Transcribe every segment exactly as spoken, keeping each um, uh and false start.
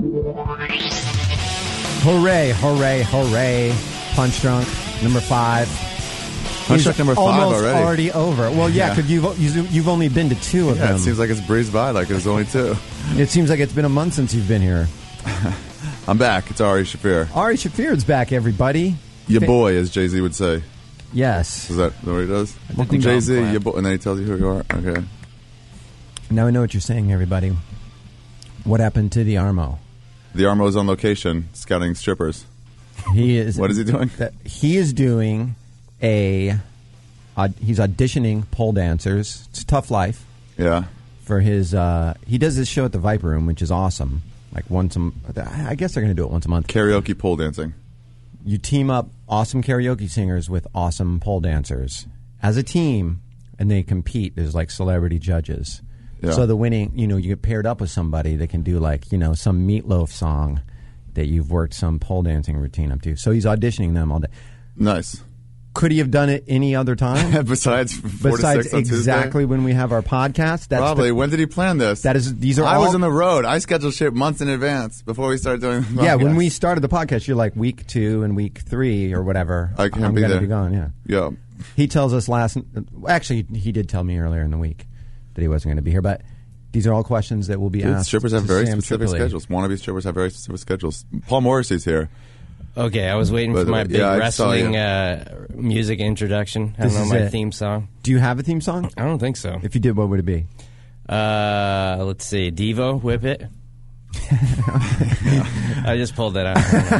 Hooray, hooray, hooray. Punch Drunk, number five. Punch Drunk number five almost already. already over. Well, yeah, because Yeah. you've, you've only been to two of Yeah, them. it seems like it's breezed by like there's only two. It seems like it's been a month since you've been here. I'm back. It's Ari Shafir. Ari Shafir's back, everybody. Your boy, as Jay-Z would say. Yes. Is that what he does? think Jay-Z, I'm your boy, and then he tells you who you are. Okay. Now I know what you're saying, everybody. What happened to the Armo? The Armo is on location scouting strippers. He is. What is he doing? That, he is doing a. Uh, he's auditioning pole dancers. It's a tough life. Yeah. For his, uh, he does this show at the Viper Room, which is awesome. Like once a, I guess they're going to do it once a month. Karaoke pole dancing. You team up awesome karaoke singers with awesome pole dancers as a team, and they compete. There's like celebrity judges. Yeah. So the winning, you know, you get paired up with somebody that can do like, you know, some Meatloaf song that you've worked some pole dancing routine up to. So he's auditioning them all day. Nice. Could he have done it any other time? Besides four Besides to six on exactly Tuesday? when we have our podcast? That's Probably. the- When did he plan this? That is, these are I all, was on the road. I scheduled shit months in advance before we started doing the Yeah, when podcast. we started the podcast, you're like week two and week three or whatever. I can't I'm be gonna there. be gone, yeah. Yeah. He tells us last... Actually, he did tell me earlier in the week that he wasn't going to be here, but these are all questions that will be Dude, asked. strippers have to very Sam specific Tripoli. schedules. Wannabe strippers have very specific schedules. Paul Morrissey's here. Okay, I was waiting By for the my way, big yeah, I saw wrestling you. uh, music introduction. I This don't is know my it. theme song. Do you have a theme song? I don't think so. If you did, what would it be? Uh, let's see, Devo, Whip It. I just pulled that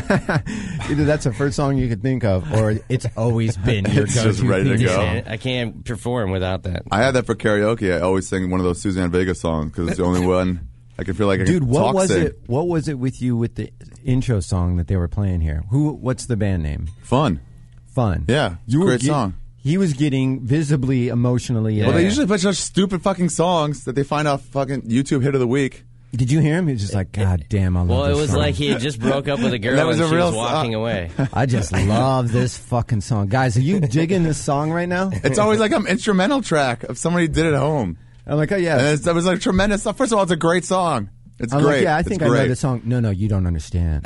out. Either that's the first song you could think of, or it's always been your It's go-to just ready to theme go. song. I can't perform without that. I had that for karaoke. I always sing one of those Suzanne Vega songs because it's the only one I can feel like I Dude, can what talk was sing. it? What was it with you with the intro song that they were playing here? Who? What's the band name? Fun. Fun. Yeah, you great ge- song. He was getting visibly emotionally. Well, uh, they usually play such stupid fucking songs that they find off fucking YouTube hit of the week. Did you hear him? He was just like, God damn, I love Well, it this was song. like he had just broke up with a girl That was and a she real was walking song. away. I just love this fucking song. Guys, are you digging this song right now? It's always like an instrumental track of somebody did it at home. I'm like, oh, yeah. And it's, it was like tremendous. First of all, it's a great song. It's I'm great. like, yeah, I It's think I great. know this song. No, no, you don't understand.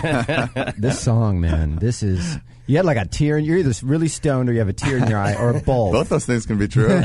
This song, man, this is... You had like a tear, in, you're either really stoned or you have a tear in your eye, or both. Both those things can be true.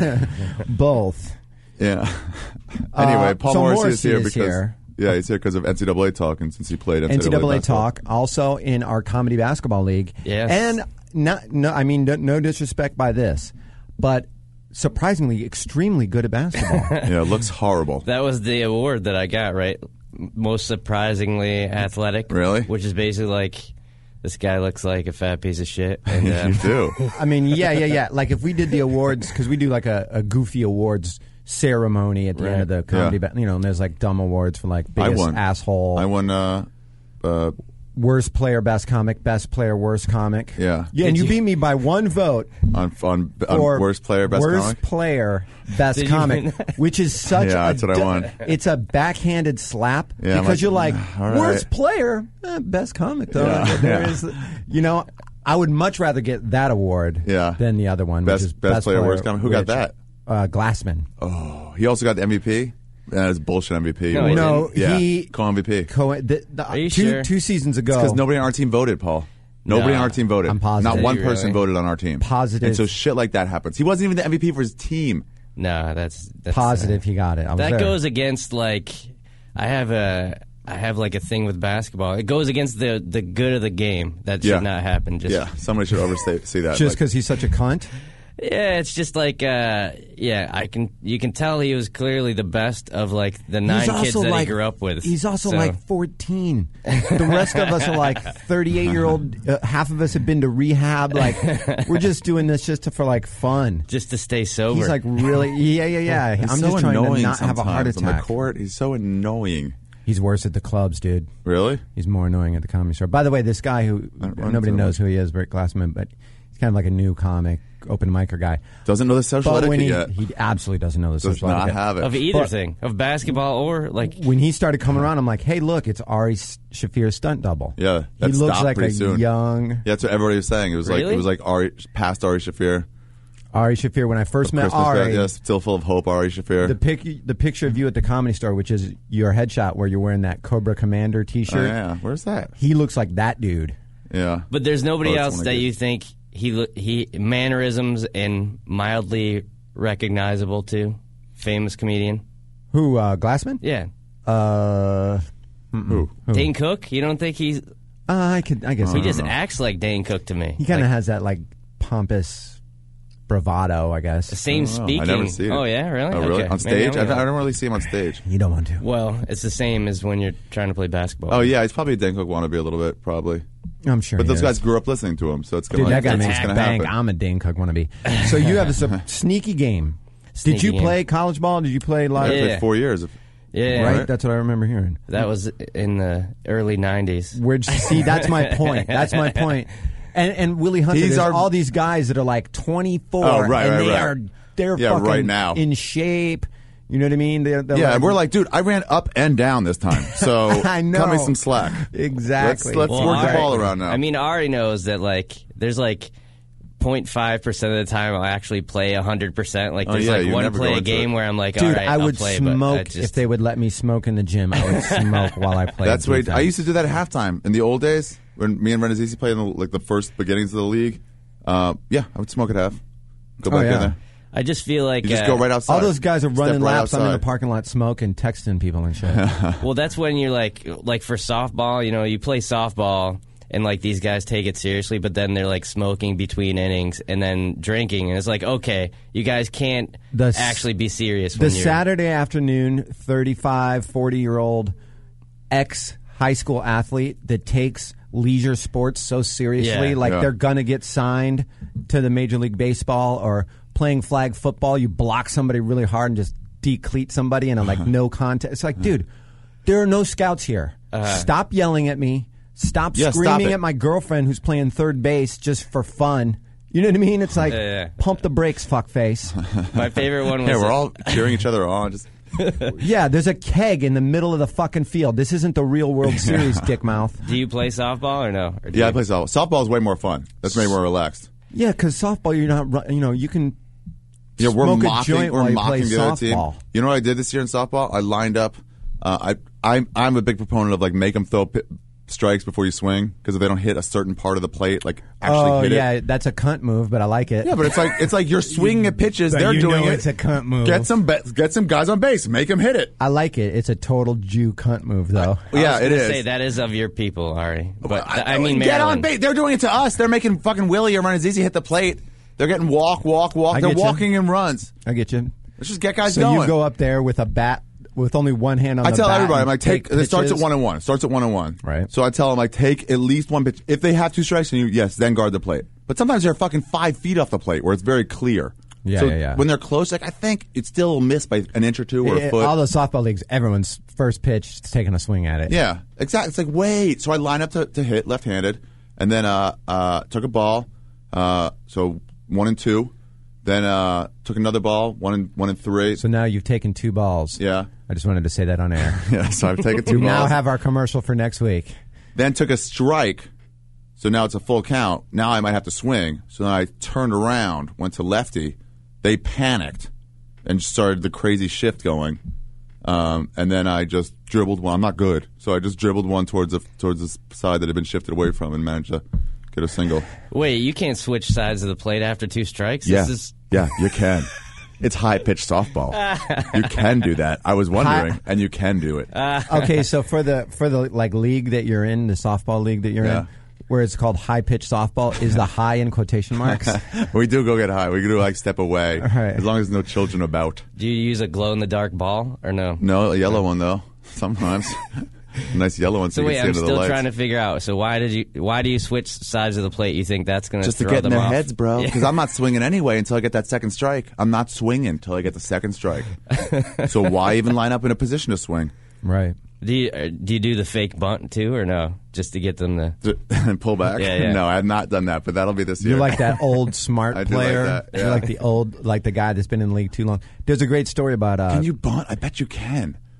Both. Yeah. Anyway, Uh, Paul so Morrissey, Morrissey is here is because here. yeah, he's here because of N C double A talk, and since he played N C N C double A basketball. talk, also in our comedy basketball league. Yes. And not, no, I mean, no, no disrespect by this, but surprisingly, extremely good at basketball. Yeah, it looks horrible. That was the award that I got, right? Most surprisingly athletic. Really? Which is basically like, this guy looks like a fat piece of shit. And, um, You do. I mean, yeah, yeah, yeah. Like if we did the awards, because we do like a, a goofy awards ceremony at the end of the comedy, Yeah. ba- you know, and there's like dumb awards for like I biggest won. asshole, I won. Uh, uh, worst player, best comic, best player, worst comic. Yeah. Yeah, and Did you you- beat me by one vote. on on, on for worst player, best worst comic. player, best Did you comic, win? which is such Yeah, a that's what I du- won. It's a backhanded slap Yeah, I'm because like, you're like all right. worst player, eh, best comic though. Yeah, There yeah. is- you know, I would much rather get that award Yeah. than the other one, Best- which is best player, worst comic. Who got which- that? Uh, Glassman. Oh, he also got the M V P. That is bullshit M V P. No, he No, yeah, he co-M V P. co- the, the, Are you two, sure? two seasons ago. Because nobody on our team voted, Paul. Nobody No. on our team voted. I'm positive. Not one Did you person really? voted on our team. Positive. And so shit like that happens. He wasn't even the M V P for his team. no, that's, that's positive uh, he got it. I was that there. goes against like I have a I have like a thing with basketball. It goes against the the good of the game. That should Yeah. not happen. Just Yeah, somebody should oversee see that. just Like, because he's such a cunt. yeah, it's just like uh, yeah, I can you can tell he was clearly the best of like the nine He's kids also that like, he grew up with. He's also So- like fourteen. The rest of us are like thirty-eight-year-old. Uh, half of us have been to rehab. Like, we're just doing this just to, for like fun. just to stay sober. He's like really, yeah, yeah, yeah. he's I'm so just trying to annoying not have a heart sometimes on attack. the court. He's so annoying. He's worse at the clubs, dude. Really? He's more annoying at the comedy store. By the way, this guy who I don't nobody know. knows who he is, Rick Glassman, but he's kind of like a new comic, open micer guy. Doesn't know the social But etiquette when he, yet. he absolutely doesn't know the Does social not etiquette. have it. of either But- thing, of basketball or like When he started coming around, I'm like, hey, look, it's Ari Shafir's stunt double. Yeah, he that looks stopped like pretty a soon. young. Yeah, that's what everyody was saying. It was like Really? it was like Ari past Ari Shafir. Ari Shaffir. When I first met Christmas Ari, bag, yeah, still full of hope. Ari Shaffir. the pic, the picture of you at the Comedy Store, which is your headshot, where you're wearing that Cobra Commander Oh, T-shirt. yeah, where's that? He looks like that dude. Yeah, But there's nobody Oh, that's else one I that get. you think he lo- he mannerisms and mildly recognizable to famous comedian. Who? Uh, Glassman? Yeah, Uh, who? Dane Cook. You don't think he's? uh, I could. I guess He he, just acts like Dane Cook to me. he kind of Like, has that like pompous bravado. I guess. the same I don't know. speaking. I never see it. Oh yeah, really? Oh, really? Okay. On Maybe I'm stage? I, wrong. I don't really see him on stage. You don't want to. Well, it's the same as when you're trying to play basketball. Oh yeah, he's probably a Dan Cook wannabe a little bit, probably. I'm sure. But he those is. guys grew up listening to him, so it's gonna Dude, like, that guy that's makes what's gonna bank. happen. I'm a Dane Cook wannabe. So you have a su- sneaky game. Did Sneaky you game. play college ball? Did you play a lot I of Yeah. played four years. yeah, right? Right. That's what I remember hearing. That was in the early nineties. Where'd you see? That's my point. That's my point. And and Willie Hunter, He's there's our- all these guys that are like twenty-four, Oh, right, and right, they right. are they're Yeah, fucking right now. in shape. You know what I mean? They're, they're Yeah, like, and we're like, dude, I ran up and down this time, so I know. cut me some slack. Exactly. Let's, let's Well, work the Ari- ball around now. I mean, Ari knows that like there's like zero point five percent of the time I'll actually play one hundred percent. Like Oh, there's yeah, like you one never play go a into game it. where I'm like, Dude, all right, I I'll would play, but I smoke just, if they would let me smoke in the gym. I would smoke while I played. That's right. defense. I used to do that at halftime in the old days when me and Renazizi played in the, like the first beginnings of the league. Uh, yeah, I would smoke at half. Go Oh, back yeah. in there. I just feel like You just uh, go right outside. All those guys are Step running right laps. I'm in the outside. parking lot smoking, texting people and shit. Well, that's when you're like, like for softball, you know, you play softball and like these guys take it seriously, but then they're like smoking between innings and then drinking, and it's like, okay, you guys can't The s- actually be serious. The when you're, Saturday afternoon, thirty-five, forty-year-old ex high school athlete that takes leisure sports so seriously, Yeah. like Yeah. they're going to get signed to the Major League Baseball or playing flag football. You block somebody really hard and just decleat somebody in a like no contest. It's like, dude, there are no scouts here. Stop yelling at me. Stop Yeah, stop screaming it. at my girlfriend who's playing third base just for fun. You know what I mean? It's like, Yeah, yeah. pump the brakes, fuckface. my favorite one was Yeah, we're uh, all cheering each other on. Just Yeah, there's a keg in the middle of the fucking field. This isn't the real World Series, dick mouth. Do you play softball or no? Or do yeah, I you- play softball. Softball is way more fun. That's way more relaxed. Yeah, because softball, you're not, ru- you know, you can Yeah, we're smoke a mocking. joint We're while you mocking play the other team. softball. You know what I did this year in softball? I lined up. Uh, I I'm I'm a big proponent of like make them throw pi- strikes before you swing because if they don't hit a certain part of the plate, like actually oh hit yeah, it. that's a cunt move, but I like it. Yeah, but it's like it's like you're swinging at pitches. But They're you doing know it. it's a cunt move. Get some be- get some guys on base. Make them hit it. I like it. It's a total Jew cunt move, though. I yeah, was it gonna is. Say that is of your people, Ari. But I, I mean, get on Maryland. base. They're doing it to us. They're making fucking Willie or Renazizi hit the plate. They're getting walk, walk, walk. I They're get you. walking in runs. I get you. Let's just get guys So going. you go up there with a bat, with only one hand on I the tell bat. everybody, I'm and like, take. It starts at pitches. one and one. It starts at one and one. Right. So I tell them, like, take at least one pitch. If they have two strikes, and you yes, then guard the plate. But sometimes they're fucking five feet off the plate where it's very clear. Yeah, so yeah, yeah. when they're close, like I think it's still missed by an inch or two or a It- foot. all the softball leagues, everyone's first pitch is taking a swing at it. Yeah, exactly. It's like wait. So I line up to, to hit left-handed, and then uh, uh, took a ball. Uh, so one and two. Then uh, took another ball, one and one and three. So now you've taken two balls. Yeah. I just wanted to say that on air. Yeah, so I've taken two We now balls. have our commercial for next week. Then took a strike. So now it's a full count. Now I might have to swing. So then I turned around, went to lefty. They panicked and started the crazy shift going. Um, and then I just dribbled one. I'm not good, so I just dribbled one towards the towards the side that had been shifted away from and managed to get a single. Wait, you can't switch sides of the plate after two strikes? Yeah, This is, yeah, you can. It's high pitched softball. You can do that. I was wondering, High- and you can do it. Okay, so for the for the like league that you're in, the softball league that you're Yeah. in, where it's called high pitch softball, is the high in quotation marks? We do go get high. We do like step away, right. as long as there's no children about. do you use a glow in the dark ball or no? No, a yellow one though. Sometimes, a nice yellow one. So, So you wait, can see I'm under the still lights. trying to figure out. So why did you? Why do you switch sides of the plate? You think that's going Just to throw get in them their off? heads, bro. Yeah. Because I'm not swinging anyway until I get that second strike. I'm not swinging until I get the second strike. So why even line up in a position to swing Right. Do you uh, do you do the fake bunt too, or no? Just to get them to. and pull back? Yeah, yeah. No, I have not done that, but that'll be this year. You're like that old smart I do like player. that, yeah. You're like the old, like the guy that's been in the league too long. There's a great story about. Uh, Can you bunt? I bet you can.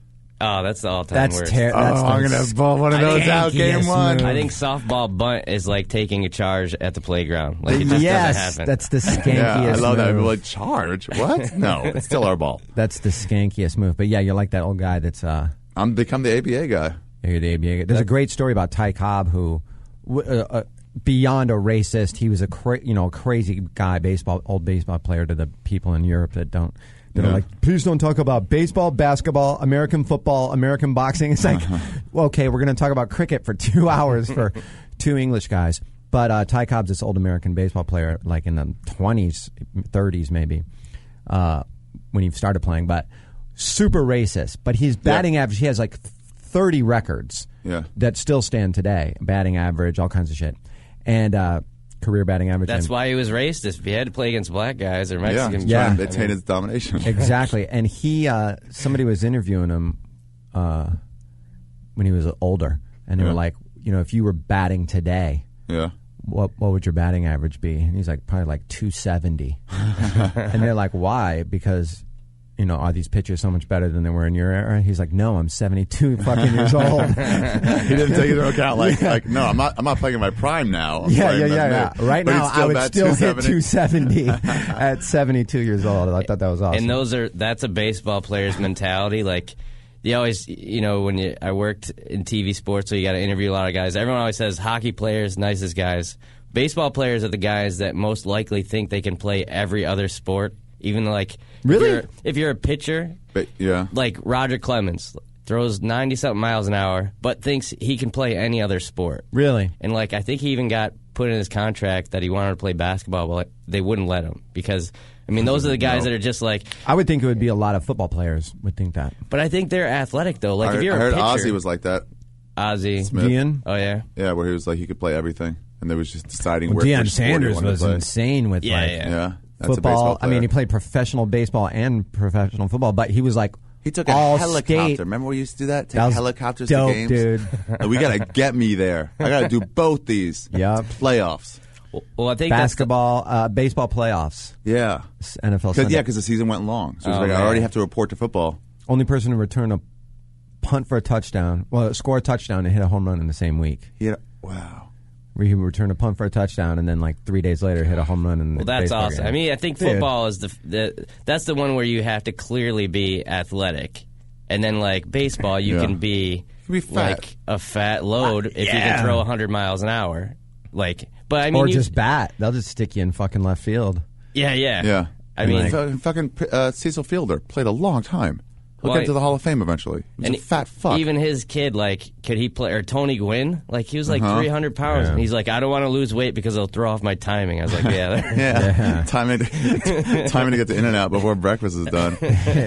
Oh, that's the all-time That's worst. terrible. Oh, I'm gonna pull one of I those think- out game Yes, one. move. I think softball bunt is like taking a charge at the playground. Like it just Yes, doesn't happen. that's the skankiest Yeah, I love that. move. People like charge. What? No, it's still our ball. That's the skankiest move. But yeah, you're like that old guy that's uh, I'm become the A B A guy. you're the A B A. There's a great story about Ty Cobb who, w- uh, uh, beyond a racist, he was a cra- you know a crazy guy, baseball old baseball player to the people in Europe that don't. That Yeah. are like, please don't talk about baseball, basketball, American football, American boxing. It's like, well, okay, we're going to talk about cricket for two hours for two English guys. But uh, Ty Cobb's this old American baseball player, like in the twenties, thirties maybe, uh, when he started playing. But super racist. But his batting average, he has like thirty records Yeah. that still stand today. Batting average, all kinds of shit. And uh, career batting average. That's and, why he was racist. If he had to play against black guys or Yeah, Mexicans, Yeah. Trying to maintain his domination. Exactly. And he, uh, somebody was interviewing him uh, when he was older, and they Yeah. were like, you know, if you were batting today, Yeah. what what would your batting average be? And he's like, probably like two seventy. And they're like, why? Because, you know, are these pitchers so much better than they were in your era? He's like, no, I'm seventy-two fucking years old. He didn't take into account like like no, I'm not I'm not playing in my prime now. I'm Yeah, playing yeah, as yeah, mid. yeah. Right But he'd now, I would bat still hit two seventy. two seventy at seventy-two years old. I thought that was awesome. and those are that's a baseball player's mentality. Like you always, you know, when you, I worked in T V sports, so you got to interview a lot of guys. Everyone always says hockey players, nicest guys. Baseball players are the guys that most likely think they can play every other sport, even like Really? if you're, if you're a pitcher, But, yeah. like Roger Clemens throws ninety something miles an hour, but thinks he can play any other sport. Really? And like I think he even got put in his contract that he wanted to play basketball, but they wouldn't let him because I mean those are the guys No. that are just like. I would think it would be a lot of football players would think that. But I think they're athletic though. Like I if heard, you're I a heard pitcher, Ozzy was like that. Ozzy. Smith. Deion? Oh yeah. Yeah, where he was like he could play everything, and they was just deciding Well, where Deion which sport he Sanders wanted to was play. insane with Yeah, like yeah. Yeah, that's a football. baseball I mean, he player. played professional baseball and professional football, but he was like He took a all helicopter. state. Remember we used to do that? Take That was helicopters dope, to games? dude. And we got to get me there. I got to do both these. Yep. Playoffs. Well, I think that's the- Basketball, uh, baseball playoffs, Yeah. N F L Cause, Sunday. yeah, because the season went long. So it's Oh, like, I man. already have to report to football. Only person to return a punt for a touchdown, well, score a touchdown and hit a home run in the same week. He had, wow. Where he would return a punt for a touchdown and then like three days later hit a home run in the Well, that's baseball awesome. game. I mean, I think Dude. football is the, the that's the one where you have to clearly be athletic, and then like baseball, you Yeah. can be, can be fat. like a fat load if you yeah. can throw one hundred miles an hour. Like, but I mean, or you, just bat. They'll just stick you in fucking left field. yeah, yeah, Yeah. I mean, Fucking- fucking uh, Cecil Fielder played a long time. He'll Well, get to the Hall of Fame eventually. He's and a fat fuck. Even his kid, like, could he play? Or Tony Gwynn, like he was like Uh-huh. three hundred pounds, Yeah. and he's like, I don't want to lose weight because it'll throw off my timing. I was like, yeah. yeah. Timing, to, timing to get to In-N-Out before breakfast is done.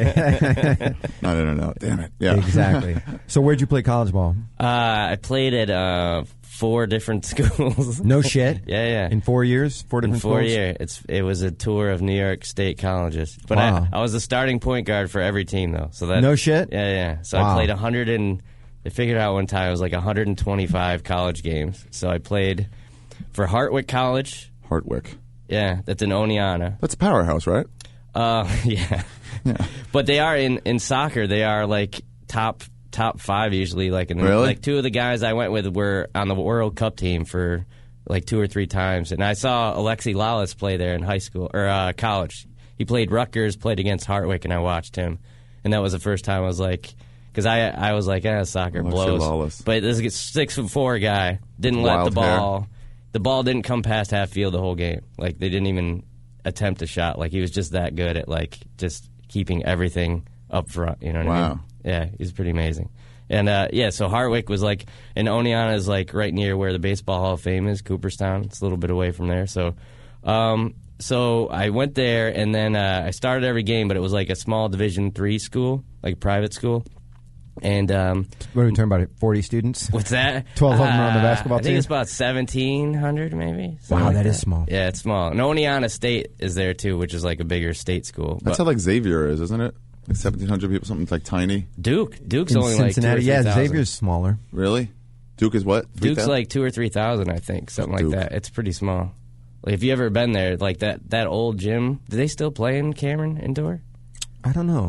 Not In-N-Out. Damn it. Yeah. Exactly. So where'd you play college ball? Uh, I played at uh, four different schools. No shit. Yeah, yeah. In four years, four In different four schools? years, it's it was a tour of New York State colleges. But Wow. I, I was the starting point guard for every team though. So that No shit? Yeah, yeah. So Wow. I played a hundred and they figured out one time it was like one hundred and twenty five college games. So I played for Hartwick College. Hartwick. Yeah, that's in Oneonta. That's a powerhouse, right? Uh, yeah. But they are in in soccer. They are like top top five usually. Like in the, Really? like two of the guys I went with were on the World Cup team for like two or three times, and I saw Alexi Lalas play there in high school or uh, college. He played Rutgers, played against Hartwick, and I watched him, and that was the first time I was like, because I I was like, eh, soccer Alexi blows. Lalas. But this six foot four guy didn't let Wild the ball. The ball didn't come past half field the whole game. Like they didn't even attempt a shot. Like he was just that good at like just keeping everything up front. You know what I Wow. mean? Yeah, he's pretty amazing. And uh, yeah, so Hartwick was like, and Oneonta is like right near where the Baseball Hall of Fame is, Cooperstown. It's a little bit away from there. So, um, so I went there, and then uh, I started every game, but it was like a small Division three school, like private school. And um, What are we talking about? forty students? what's that? twelve of them are on the Uh, basketball I think team? it's about seventeen hundred, maybe. something Wow, like that is small. Yeah, it's small. And Oneonta State is there too, which is like a bigger state school. That's But how like Xavier is, isn't it? Like seventeen hundred people, something like tiny. Duke, Duke's In only like two or Cincinnati? three Yeah, thousand. Xavier's smaller. Really? Duke is what? three Duke's thousand? like two or three thousand, I think, something like Duke. that. It's pretty small. Like if you ever been there, like that that old gym, do they still play in Cameron indoor? I don't know.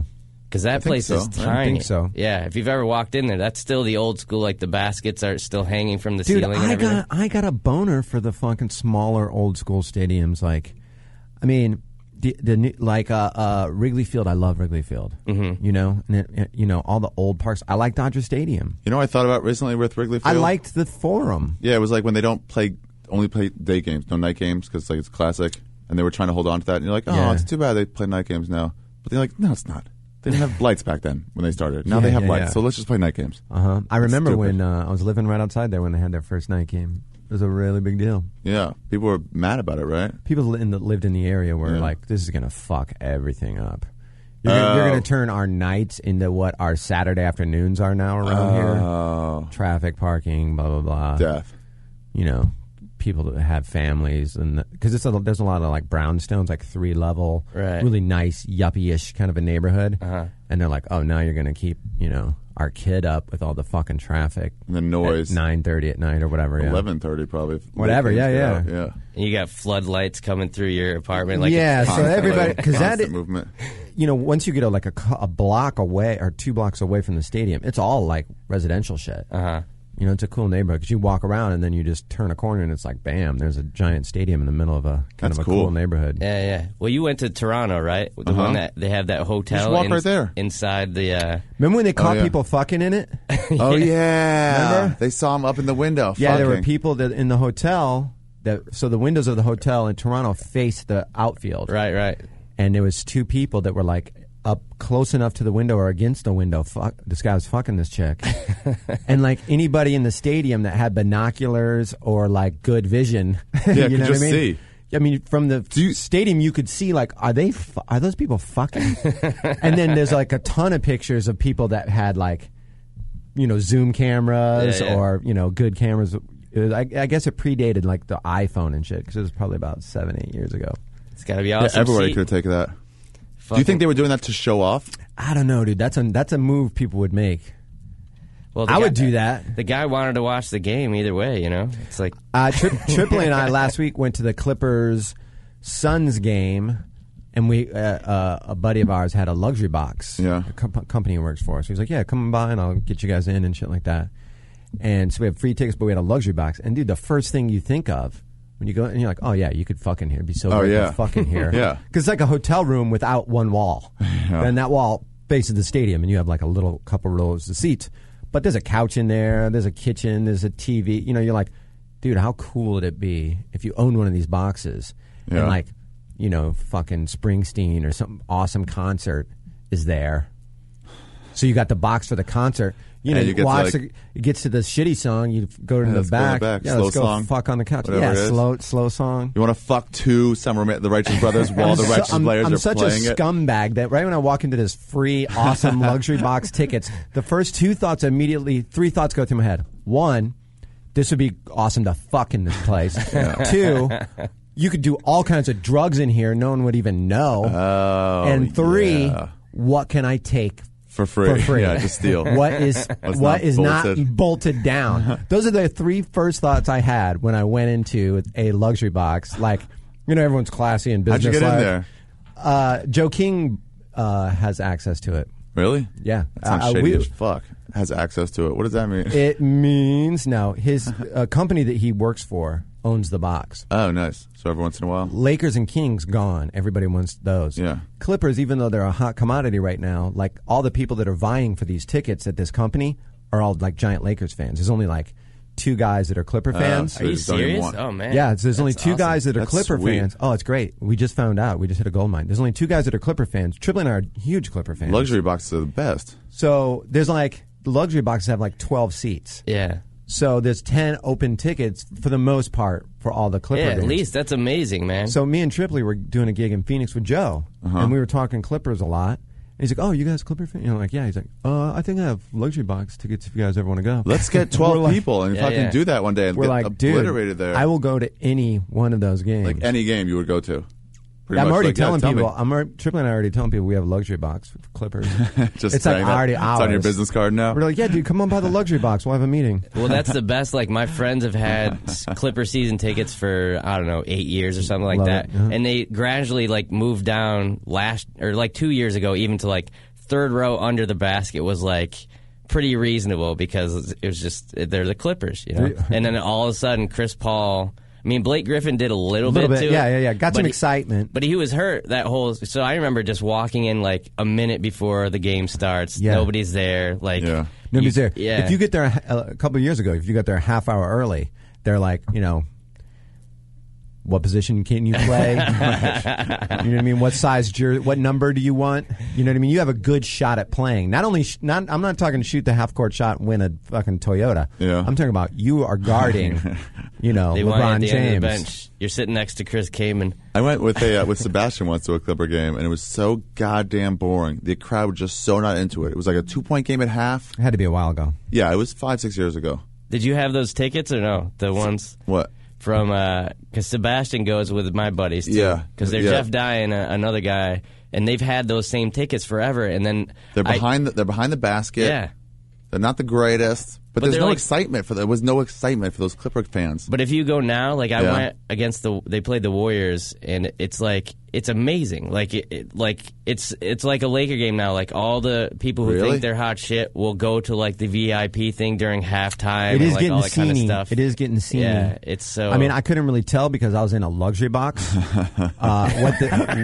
Because that place so. is I tiny. I think so. Yeah, if you've ever walked in there, that's still the old school. Like the baskets are still hanging from the Dude, ceiling. And I everything. got I got a boner for the fucking smaller old school stadiums. Like, I mean, the the new- like uh, uh, Wrigley Field. I love Wrigley Field. Mm-hmm. You know, and it, it- you know all the old parks. I like Dodger Stadium. You know what I thought about recently with Wrigley Field? I liked the Forum. Yeah, it was like when they don't play, only play day games, no night games, because like it's classic, and they were trying to hold on to that. And you're like, oh, Yeah. it's too bad they play night games now. But they're like, no, it's not. They didn't have lights back then when they started. Now Yeah, they have yeah, lights, yeah. so let's just play night games. Uh huh. I remember stupid. when uh, I was living right outside there when they had their first night game. It was a really big deal. Yeah, people were mad about it, right? People in the, lived in the area were Yeah. like, "This is gonna fuck everything up. You're, gonna, you're Oh. gonna turn our nights into what our Saturday afternoons are now around here. Oh, Traffic, parking, blah blah blah. death. You know, people that have families, and because it's a, there's a lot of like brownstones, like three level, Right. really nice yuppie-ish kind of a neighborhood, Uh-huh. and they're like, oh, now you're gonna keep you know our kid up with all the fucking traffic And the noise. nine thirty at night or whatever. Yeah. eleven thirty probably. if Whatever, late yeah, games yeah. get out, yeah. And you got floodlights coming through your apartment. Like Yeah, it's so Constant, everybody- like, 'cause that constant i- movement. You know, once you get a, like a, cu- a block away or two blocks away from the stadium, it's all like residential shit. Uh huh. You know, it's a cool neighborhood because you walk around and then you just turn a corner and it's like, bam, there's a giant stadium in the middle of a kind That's of a cool. cool neighborhood. Yeah, yeah. Well, you went to Toronto, right? The Uh-huh. one that they have that hotel. Just walk in- right there. inside the. Uh, Remember when they caught yeah. people fucking in it? Oh yeah, Remember? they saw him up in the window. Yeah, there were fucking. people that in the hotel that so the windows of the hotel in Toronto faced the outfield, right, right. and there was two people that were like up close enough to the window or against the window. Fuck, this guy was fucking this chick, and like anybody in the stadium that had binoculars or like good vision, Yeah, you could know just what I mean? see. I mean, from the you- stadium, you could see like, are they? Fu- are those people fucking? And then there's like a ton of pictures of people that had like, you know, Zoom cameras Yeah, yeah. or you know, good cameras. It was, I, I guess it predated like the iPhone and shit because it was probably about seven, eight years ago. It's got to be Yeah, awesome. everybody See- could have taken that. Do fucking- you think they were doing that to show off? I don't know, dude. That's a that's a move people would make. Well, the I guy- would do that. The guy wanted to watch the game either way. You know, it's like Uh, Tri- Tripoli and I last week went to the Clippers Suns game, and we uh, uh, a buddy of ours had a luxury box. Yeah. a com- company he works for. So he's like, "Yeah, come by and I'll get you guys in and shit like that." And so we have free tickets, but we had a luxury box. And dude, the first thing you think of when you go and you're like, "Oh yeah, you could fucking here. It'd be so Oh, great yeah. to fucking here." Yeah. because it's like a hotel room without one wall, and that wall faces the stadium, and you have like a little couple rows of seats. But there's a couch in there, there's a kitchen, there's a T V. You know, you're like, dude, how cool would it be if you owned one of these boxes Yeah. and like, you know, fucking Springsteen or some awesome concert is there. So you got the box for the concert. You know, And you you get to, watch. like- the, it gets to the shitty song. You go to Yeah, the let's go in the back. back. Yeah, Slow let's go song. fuck on the couch. Whatever yeah, it is. slow, slow song. You want to fuck two some Roma- the Righteous Brothers while the I'm Righteous so- I'm, players I'm are such playing a it? scumbag that right when I walk into this free, awesome luxury box tickets, the first two thoughts immediately, three thoughts go through my head. One, this would be awesome to fuck in this place. Two, you could do all kinds of drugs in here, no one would even know. Oh, and three, yeah. what can I take For free. for free? Yeah, just steal. What is What's what not is bolted. not bolted down? Those are the three first thoughts I had when I went into a luxury box. Like, you know, everyone's classy and How'd business. you get in there? Uh, Joe King uh, has access to it. Really? Yeah, That sounds Uh, shady we- as fuck. Has access to it. What does that mean? It means no. His uh, company that he works for owns the box. Oh, nice. So every once in a while. Lakers and Kings gone. Everybody wants those. Yeah. Clippers, even though they're a hot commodity right now, like all the people that are vying for these tickets at this company are all like giant Lakers fans. There's only like two guys that are Clipper fans. so Are you just don't even serious? want- Oh man. Yeah, it's, there's only That's two awesome. guys that are That's Clipper sweet. fans. Oh, it's great. We just found out. We just hit a gold mine. There's only two guys that are Clipper fans. Triple and I are huge Clipper fans. Luxury boxes are the best. So there's like the luxury boxes have like twelve seats. Yeah. So there's ten open tickets for the most part for all the Clipper Yeah. At games. least that's amazing, man. So me and Tripoli were doing a gig in Phoenix with Joe, Uh-huh. and we were talking Clippers a lot. And he's like, "Oh, you guys Clipper fans?" You know, like, yeah. He's like, "Uh, I think I have luxury box tickets if you guys ever want to go." Let's get We're twelve like- people and Yeah, fucking yeah. do that one day and We're get like, dude, obliterated there. I will go to any one of those games. Like any game you would go to. Pretty I'm much already like, yeah, telling tell me. people. I'm already, Tripoli and I are already telling people we have a luxury box for Clippers. Just it's like saying that. already It's on your ours. business card now. We're like, yeah, dude, come on by the luxury box. We'll have a meeting. Well, that's the best. Like my friends have had s- Clipper season tickets for I don't know eight years or something like Love that, it, yeah. and they gradually like moved down last or like two years ago, even to like third row under the basket was like pretty reasonable because it was just they're the Clippers, you know. And then all of a sudden, Chris Paul. I mean, Blake Griffin did a little, a little bit, bit too. Yeah, yeah, yeah. Got some he, excitement. But he was hurt that whole. So I remember just walking in like a minute before the game starts. Yeah. Nobody's there. Like Yeah. Nobody's you, there. Yeah. If you get there a, a couple of years ago, if you got there a half hour early, they're like, you know, what position can you play? You know what I mean? What size jersey? What number do you want? You know what I mean? You have a good shot at playing. Not only, sh- not I'm not talking shoot the half court shot and win a fucking Toyota. Yeah. I'm talking about you are guarding, you know, they want you LeBron at the James. end of the bench. You're sitting next to Chris Kaman. I went with a uh, with Sebastian once to a Clipper game, and it was so goddamn boring. The crowd was just so not into it. It was like a two point game at half. It had to be a while ago. Yeah, it was five six years ago. Did you have those tickets or no? The ones What? from because Sebastian goes with my buddies too. Yeah. Because there's Yeah. Jeff Dye and uh, another guy, and they've had those same tickets forever. And then They're I- behind. the, they're behind the basket. yeah. They're not the greatest, but, But there's they're no like- excitement for. There was no excitement for those Clipper fans. But if you go now, like I Yeah. went against the, they played the Warriors, and it's like it's amazing. Like it, it, like it's it's like a Laker game now. Like all the people who Really? think they're hot shit will go to like the V I P thing during halftime. It and is like getting all that kind of sceney. stuff. It is getting sceney. Yeah, it's so. I mean, I couldn't really tell because I was in a luxury box. uh, what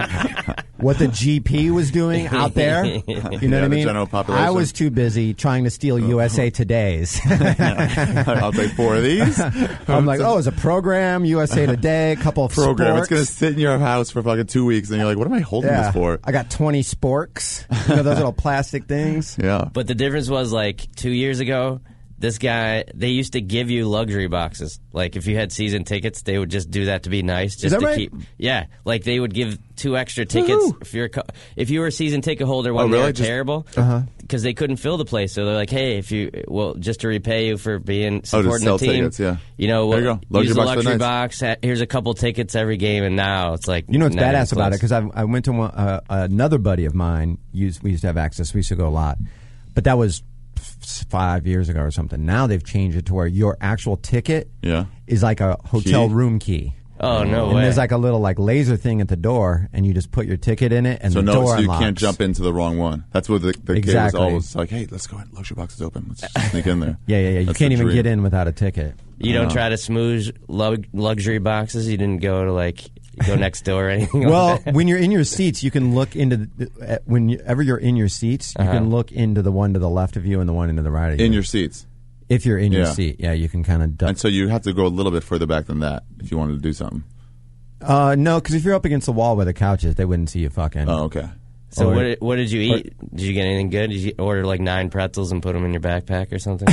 the what the G P was doing out there, you know Yeah, what I the mean? general population. I was too busy trying to steal U S A Today's. I'll take four of these. I'm like, oh, it's a program, U S A Today, a couple of program. sporks. It's gonna sit in your house for fucking two weeks, and you're like, what am I holding yeah, this for? I got twenty sporks. You know those little plastic things. Yeah. But the difference was like two years ago, this guy, they used to give you luxury boxes. Like if you had season tickets, they would just do that to be nice, just that to right? keep. Yeah, like they would give two extra tickets Woohoo. if you're a, co- if you were a season ticket holder when Oh, they really? were Just- terrible, Uh-huh. because they couldn't fill the place. So they're like, hey, if you well, just to repay you for being supporting sell the team, tickets, yeah. you know, There you well, go. Luxury use the box for the luxury nights. box. ha- Here's a couple tickets every game, and now it's like You know what's not even badass about it? close. Because I, I went to one, uh, another buddy of mine. Used we used to have access. We used to go a lot, but that was f- five years ago or something. Now they've changed it to where your actual ticket Yeah. is like a hotel Key? room key. Oh no And way! there's like a little like laser thing at the door, and you just put your ticket in it, and So the no, door so you unlocks. can't jump into the wrong one. That's what the, the kid was Exactly. always like. Hey, let's go in. Luxury box is open. Let's just sneak in there. Yeah, yeah, yeah. You That's can't the even dream. get in without a ticket. You don't Uh, try to smooze lug- luxury boxes. You didn't go to like go next door or anything. Well, like that? when you're in your seats, you can look into the, uh, whenever you're in your seats, you Uh-huh. can look into the one to the left of you and the one into the right of you. in your seats. if you're in your Yeah. seat, yeah, you can kind of. Duck. And so you have to go a little bit further back than that if you wanted to do something. Uh, no, because if you're up against the wall where the couch is, they wouldn't see you fucking. Oh, okay. So Or- what did, what did you eat? Did you get anything good? Did you order like nine pretzels and put them in your backpack or something?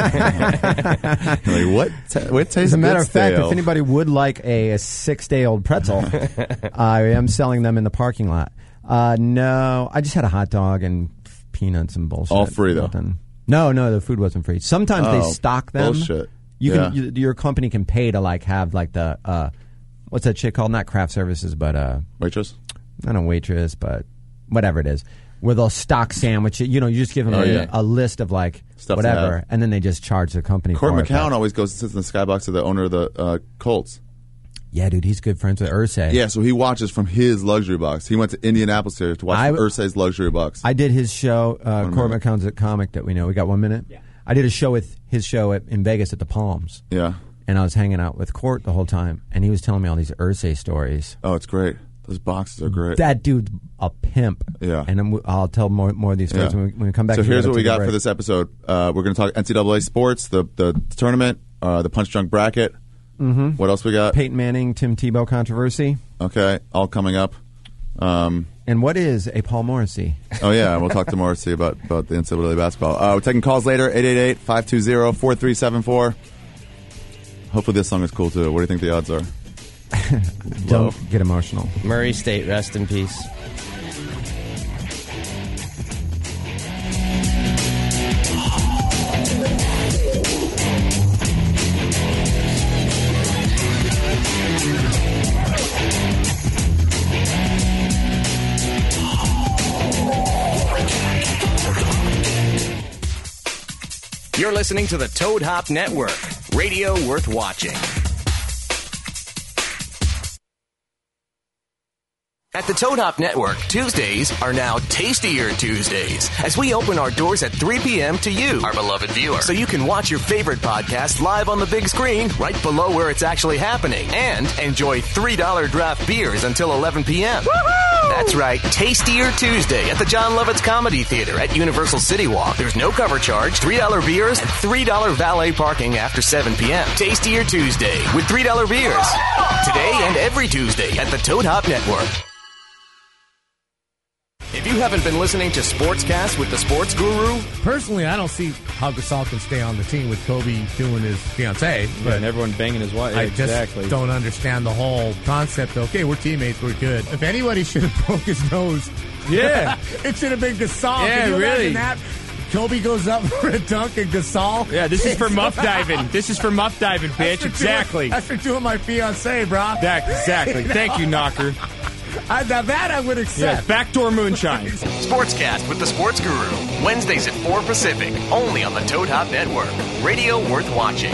Like what? T- what tastes As a matter good of fact, stale? if anybody would like a, a six-day-old pretzel, I am selling them in the parking lot. Uh, no, I just had a hot dog and peanuts and bullshit. All free, though? Nothing. No, no, the food wasn't free. Sometimes Oh, they stock them. bullshit. You Yeah. can, you, your company can pay to like have like the uh, what's that shit called? Not craft services, but uh, Waitress? not a waitress, but whatever it is, where they'll stock sandwich. You know, you just give them Oh, a, yeah. a list of like Stuff to whatever, have. and then they just charge the company. Court for it. McCown always goes and sits in the skybox of the owner of the uh, Colts. Yeah, dude, he's good friends with Ursay. Yeah, so he watches from his luxury box. He went to Indianapolis here to watch I- from Ursay's luxury box. I did his show. Uh, One Court minute. McCown's a comic that we know. We got one minute. Yeah. I did a show with his show at, in Vegas at the Palms, yeah. and I was hanging out with Court the whole time, and he was telling me all these Ursay stories. Oh, it's great. Those boxes are great. That dude's a pimp. Yeah. and I'm, I'll tell more more of these stories Yeah. when, we, when we come back. So We here's gotta what we take a got break. for this episode. Uh, we're going to talk N C double A sports, the the tournament, uh, the Punch Drunk Bracket. Mm-hmm. What else we got? Peyton Manning, Tim Tebow controversy, Okay, all coming up. Um, and what is a Paul Morrissey? oh, yeah, we'll talk to Morrissey about, about the N C double A basketball. Uh, we're taking calls later, eight eight eight, five two zero, four three seven four. Hopefully this song is cool, too. What do you think the odds are? Low. Don't get emotional. Murray State, rest in peace. You're listening to the Toad Hop Network, radio worth watching. At the Toad Hop Network, Tuesdays are now Tastier Tuesdays, as we open our doors at three p.m. to you, our beloved viewer, so you can watch your favorite podcast live on the big screen right below where it's actually happening, and enjoy three dollar draft beers until eleven p.m. Woohoo! That's right, Tastier Tuesday at the John Lovitz Comedy Theater at Universal City Walk. There's no cover charge, three dollar beers, and three dollar valet parking after seven p.m. Tastier Tuesday with three dollar beers. Today and every Tuesday at the Toad Hop Network. If you haven't been listening to Sportscast with the Sports Guru, personally, I don't see how Gasol can stay on the team with Kobe doing his fiancée. But yeah, and everyone banging his wife. I exactly. just don't understand the whole concept. Okay, we're teammates, we're good. If anybody should have broke his nose, yeah, it should have been Gasol. Yeah, can you really. imagine that? Kobe goes up for a dunk and Gasol. Yeah, this is for muff diving. This is for muff diving, bitch. That's Exactly. Doing, that's for doing my fiancée, bro. That, exactly. Thank you, Knocker. I, now that I would accept. Yeah, backdoor moonshine. Sportscast with the Sports Guru. Wednesdays at four Pacific. Only on the Toad Hop Network. Radio worth watching.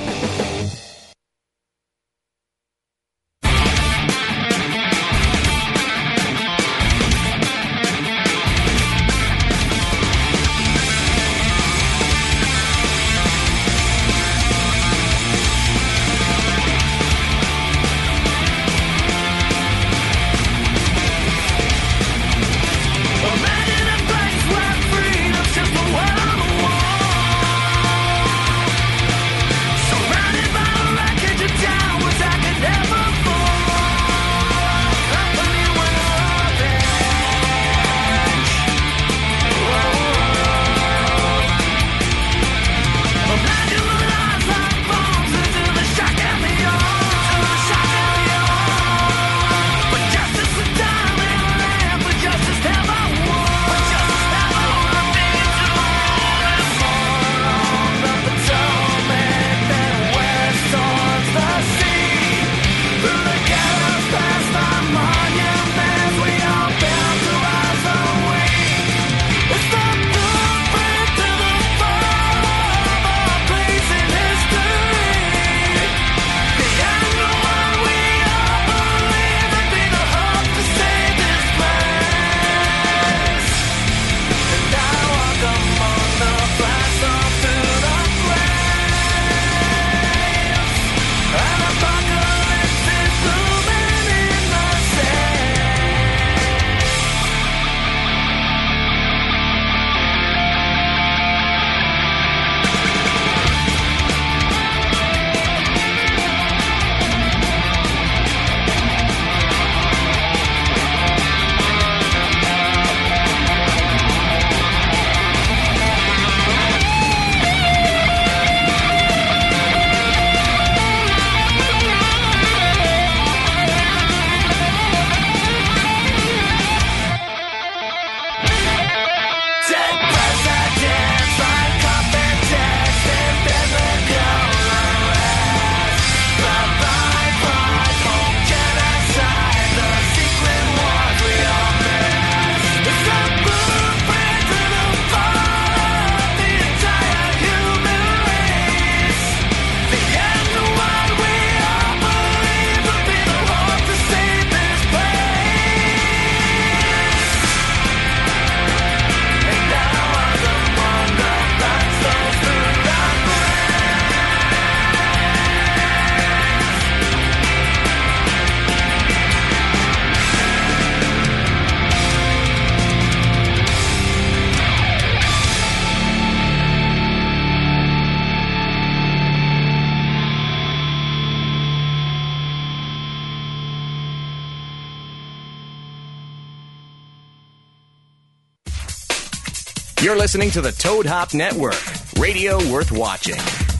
You're listening to the Toad Hop Network. Radio worth watching.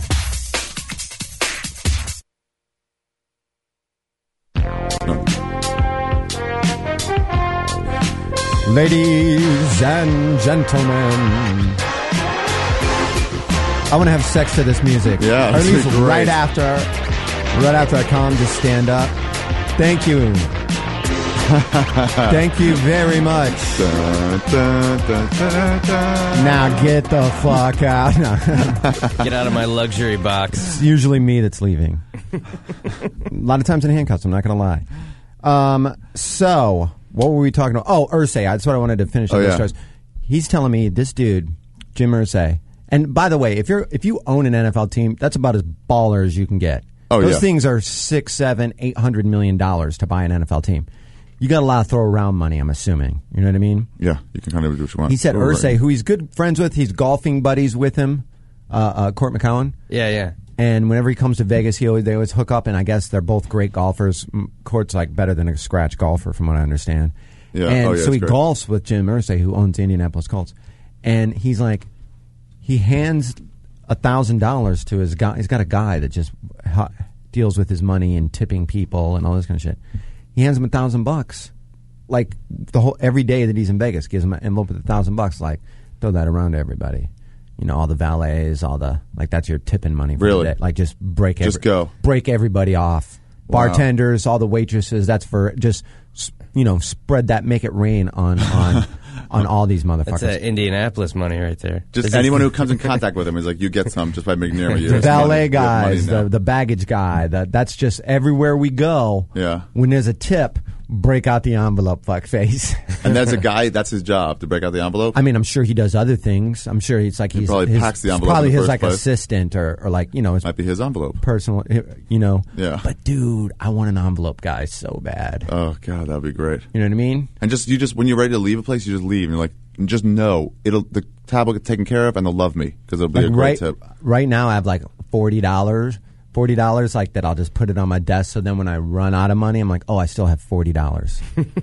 Ladies and gentlemen, I want to have sex to this music. Yeah, or at least great. right after, right after I call him, just stand up. Thank you. Thank you very much. Dun, dun, dun, dun, dun. Now get the fuck out. Get out of my luxury box. It's usually me that's leaving. A lot of times in handcuffs, I'm not going to lie. Um, so, what were we talking about? Oh, Irsay. That's what I wanted to finish Oh, up the yeah. stars. He's telling me this dude, Jim Irsay. And by the way, if you're if you own an N F L team, that's about as baller as you can get. Oh, Those yeah. things are six, seven, eight hundred million dollars to buy an N F L team. You got a lot of throw around money, I'm assuming. You know what I mean? Yeah, you can kind of do what you want. He said Oh, Irsay, right. who he's good friends with, he's golfing buddies with him, uh, uh, Court McCowan. Yeah, yeah. And whenever he comes to Vegas, he always they always hook up, and I guess they're both great golfers. Mm, Court's like better than a scratch golfer, from what I understand. Yeah. And Oh, yeah, so it's he great. golfs with Jim Irsay, who owns the Indianapolis Colts, and he's like, he hands a thousand dollars to his guy. He's got a guy that just ha- deals with his money and tipping people and all this kind of shit. He hands him a thousand bucks, like the whole every day that he's in Vegas, gives him an envelope with a thousand bucks. Like, throw that around to everybody. You know, all the valets, all the like. That's your tipping money for Really? the day. Like, just break, Just every, go. break everybody off. Wow. Bartenders, all the waitresses. That's for just s- you know, spread that, make it rain on on on all these motherfuckers. That's uh, Indianapolis money right there. Just Is anyone who comes in contact with him is like, you get some just by making near you. the It's money. valet You have money guys, now. the the baggage guy. That that's just everywhere we go. Yeah. When there's a tip, break out the envelope, fuck face. And that's a guy. That's his job to break out the envelope. I mean, I'm sure he does other things. I'm sure he's like He he's probably his, packs the it's envelope probably in the his first like place. assistant or, or like you know his Might be his envelope. personal, you know. Yeah. But dude, I want an envelope guy so bad. Oh God, that'd be great. You know what I mean? And just you just when you're ready to leave a place, you just leave and you're like, and just know it'll the tab will get taken care of and they'll love me because it'll be Like a great right, tip. right now, I have like forty dollars. Forty dollars, like that. I'll just put it on my desk. So then, when I run out of money, I'm like, "Oh, I still have forty dollars."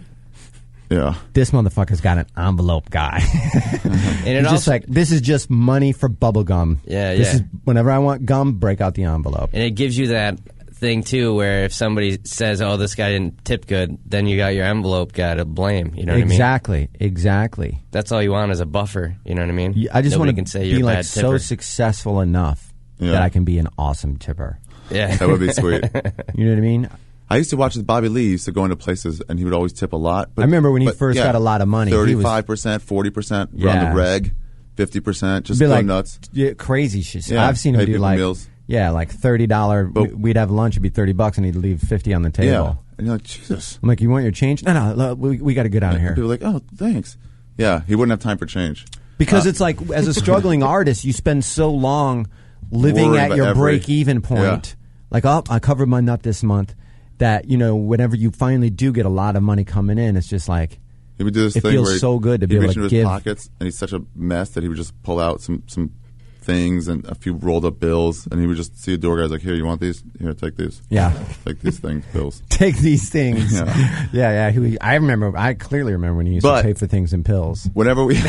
Yeah. This motherfucker's got an envelope guy. And it He's just also like, this is just money for bubble gum. Yeah, This yeah. is whenever I want gum, break out the envelope. and it gives you that thing too, where if somebody says, "Oh, this guy didn't tip good," then you got your envelope guy to blame. You know what I mean? Exactly, exactly. That's all you want is a buffer. You know what I mean? Y- I just Nobody want can to say be you're a like bad so tipper. successful enough Yeah. that I can be an awesome tipper. Yeah, That would be sweet. You know what I mean? I used to watch this Bobby Lee. He used to go into places and he would always tip a lot. But, I remember when he but, first yeah, got a lot of money, he was- thirty-five percent, forty percent, Yeah. around the reg, fifty percent, just Be go like nuts. yeah, crazy shit. Yeah, I've seen him pay do people like meals. yeah, like thirty dollar. But- We'd have lunch, it'd be thirty bucks, and he'd leave fifty on the table. Yeah. And you're like, Jesus. I'm like, you want your change? No, no, look, we, we got to get out of here. People are like, oh, thanks. Yeah, he wouldn't have time for change. Because Uh, it's like, as a struggling artist, you spend so long living Worrying at about your every- break-even point. Like, oh, I covered my nut this month. That, you know, whenever you finally do get a lot of money coming in, it's just like, He would do this It thing feels where he- so good to be he'd able reach to into give- his pockets, and he's such a mess that he would just pull out some some things and a few rolled up bills, and he would just see a door guy's like, "Here, you want these? Here, take these. yeah, Take these things, bills." take these things. Yeah. yeah, yeah. He, I remember, I clearly remember when he used But- to pay for things in pills. Whenever we,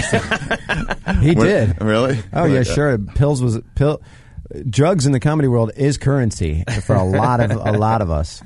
He when- did. really. Oh yeah, Like, uh, sure. Pills was pill. Drugs in the comedy world is currency for a lot of a lot of us.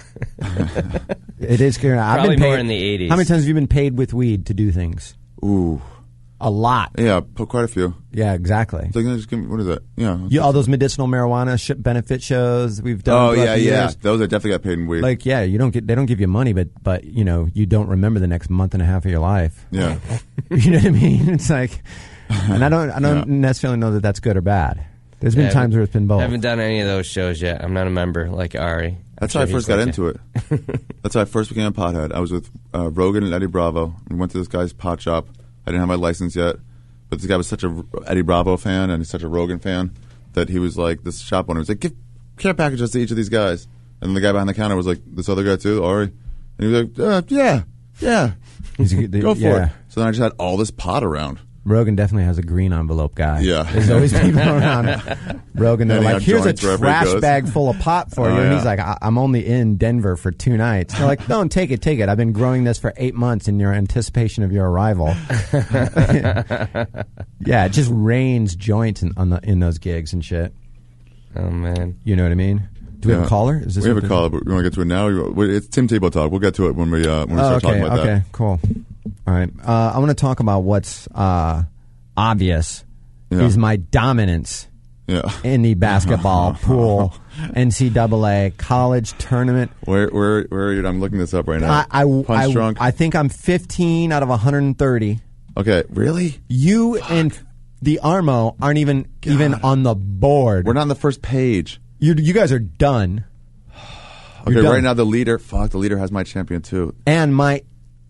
It is currency. I've Probably been paid, more in the eighties. How many times have you been paid with weed to do things? Ooh, A lot. yeah, put quite a few. Yeah, exactly. It's like, no, just give me, what is that? Yeah. You, all those medicinal marijuana sh- benefit shows we've done. oh throughout yeah, the yeah. years. Those I definitely got paid in weed. Like yeah, you don't get they don't give you money, but but you know you don't remember the next month and a half of your life. yeah. You know what I mean? It's like, and I don't I don't Yeah. necessarily know that that's good or bad. There's been Yeah, times where it's been both. I haven't done any of those shows yet. I'm not a member like Ari. That's how I first got into it. That's how I first became a pothead. I was with uh, Rogan and Eddie Bravo. We went to this guy's pot shop. I didn't have my license yet, but this guy was such a Eddie Bravo fan and he's such a Rogan fan that he was like, this shop owner was like, give care packages to each of these guys. And then the guy behind the counter was like, this other guy too, Ari? And he was like, uh, yeah, yeah, He's a- go for yeah. it. So then I just had all this pot around. Rogan definitely has a green envelope guy. Yeah. There's always people around Rogan. They're And he like, had here's a joints wherever he trash goes." bag full of pot for Oh, you. And yeah. he's like, I- I'm only in Denver for two nights. They're like, don't take it, take it. I've been growing this for eight months in your anticipation of your arrival. Yeah, it just rains joints in, on the, in those gigs and shit. Oh man. You know what I mean? Do we have Yeah. a caller? Is this we have what a this- caller, but we want to get to it now. You- It's Tim Tebow talk. We'll get to it when we uh, when we Oh, start okay, talking about okay, that. cool. All right. Uh, I want to talk about what's uh, obvious Yeah. is my dominance Yeah. in the basketball pool N C double A college tournament. Where where where are you? I'm looking this up right now. I, I, Punch I, drunk. I think I'm fifteen out of one hundred thirty. Okay, really? You and the Armo aren't even even on the board. We're not on the first page. You, you guys are done. Okay, You're done. right now the leader. Fuck, the leader has my champion too. And my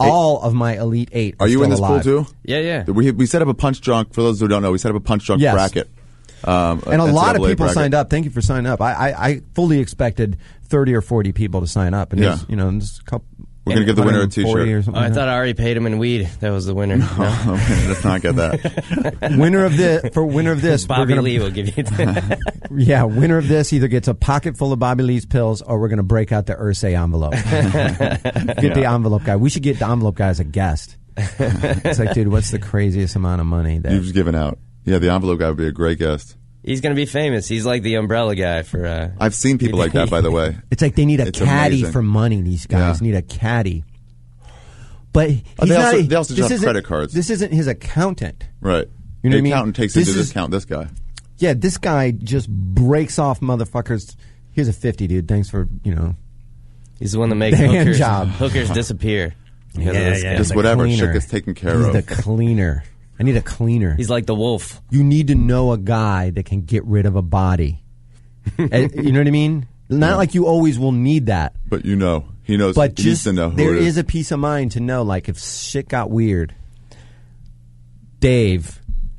all of my Elite Eight are Are you still in this alive. pool too? Yeah, yeah. We we set up a punch drunk. For those who don't know, we set up a punch drunk Yes. bracket. Um, And a lot of N C double A people bracket. signed up. Thank you for signing up. I, I, I fully expected thirty or forty people to sign up. And Yeah. there's, you know, there's a couple. We're gonna give the winner a one hundred forty T-shirt. or something Oh, I like thought I already paid him in weed. That was the winner. No? Let's not get that. that. winner of this for winner of this, we're Bobby gonna, Lee will give you that. yeah, winner of this either gets a pocket full of Bobby Lee's pills, or we're going to break out the Ursay envelope. Get the envelope guy. We should get the envelope guy as a guest. It's like, dude, what's the craziest amount of money that You've given out. Yeah, the envelope guy would be a great guest. He's going to be famous. He's like the umbrella guy for... Uh, I've seen people like that, by the way. It's like they need a It's caddy amazing. for money. These guys Yeah. need a caddy. But he's Oh, they not also- a- they also this just have isn't- credit cards. This isn't his accountant. Right. You know the what I mean? accountant takes This into is- discount this guy. Yeah, this guy just breaks off motherfuckers. Here's a fifty, dude. Thanks for, you know. he's the one that makes The hand hookers, job. hookers disappear. because of this guy. Just the whatever cleaner. shit gets taken care He's of. the cleaner. I need a cleaner. He's like the wolf. You need to know a guy that can get rid of a body. And, you know what I mean? Not like you always will need that. But you know, he knows. But he needs just to know who there it is a peace of mind to know, like, if shit got weird, Dave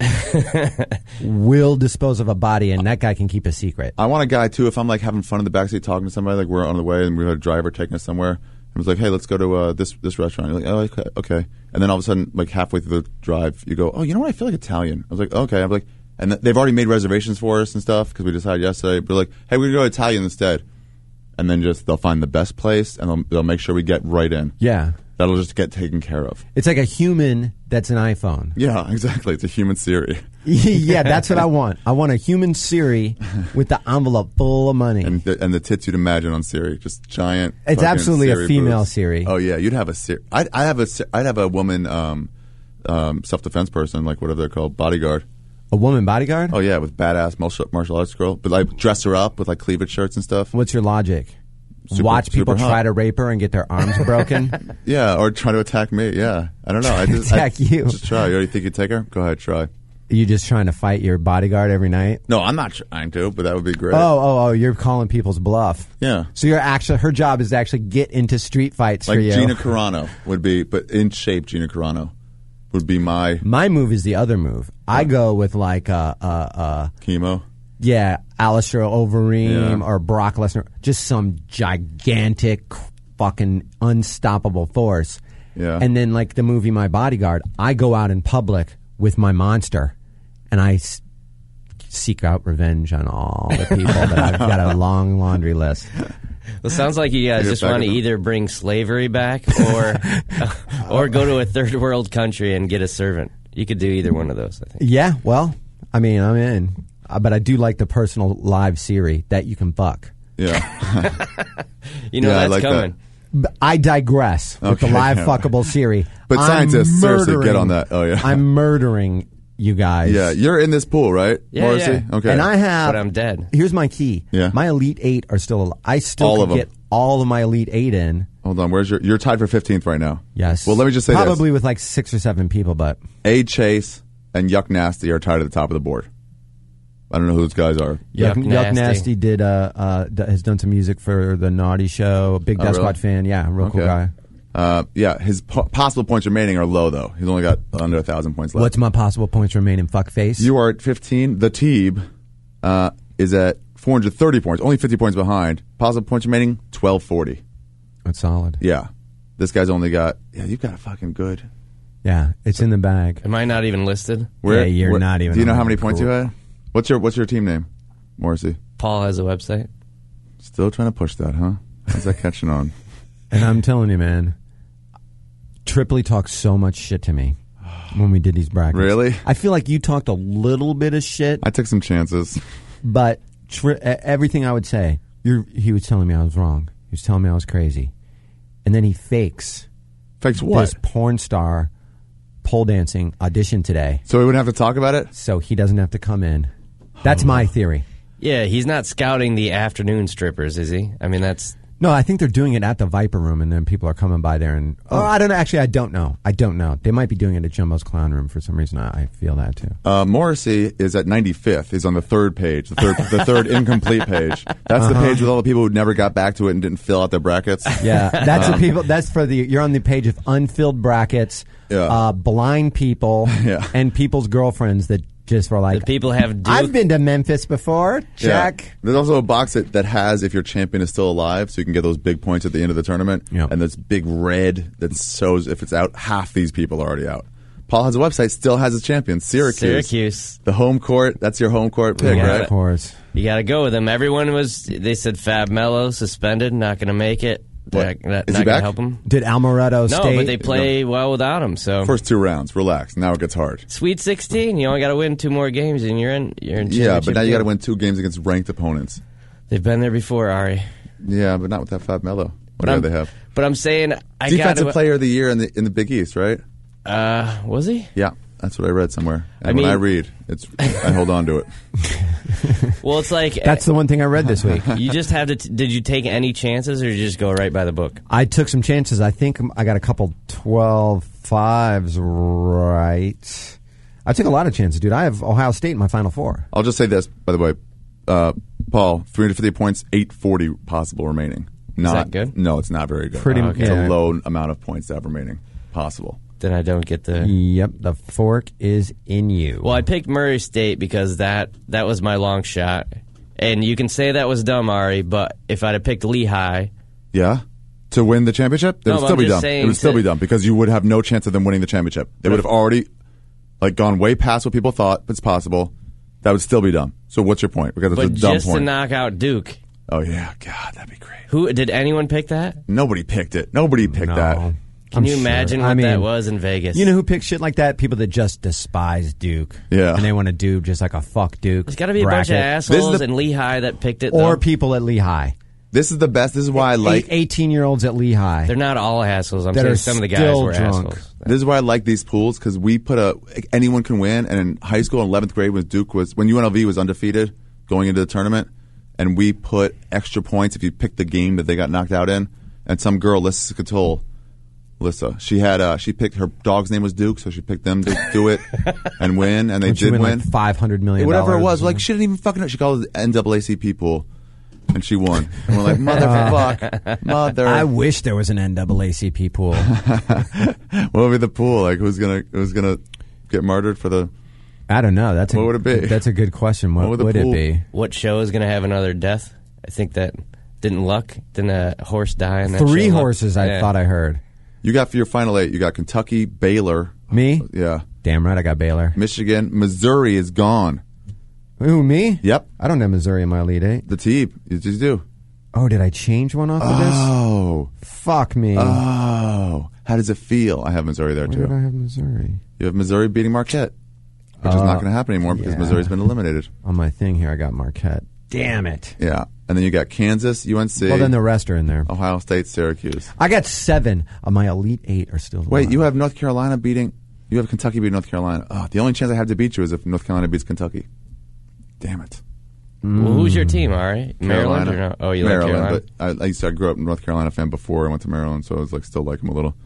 will dispose of a body, and that guy can keep a secret. I want a guy too. If I'm like having fun in the backseat talking to somebody, like we're on the way and we had a driver taking us somewhere, and was like, "Hey, let's go to uh, this this restaurant." You're like, "Oh, okay, okay." And then all of a sudden, like halfway through the drive, you go, "Oh, you know what? I feel like Italian." I was like, "Okay." I'm like, and th- they've already made reservations for us and stuff because we decided yesterday. But like, "Hey, we're gonna go Italian instead." And then just they'll find the best place and they'll, they'll make sure we get right in. Yeah. That'll just get taken care of. It's like a human that's an iPhone. Yeah, exactly. It's a human Siri. Yeah, that's what I want. I want a human Siri with the envelope full of money. And the, and the tits you'd imagine on Siri, just giant. It's fucking absolutely a Siri female boobs. Siri. Oh yeah, you'd have a Siri. I'd, I have a Si- I'd have a woman um, um, self defense person, like whatever they're called, bodyguard. A woman bodyguard? Oh yeah, with badass martial, martial arts girl, but like dress her up with like cleavage shirts and stuff. What's your logic? Super- Watch people super hot. try to rape her and get their arms broken? Yeah, or try to attack me. Yeah, I don't know. I just Attack I, you. Just try. You already think you'd take her? Go ahead, try. You just trying to fight your bodyguard every night? No, I'm not trying to, but that would be great. Oh, oh, oh! You're calling people's bluff. Yeah. So you're actually her job is to actually get into street fights Like for you. Gina Carano would be, but in shape. Gina Carano would be my My move is the other move. I go with like uh uh uh chemo. yeah, Alistair Overeem Yeah. or Brock Lesnar, just some gigantic, fucking unstoppable force. Yeah. And then like the movie My Bodyguard, I go out in public with my monster, and I s- seek out revenge on all the people that I've got a long laundry list. Well, sounds like you guys Get just back want to in the- either bring slavery back or or go to a third world country and get a servant. You could do either one of those, I think. Yeah, well, I mean, I'm in, uh, but I do like the personal live Siri that you can fuck. Yeah. You know Yeah, I that's like that. coming. But I digress with the Okay, live yeah. fuckable Siri. But I'm scientists, seriously, murdering- get on that. Oh, yeah. I'm murdering you guys. Yeah, you're in this pool, right, Yeah, Morrissey? yeah. Okay. And I have. But I'm dead. Here's my key. Yeah. My Elite Eight are still. al- I still All could of 'em. get all of my Elite Eight in. Hold on. Where's your? You're tied for fifteenth right now. Yes. Well, let me just say probably this: with like six or seven people, but A Chase and Yuck Nasty are tied at the top of the board. I don't know who those guys are. Yuck, Yuck Yuck Nasty. Nasty did uh, uh d- has done some music for the Naughty Show. Big Oh, Death really? Squad fan. Yeah, real cool Okay. guy. Uh, yeah, his po- possible points remaining are low though. He's only got under a thousand points left. What's my possible points remaining? Fuck face. You are at fifteen. The Teeb uh, is at four hundred thirty points, only fifty points behind. Possible points remaining twelve forty. That's solid. Yeah, this guy's only got. Yeah, you've got a fucking good. Yeah, it's in the bag. Am I not even listed? Yeah, you're not even Do you know on how the many points you group. had? What's your What's your team name, Morrissey? Paul has a website. Still trying to push that, huh? How's that catching on? And I'm telling you, man, Tripoli talked so much shit to me when we did these brackets. Really? I feel like you talked a little bit of shit, I took some chances. but tri- e- everything I would say, you're, he was telling me I was wrong. He was telling me I was crazy. And then he fakes Fakes what? this porn star pole dancing audition today, So we wouldn't have to talk about it? so he doesn't have to come in. That's my theory. Yeah, he's not scouting the afternoon strippers, is he? I mean, that's No, I think they're doing it at the Viper Room, and then people are coming by there. And oh, I don't know. Actually, I don't know. I don't know. They might be doing it at Jumbo's Clown Room for some reason. I, I feel that too. Uh, Morrissey is at ninety-fifth. He's on the third page, the third, the third incomplete page. That's uh-huh. the page with all the people who never got back to it and didn't fill out their brackets. Yeah, that's um, the people. That's for the. You're on the page of unfilled brackets, yeah. uh, blind people, yeah. and people's girlfriends that. Just for like, the people have Duke. I've been to Memphis before. Check. Yeah. There's also a box that, that has if your champion is still alive, so you can get those big points at the end of the tournament. Yep. And this big red that shows if it's out, half these people are already out. Paul has a website, still has his champion, Syracuse. Syracuse. The home court, that's your home court pick, yeah, right? Of course. You got to go with them. Everyone was, they said Fab Melo suspended, not going to make it. What? Not, Is not he gonna back? help him. Did Almoretto No, stay? but they play well without him. So First two rounds, relax. Now it gets hard. Sweet sixteen. You only got to win two more games, and you're in. You're in. Yeah, but now you got to game. win two games against ranked opponents. They've been there before, Ari. Yeah, but not with that Fab Melo. What But do I'm, they have? But I'm saying I Defensive got Player of the Year in the in the Big East, right? Uh, was he? Yeah, that's what I read somewhere. And I when mean- I read, it's I hold on to it. Well, it's like That's the one thing I read this week. you just have to. T- did you take any chances, or did you just go right by the book? I took some chances. I think I got a couple twelve fives right. I took a lot of chances, dude. I have Ohio State in my Final Four. I'll just say this, by the way, uh, Paul, three hundred fifty points, eight forty possible remaining. Not that good? No, it's not very good. Pretty Uh, much, It's yeah. a low amount of points to have remaining possible. Then I don't get the. Yep, the fork is in you. Well, I picked Murray State because that that was my long shot, and you can say that was dumb, Ari. But if I'd have picked Lehigh, Yeah, to win the championship, it No, would but still I'm be just dumb. saying It would still to- be dumb because you would have no chance of them winning the championship. They would have already like gone way past what people thought it's possible. That would still be dumb. So what's your point? Because it's but a dumb just to point. knock out Duke. Oh yeah, God, that'd be great. Who did anyone pick that? Nobody picked it. Nobody picked No. that. Can I'm you sure. imagine I what mean, that was in Vegas? You know who picks shit like that? People that just despise Duke. Yeah. And they want to do just like a fuck Duke. there's got to be a bunch of bracket. This assholes is the- in Lehigh that picked it. Or though. people at Lehigh. This is the best. This is why I like. eighteen-year-olds at Lehigh. They're not all assholes. I'm That saying are some of the guys still were drunk. assholes. This is why I like these pools because we put a anyone can win. And in high school, in eleventh grade, when Duke was when U N L V was undefeated going into the tournament, and we put extra points if you picked the game that they got knocked out in. And some girl, Lissa Catole, Lissa, she had uh, she picked her dog's name was Duke, so she picked them to do it and win, and they Don't you did win, win. like five hundred million dollars. Whatever it was, like she didn't even fucking know. She called it the N double A C P pool, and she won. And we're like, motherfuck, mother. I wish there was an N double A C P pool. What would be the pool? Like who's gonna who's gonna get murdered for the? I don't know. That's a, What would it be? That's a good question. What, What would the would it pool- be? What show is going to have another death? I think that didn't luck. Didn't a horse die in that Three show? horses, I Yeah. thought I heard. You got for your final eight. You got Kentucky, Baylor. Me? Yeah, Damn right, I got Baylor. Michigan, Missouri is gone. Who, me? Yep, I don't have Missouri in my Elite Eight. the team. You just do. Oh, did I change one off of this? Oh, Fuck me. oh. How does it feel? I have Missouri there Where did I too. have Missouri? You have Missouri beating Marquette, which is Uh, not going to happen anymore because yeah. Missouri's been eliminated. On my thing here, I got Marquette. Damn it. Yeah, and then you got Kansas, U N C, Well, then the rest are in there. Ohio State, Syracuse. I got seven of my Elite Eight are still Wait, alive. you have North Carolina beating. You have Kentucky beating North Carolina. Oh, the only chance I have to beat you is if North Carolina beats Kentucky. Damn it. Well, who's your team, Ari? Maryland Carolina. or no? Oh, you Maryland, like Carolina? but I, I used to I grew up a North Carolina fan before I went to Maryland, so I was like still like him a little.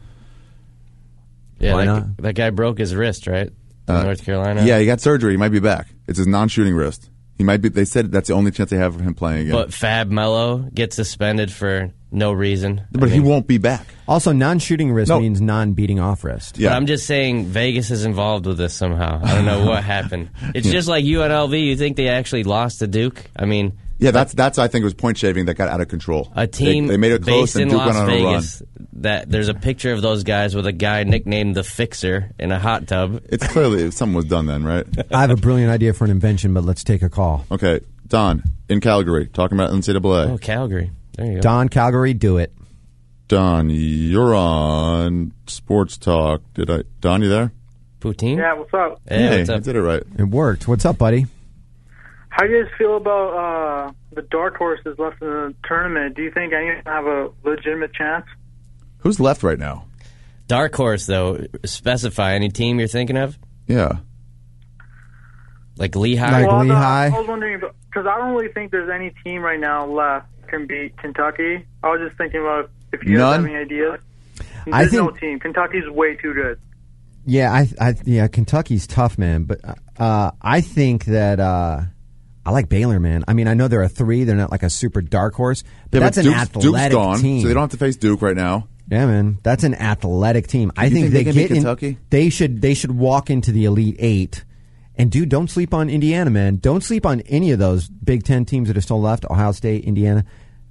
Yeah, Why that, not? that guy broke his wrist, right? In Uh, North Carolina. Yeah, he got surgery. He might be back. It's his non-shooting wrist. He might be. They said that's the only chance they have of him playing again. But Fab Melo gets suspended for no reason. But I he mean, won't be back. Also, non-shooting wrist No. means non-beating off wrist. Yeah, But I'm just saying Vegas is involved with this somehow. I don't know what happened. It's just like U N L V. You think they actually lost to Duke? I mean, yeah. That's that's I think it was point shaving that got out of control. a team They, they made it close, based and in Duke Las went on a run. Vegas. That there's a picture of those guys with a guy nicknamed the Fixer in a hot tub. It's clearly something was done then, right? I have a brilliant idea for an invention, but let's take a call. Okay, Don in Calgary talking about N C double A. Oh, Calgary. There you go. Don, Calgary, do it. Don, you're on Sports Talk. Did I? Don, you there? Poutine? Yeah, what's up? Hey, what's I up? did it right. It worked. What's up, buddy? How do you guys feel about uh, the dark horses left in the tournament? Do you think any of them have a legitimate chance? Who's left right now? Dark horse, though. Specify any team you're thinking of. Yeah. Like Lehigh. Like Well, I thought- Lehigh? I was wondering because I don't really think there's any team right now left can beat Kentucky. I was just thinking about if you guys None? have any ideas. I There's no think- team. Kentucky's way too good. Yeah, I, I, yeah, Kentucky's tough, man. But uh, I think that uh, I like Baylor, man. I mean, I know they're a three; they're not like a super dark horse, but Yeah, that's but an Duke's, Duke's athletic gone, team. so they don't have to face Duke right now. Yeah, man, that's an athletic team. I you think think they they can get beat in. Kentucky? They should. They should walk into the Elite Eight. And dude, don't sleep on Indiana, man. Don't sleep on any of those Big Ten teams that are still left. Ohio State, Indiana.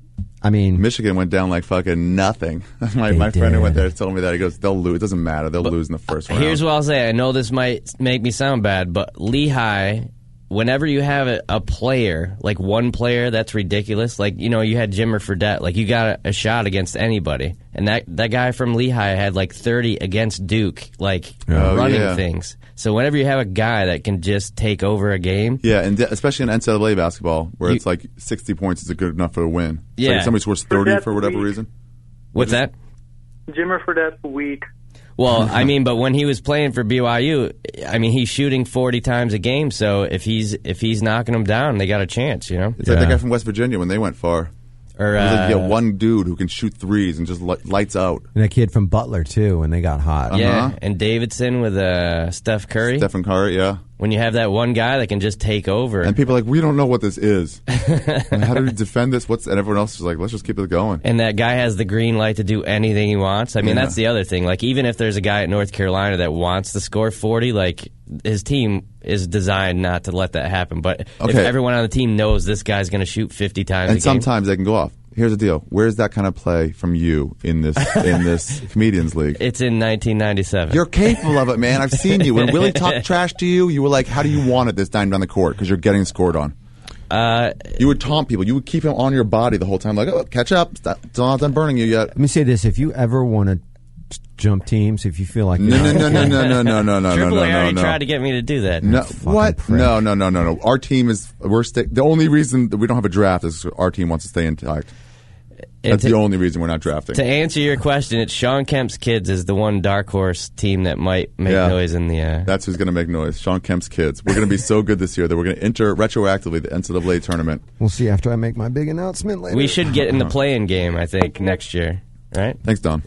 I mean, Michigan went down like fucking nothing. my They my friend who went did. there told me that. He goes, they'll lose. It doesn't matter. They'll lose in the first round. Here's what I'll say. I know this might make me sound bad, but Lehigh, whenever you have a, a player, like one player that's ridiculous, like, you know, you had Jimmer Fredette, like, you got a, a shot against anybody. And that, that guy from Lehigh had like thirty against Duke, like, Oh, running yeah. things. So whenever you have a guy that can just take over a game, Yeah, and de- especially in N C double A basketball, where You- it's like sixty points is good enough for a win. It's Yeah. Like if somebody scores thirty that's for whatever weak. reason. what's that? Jimmer Fredette's weak. Well, I mean, but when he was playing for B Y U, I mean, he's shooting forty times a game. So if he's if he's knocking them down, they got a chance, you know. It's like Yeah. that guy from West Virginia when they went far. Or It was like you uh, get one dude who can shoot threes and just li- lights out. and that kid from Butler too, when they got hot. yeah, Uh-huh. and Davidson with uh, Steph Curry. Stephen Curry, yeah. When you have that one guy that can just take over, And people are like, we don't know what this is. And how do we defend this? What's and everyone else is like, let's just keep it going. and that guy has the green light to do anything he wants. I mean, Yeah. that's the other thing. Like, even if there's a guy at North Carolina that wants to score forty, like, his team is designed not to let that happen. But if Okay. everyone on the team knows this guy's going to shoot fifty times And a game, sometimes they can go off. Here's the deal. Where's that kind of play from you in this in this comedians league? it's in nineteen ninety-seven. You're capable of it, man. I've seen you. When Willie talked trash to you, you were like, how do you want it this time down the court? Because you're getting scored on. uh, You would taunt people. You would keep him on your body the whole time. Like, oh, catch up. Stop- It's not done burning you yet. Let me say this: if you ever want to jump teams, if you feel like No, no, no, no, no, no, no, no, no, Triple no, A no, already no. tried to get me to do that. No, Fucking what? prick. No, no, no, no, no. Our team is we're sta- the only reason that we don't have a draft is our team wants to stay intact. And That's to, the only reason we're not drafting. to answer your question, it's Sean Kemp's kids is the one dark horse team that might make Yeah. noise in the. Uh, That's who's going to make noise. Sean Kemp's kids. We're going to be so good this year that we're going to enter retroactively the N C double A tournament. We'll see after I make my big announcement later. we should get in the play-in game, I think, next year, right? Thanks, Don.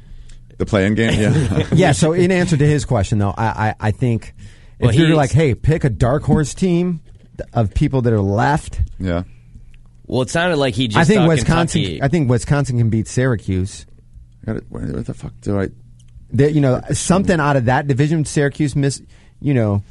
The play-in game, yeah. Yeah. So in answer to his question, though, I I, I think if Well, you're he's- like, hey, pick a dark horse team of people that are left. yeah. Well, it sounded like he just I think thought Wisconsin. Kentucky- I think Wisconsin can beat Syracuse. Got it. Where, where the fuck do I? That you know something out of that division. Syracuse miss. You know,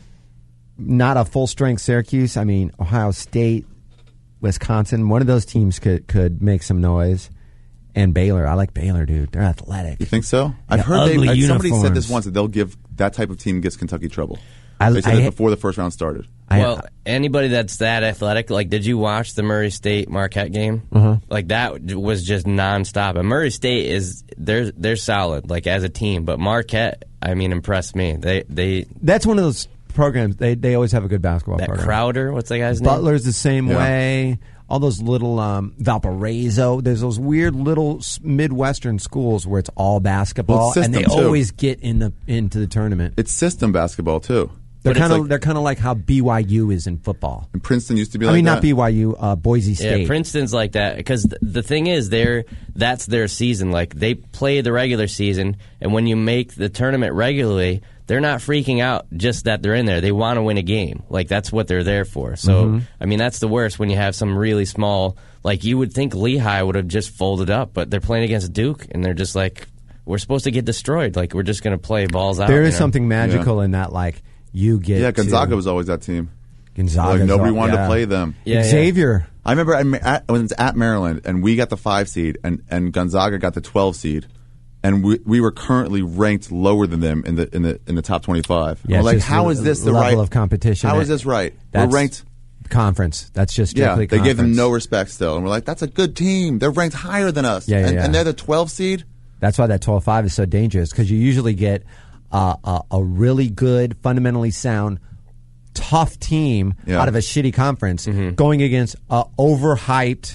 not a full strength Syracuse. I mean, Ohio State, Wisconsin. One of those teams could could make some noise. And Baylor, I like Baylor, dude. They're athletic. You think so? I've Yeah, heard they. ugly uh, Somebody said this uniforms. once that they'll give that type of team gives Kentucky trouble. I- They said I- that before the first round started. I- Well, anybody that's that athletic, like, did you watch the Murray State Marquette game? Uh-huh. Like, that was just nonstop. And Murray State is they're they're solid, like, as a team. But Marquette, I mean, impressed me. They they that's one of those programs. They they always have a good basketball that program. Crowder, what's that guy's name? Butler's the same Yeah. way. All those little um, Valparaiso. There's those weird little s- Midwestern schools where it's all basketball, Well, it's and they system, too. always get in the into the tournament. It's system basketball too. They're but it's kind of like- they're kind of like how B Y U is in football. And Princeton used to be I like mean, that. not B Y U, uh, Boise State. Yeah, Princeton's like that because th- the thing is, they're that's their season. Like, they play the regular season, and when you make the tournament regularly, they're not freaking out just that they're in there. They want to win a game. Like, that's what they're there for. So, Mm-hmm. I mean, that's the worst when you have some really small. Like, you would think Lehigh would have just folded up, but they're playing against Duke, and they're just like, we're supposed to get destroyed. Like, we're just going to play balls out. There you is know? something magical in that. Like you get Yeah, Gonzaga to, was always that team. Gonzaga. Like nobody wanted to play them. Yeah, yeah. Xavier. I remember I, at, when it was at Maryland, and we got the five seed, and, and Gonzaga got the twelve seed, and we we were currently ranked lower than them in the in the in the top twenty five. Yeah, I'm it's like, just how the is this the level right of competition? How is this right? We're That's ranked. conference. That's just Yeah, strictly they gave them conference. no respect still, and we're like, that's a good team. They're ranked higher than us, Yeah, yeah, and, yeah. and they're the twelve seed. That's why that twelve five is so dangerous because you usually get uh, a, a really good, fundamentally sound, tough team Yeah. out of a shitty conference going against a overhyped,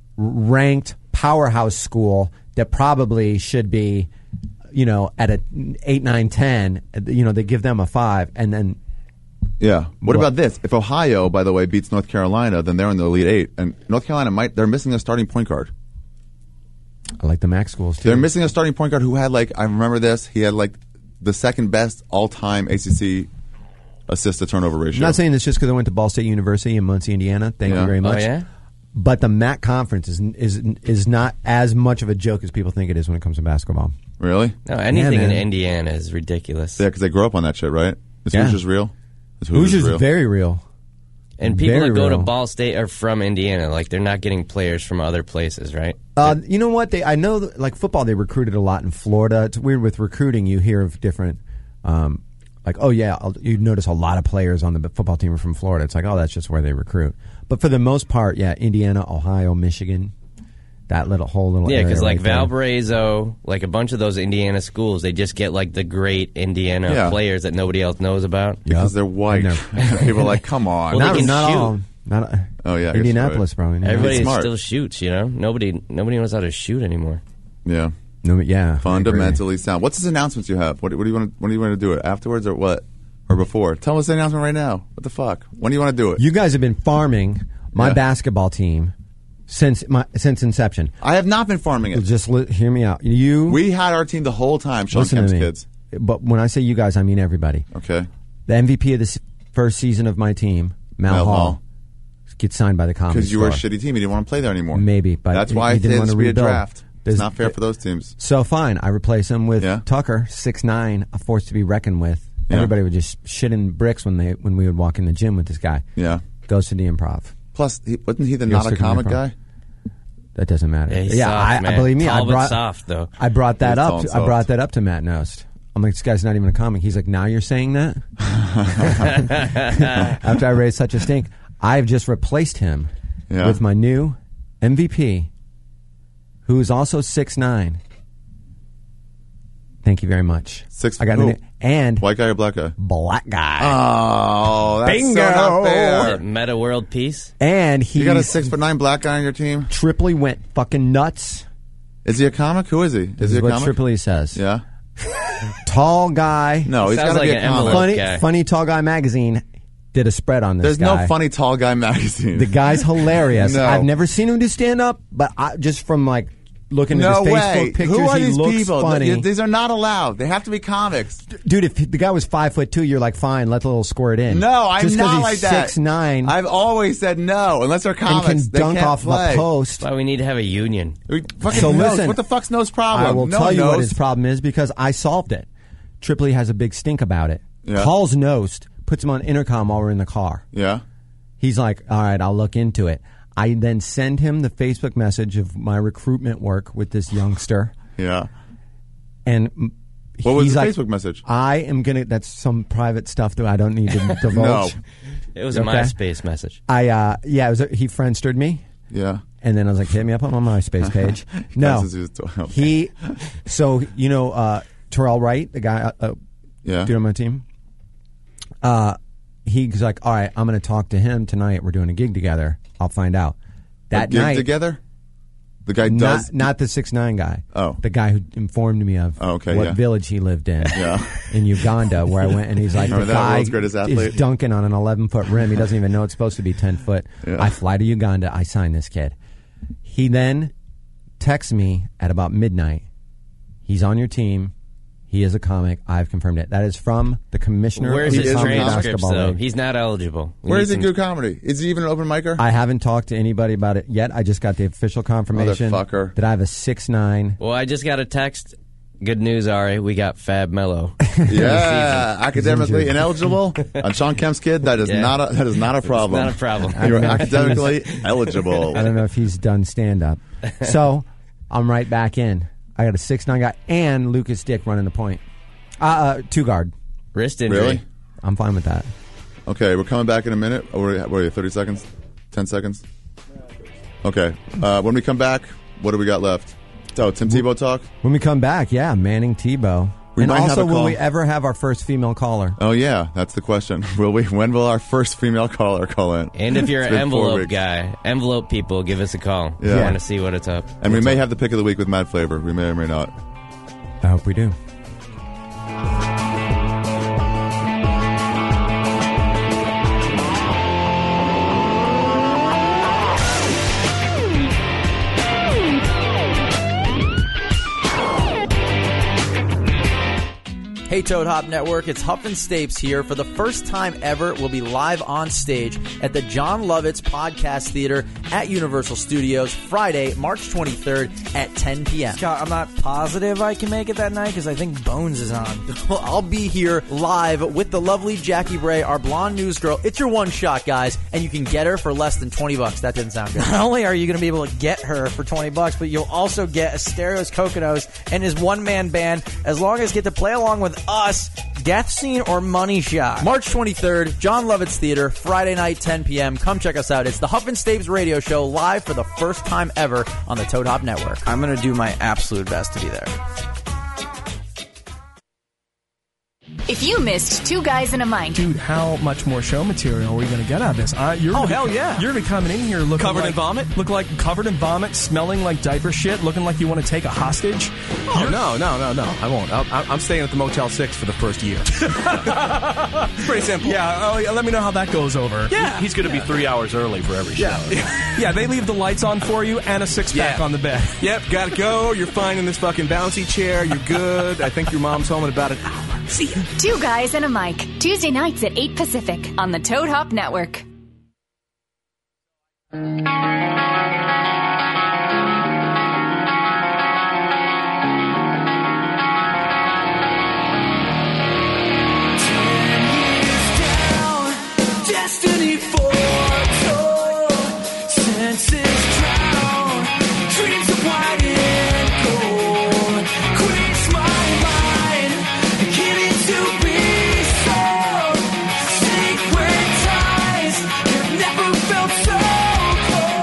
ranked powerhouse school that probably should be, you know, at a eight, nine, ten. You know, they give them a five, and then Yeah. What, What? about this? If Ohio, by the way, beats North Carolina, then they're in the Elite Eight, and North Carolina might they're missing a starting point guard. I like the MAC schools too. They're missing a starting point guard who had like I remember this. He had like the second best all time A C C assist to turnover ratio. I'm not saying this just because I went to Ball State University in Muncie, Indiana. Thank Yeah. you very Oh, much. yeah? But the M A C conference is is is not as much of a joke as people think it is when it comes to basketball. Really? No, anything Yeah, in man. Indiana is ridiculous. Yeah, because they grew up on that shit, right? Is Yeah. Hoosiers real? Is Hoosiers real? is very real. And people Very that go real. to Ball State are from Indiana. Like, they're not getting players from other places, right? Uh, you know what? They I know that, like football, they recruited a lot in Florida. It's weird with recruiting. You hear of different, um, like oh yeah, I'll, you notice a lot of players on the football team are from Florida. It's like oh that's just where they recruit. But for the most part, yeah, Indiana, Ohio, Michigan, that little whole little Yeah, area because like right there. Valparaiso, like a bunch of those Indiana schools, they just get like the great Indiana Yeah. players that nobody else knows about. Because Yep. they're white. I know. People are like, come on. Well, they Not, can not shoot. all. Not, Oh, yeah, I guess Indianapolis, you're probably. Everybody smart. still shoots, you know. Nobody, nobody knows how to shoot anymore. Yeah. No, but yeah, I agree. Fundamentally sound. What's his announcements you have? What, what do you want? To, when do you want to do it? Afterwards or what? Or before? Tell us the announcement right now. What the fuck? When do you want to do it? You guys have been farming my Yeah. basketball team since my since inception. I have not been farming it. Just li- hear me out. You We had our team the whole time. Sean listen Kemp's to me. kids. But when I say you guys, I mean everybody. Okay. The M V P of this first season of my team, Mal, Mel Hall, Hall. gets signed by the Comedy Because you were a Store. shitty team. You didn't want to play there anymore. Maybe, but that's he- why he it didn't has want to to be a rebuild. draft. There's- It's not fair for those teams. So fine, I replace him with Yeah. Tucker, six nine, a force to be reckoned with. Yeah. Everybody would just shit in bricks when they when we would walk in the gym with this guy. Yeah. Goes to the Improv. Plus, he, wasn't he the He not goes a to the comic Improv. guy? That doesn't matter. Yeah, he's yeah, soft, I, I man. believe me. Tall I but brought soft, though. I brought that He's tall up. and To, I brought soft. that up to Matt Nost. I'm like, this guy's not even a comic. He's like, now you're saying that? After I raised such a stink, I've just replaced him Yeah. with my new M V P, who is also six nine. Thank you very much. Six- I got who? an, and White guy or black guy? black guy. Oh, that's Bingo. so not Is fair. it Meta World Peace? and he You got a six foot nine black guy on your team? Tripoli went fucking nuts. Is he a comic? Who is he? This Is he is a what comic? Tripoli says. Yeah. Tall guy. No, he's Sounds got to like be a an envelope comic. funny, guy. funny tall guy magazine did a spread on this There's guy. no funny tall guy magazine. The guy's hilarious. No. I've never seen him do stand up, but I, just from like looking no at his way. Facebook pictures, Who are he these looks people? funny. Th- These are not allowed. They have to be comics. Dude, if the guy was five foot two, you're like, fine, let the little squirt in. No, I'm just 'cause not he's like that. Six nine I've always said no, unless they're and comics. can they dunk can't off play. a post. That's why we need to have a union. We fucking So knows. listen, what the fuck's No's problem? I will no tell one you what knows. his problem is because I solved it. Tripoli has a big stink about it. Yeah. Calls Nost, puts him on intercom while we're in the car. Yeah. He's like, all right, I'll look into it. I then send him the Facebook message of my recruitment work with this youngster. Yeah. And mm, What was he's the like, Facebook message? I am going to, that's some private stuff that I don't need to divulge. No. It was a Okay. MySpace message. I, uh, yeah, it was a, he friendstered me. Yeah. And then I was like, hit me up on my MySpace page. no. Since he was twelve. He, so, you know, uh, Terrell Wright, the guy, uh, Yeah. dude on my team, uh, he's like, all right, I'm going to talk to him tonight. We're doing a gig together. I'll find out. That A gig night, together? The guy not, does. not the six nine guy. Oh. The guy who informed me of Oh, okay, what yeah. village he lived in. Yeah. In Uganda, where I went, and he's like, Remember the that guy world's greatest athlete? is dunking on an eleven foot rim. He doesn't even know it's supposed to be ten foot. Yeah. I fly to Uganda. I sign this kid. He then texts me at about midnight. He's on your team. He is a comic. I've confirmed it. That is from the commissioner Where's of He the his is a Comedy comic? transcripts, Basketball though? League. He's not eligible. We Where need is he some- do comedy? Is he even an open micer? I haven't talked to anybody about it yet. I just got the official confirmation Motherfucker. that I have a six nine. Well, I just got a text. Good news, Ari. We got Fab Mello. Yeah, academically ineligible. On Sean Kemp's kid, that is Yeah. not a that is not a problem. Not a problem. You're I don't know if academically eligible. I don't know if he's done stand up. So I'm right back in. I got a six nine guy and Lucas Dick running the point. Uh, uh two guard. Wrist injury. Really? I'm fine with that. Okay, we're coming back in a minute. Oh, we're, what are you, thirty seconds? ten seconds? Okay. Uh, when we come back, what do we got left? Oh, Tim Tebow talk? When we come back, yeah, Manning Tebow. We and might have also, a will call. we ever have our first female caller? Oh, yeah, that's the question. Will we? When will our first female caller call in? And if you're It's an been four envelope weeks. guy, envelope people, give us a call. Yeah. We want to see what it's up. And we may have the pick of the week with Mad Flavor. We may or may not. I hope we do. Hey, Toad Hop Network, it's Huff and Stapes here. For the first time ever, we'll be live on stage at the John Lovitz Podcast Theater at Universal Studios Friday, March twenty-third at ten p.m. Scott, I'm not positive I can make it that night because I think Bones is on. Well, I'll be here live with the lovely Jackie Bray, our blonde news girl. It's your one shot, guys, and you can get her for less than twenty bucks. That didn't sound good. Not only are you going to be able to get her for twenty bucks, but you'll also get Asterios Kokonos and his one-man band as long as you get to play along with us, Death Scene or Money Shot. March twenty-third, John Lovitz Theater, Friday night, ten p.m. Come check us out. It's the Huff and Stapes radio show live for the first time ever on the Toad Hop Network. I'm going to do my absolute best to be there. If you missed Two Guys and a Mic. Dude, how much more show material are we going to get out of this? Uh, you're oh, gonna hell be, yeah. You're going to be coming in here looking covered like, in vomit? Look like covered in vomit, smelling like diaper shit, looking like you want to take a hostage. Oh, you're, no, no, no, no. I won't. I'll, I'm staying at the Motel six for the first year. It's pretty simple. Yeah, oh, yeah, let me know how that goes over. Yeah. He, he's going to yeah. be three hours early for every show. Yeah. Yeah, they leave the lights on for you and a six-pack yeah. on the bed. Yep, gotta go. You're fine in this fucking bouncy chair. You're good. I think your mom's home in about an hour. See ya. Two Guys and a Mic. Tuesday nights at eight Pacific on the Toad Hop Network. Destiny foretold, senses drown, dreams of white and gold. Quench my mind, give it to be sold. Sacred ties have never felt so cold.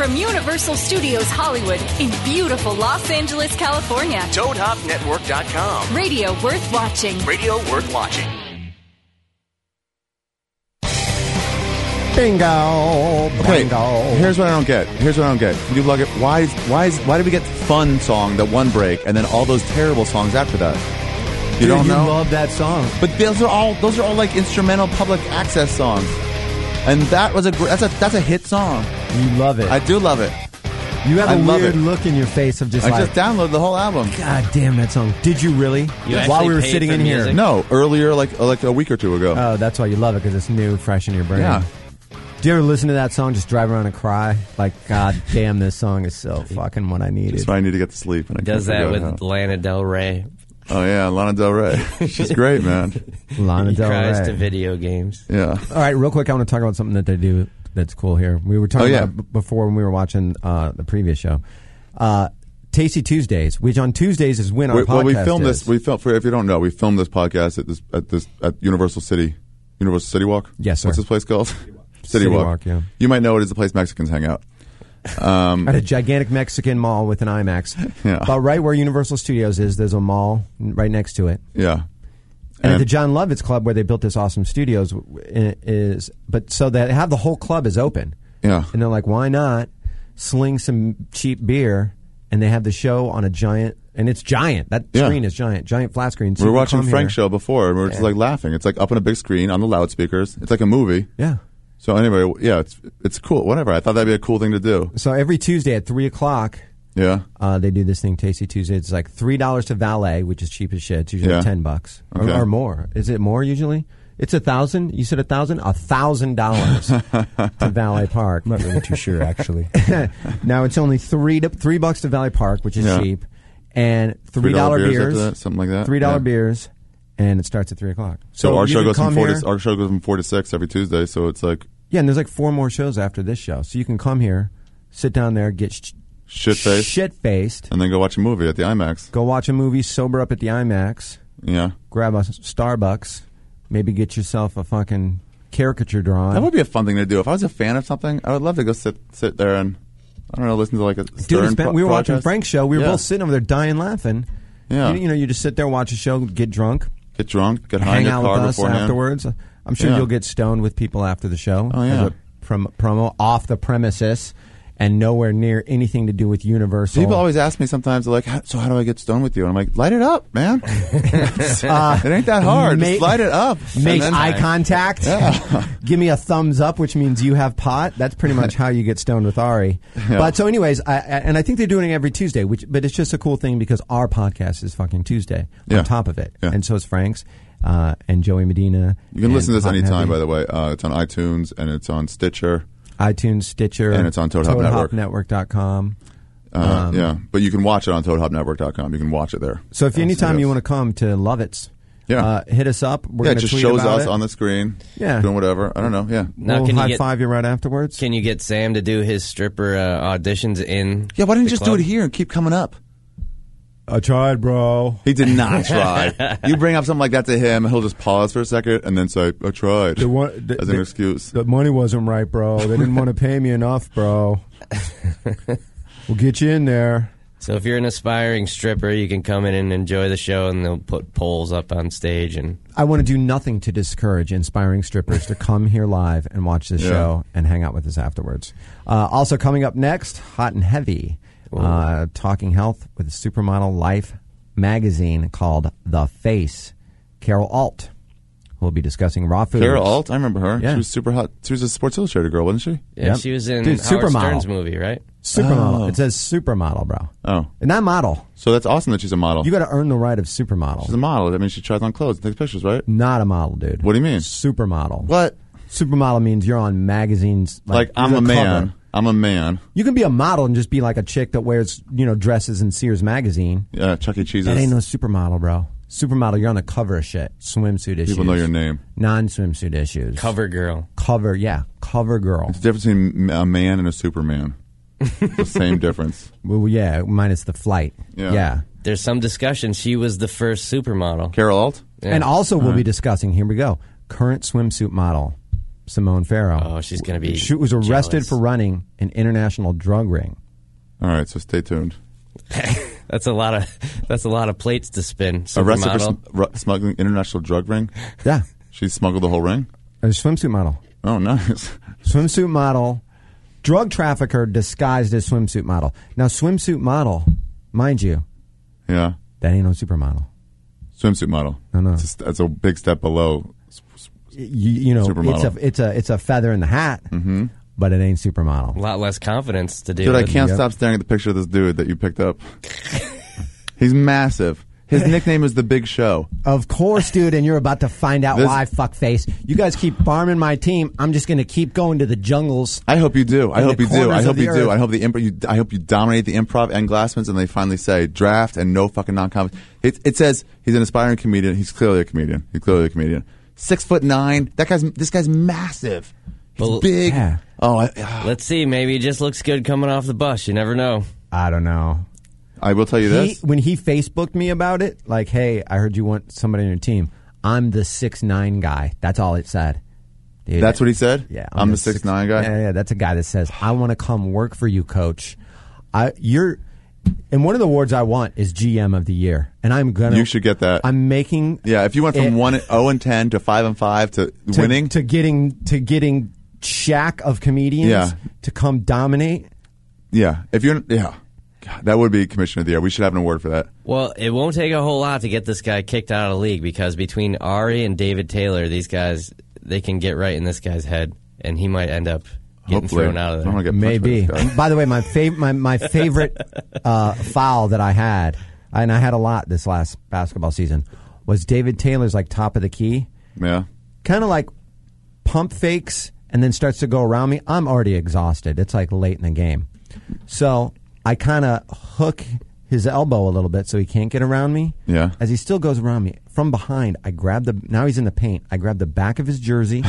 from Universal Studios Hollywood in beautiful Los Angeles, California. Toad Hop Network dot com. Radio worth watching. Radio worth watching. Bingo. Okay, Bingo. here's what I don't get. Here's what I don't get. Can you look at why? Is, why is why did we get fun song that one break and then all those terrible songs after that? You Dude, don't you know. love that song. But those are all those are all like instrumental public access songs, and that was a gr- that's a that's a hit song. You love it. I do love it. You have I a love weird it. look in your face of just I like, just downloaded the whole album. God damn that song. Did you really? You While actually we were paid sitting for in music? here. No, earlier like like a week or two ago. Oh, that's why you love it, because it's new, fresh in your brain. Yeah. Do you ever listen to that song, just drive around and cry? Like, God damn, this song is so fucking what I needed. That's why I need to get to sleep. And I Does can't that figure with out Lana Del Rey. how. Oh yeah, Lana Del Rey. She's great, man. Lana He Del cries Rey. to video games. Yeah. All right, real quick, I want to talk about something that they do that's cool here. We were talking Oh, yeah. about it b- before when we were watching uh, the previous show. Uh, Tasty Tuesdays, which on Tuesdays is when our We, podcast well, we filmed is. this. We filmed for if you don't know, we filmed this podcast at this at this at Universal City, Universal City Walk. Yes, sir. What's this place called? City, City Walk. Walk, yeah. You might know it as the place Mexicans hang out. Um, At a gigantic Mexican mall with an IMAX. Yeah. But right where Universal Studios is, there's a mall right next to it. yeah. And, at the John Lovitz Club, where they built this awesome studios, w- i- is but so they have the whole club is open. Yeah. And they're like, why not sling some cheap beer? And they have the show on a giant, and it's giant. That Yeah. screen is giant, giant flat screen. So we were you can watching come Frank's here. show before, and we were just Yeah. like laughing. It's like up on a big screen on the loudspeakers. It's like a movie. Yeah. So anyway, yeah, it's it's cool. Whatever. I thought that'd be a cool thing to do. So every Tuesday at three o'clock, Yeah. uh, they do this thing, Tasty Tuesday. It's like three dollars to valet, which is cheap as shit. It's usually Yeah. ten bucks or, Okay. or more. Is it more usually? It's a thousand. You said a thousand. A thousand dollars to Valet Park. I'm not really too sure, actually. Now it's only three to, three bucks to Valet Park, which is Yeah. cheap, and three three dollar dollar beers beers, after that, something like that. Three dollar Yeah. beers, and it starts at three o'clock. So, our you show can goes from come four here- to our show goes from four to six every Tuesday. So it's like yeah, and there's like four more shows after this show, so you can come here, sit down there, get sh- shit faced, shit faced, and then go watch a movie at the IMAX. go watch a movie, sober up at the IMAX, Yeah. grab a Starbucks, maybe get yourself a fucking caricature drawn. That would be a fun thing to do. If I was a fan of something, I would love to go sit sit there and I don't know, listen to like a Dude, Stern it's been, pro- we were watching broadcast. Frank's show. We were Yeah. both sitting over there dying laughing. Yeah. You, you know, you just sit there, watch a show, get drunk, Get drunk, get high hang in your out car with us beforehand. afterwards. I'm sure Yeah. you'll get stoned with people after the show. Oh, as yeah. a prom- promo off the premises and nowhere near anything to do with Universal. People always ask me sometimes, they're like, "How- so how do I get stoned with you? And I'm like, light it up, man. Uh, it ain't that hard. make- Just light it up. Make And then- eye contact. Yeah. Give me a thumbs up, which means you have pot. That's pretty much how you get stoned with Ari. Yeah. But so, anyways, I, I, and I think they're doing it every Tuesday. Which, but it's just a cool thing because our podcast is fucking Tuesday Yeah. on top of it, Yeah. and so is Frank's uh, and Joey Medina. You can and listen to this Hot and anytime, Heavy. by the way. Uh, it's on iTunes and it's on Stitcher. iTunes, Stitcher, And it's on Toad Hop Network. Network dot com. Uh, Um, yeah, but you can watch it on Toad Hop Network dot com. You can watch it there. So if anytime Yes. you want to come to Lovitz, Yeah. uh, hit us up. We're yeah, it gonna just tweet shows about us it. on the screen. Yeah. Doing whatever. I don't know. Yeah. Now, we'll can you high get- five you right afterwards. Can you get Sam to do his stripper uh, auditions in? Yeah, why didn't you the just club? do it here and keep coming up? I tried, bro. He did not try. You bring up something like that to him, he'll just pause for a second and then say, I tried, The one- the- as an the- excuse. The money wasn't right, bro. They didn't want to pay me enough, bro. We'll get you in there. So if you're an aspiring stripper, you can come in and enjoy the show, and they'll put polls up on stage. And I want to do nothing to discourage inspiring strippers to come here live and watch this Yeah. show and hang out with us afterwards. Uh, also coming up next, Hot and Heavy, uh, talking health with a supermodel life magazine called The Face. Carol Alt will be discussing raw foods. Carol Alt, I remember her. Yeah. She was super hot. She was a Sports Illustrated girl, wasn't she? yeah, Yep. she was in Dude, Howard supermodel. Stern's movie, right? Supermodel. Oh. It says supermodel, bro. Oh. And not model. So that's awesome that she's a model. You got to earn the right of supermodel. She's a model. That means she tries on clothes and takes pictures, right? Not a model, dude. What do you mean? Supermodel. What? Supermodel means you're on magazines. Like, I'm you're a the man. cover. I'm a man. You can be a model and just be like a chick that wears, you know, dresses in Sears magazine. Yeah, Chuck E. Cheese's. That ain't no supermodel, bro. Supermodel, you're on the cover of shit. Swimsuit issues. People know your name. Non-swimsuit issues. Cover girl. Cover, yeah. Cover girl. It's the difference between a man and a Superman. It's the same difference. Well, yeah, minus the flight. Yeah. Yeah. There's some discussion. She was the first supermodel. Carol Alt? Yeah. And also, we'll All be right. discussing, here we go, current swimsuit model. Simone Farrow. Oh, she's going to be She was arrested jealous. for running an international drug ring. All right, so stay tuned. That's a lot of that's a lot of plates to spin. Arrested for Supermodel. sm- ru- smuggling international drug ring. Yeah. She smuggled the whole ring. A swimsuit model. Oh, nice. Swimsuit model. Drug trafficker disguised as swimsuit model. Now, swimsuit model, mind you, Yeah. that ain't no supermodel. Swimsuit model. No, no. It's a, it's a big step below. You, you know, Supermodel. it's a it's a it's a feather in the hat, Mm-hmm. but it ain't supermodel. A lot less confidence to do Dude, I it. can't Yep. stop staring at the picture of this dude that you picked up. He's massive. His nickname is The Big Show. Of course, dude, and you're about to find out This- why, fuckface. You guys keep farming my team. I'm just going to keep going to the jungles. I hope you do. I In hope the you do. I corners hope of the you do. earth. I hope the imp- you, I hope you dominate the improv and Glassman's, and they finally say draft and no fucking non-confidence. It, it says he's an aspiring comedian. He's clearly a comedian. He's clearly a comedian. Six foot nine. That guy's. This guy's massive. He's Well, big. yeah. Oh, I, ah. Let's see. Maybe he just looks good coming off the bus. You never know. I don't know. I will tell you He, this. when he Facebooked me about it, like, hey, I heard you want somebody on your team. I'm the six nine guy. That's all it said. Dude, That's what he said. Yeah, I'm the six nine guy. Yeah, yeah, that's a guy that says, "I want to come work for you, coach." I you're, and one of the awards I want is G M of the year, and I'm gonna. You should get that. I'm making. Yeah, if you went from it- one zero and ten to five and five to, to, winning, to getting to getting Shaq of comedians Yeah. to come dominate. yeah. If you're, yeah, God, that would be Commissioner of the Year. We should have an award for that. Well, it won't take a whole lot to get this guy kicked out of the league because between Ari and David Taylor, these guys, they can get right in this guy's head, and he might end up getting Hopefully. thrown out of I there. don't wanna get punched by Maybe. this guy. By the way, my fav- my my favorite uh, foul that I had, and I had a lot this last basketball season, was David Taylor's like top of the key, Yeah. kind of like pump fakes, and then starts to go around me. I'm already exhausted. It's like late in the game, so I kind of hook his elbow a little bit so he can't get around me. Yeah. As he still goes around me from behind, I grab the. Now he's in the paint. I grab the back of his jersey,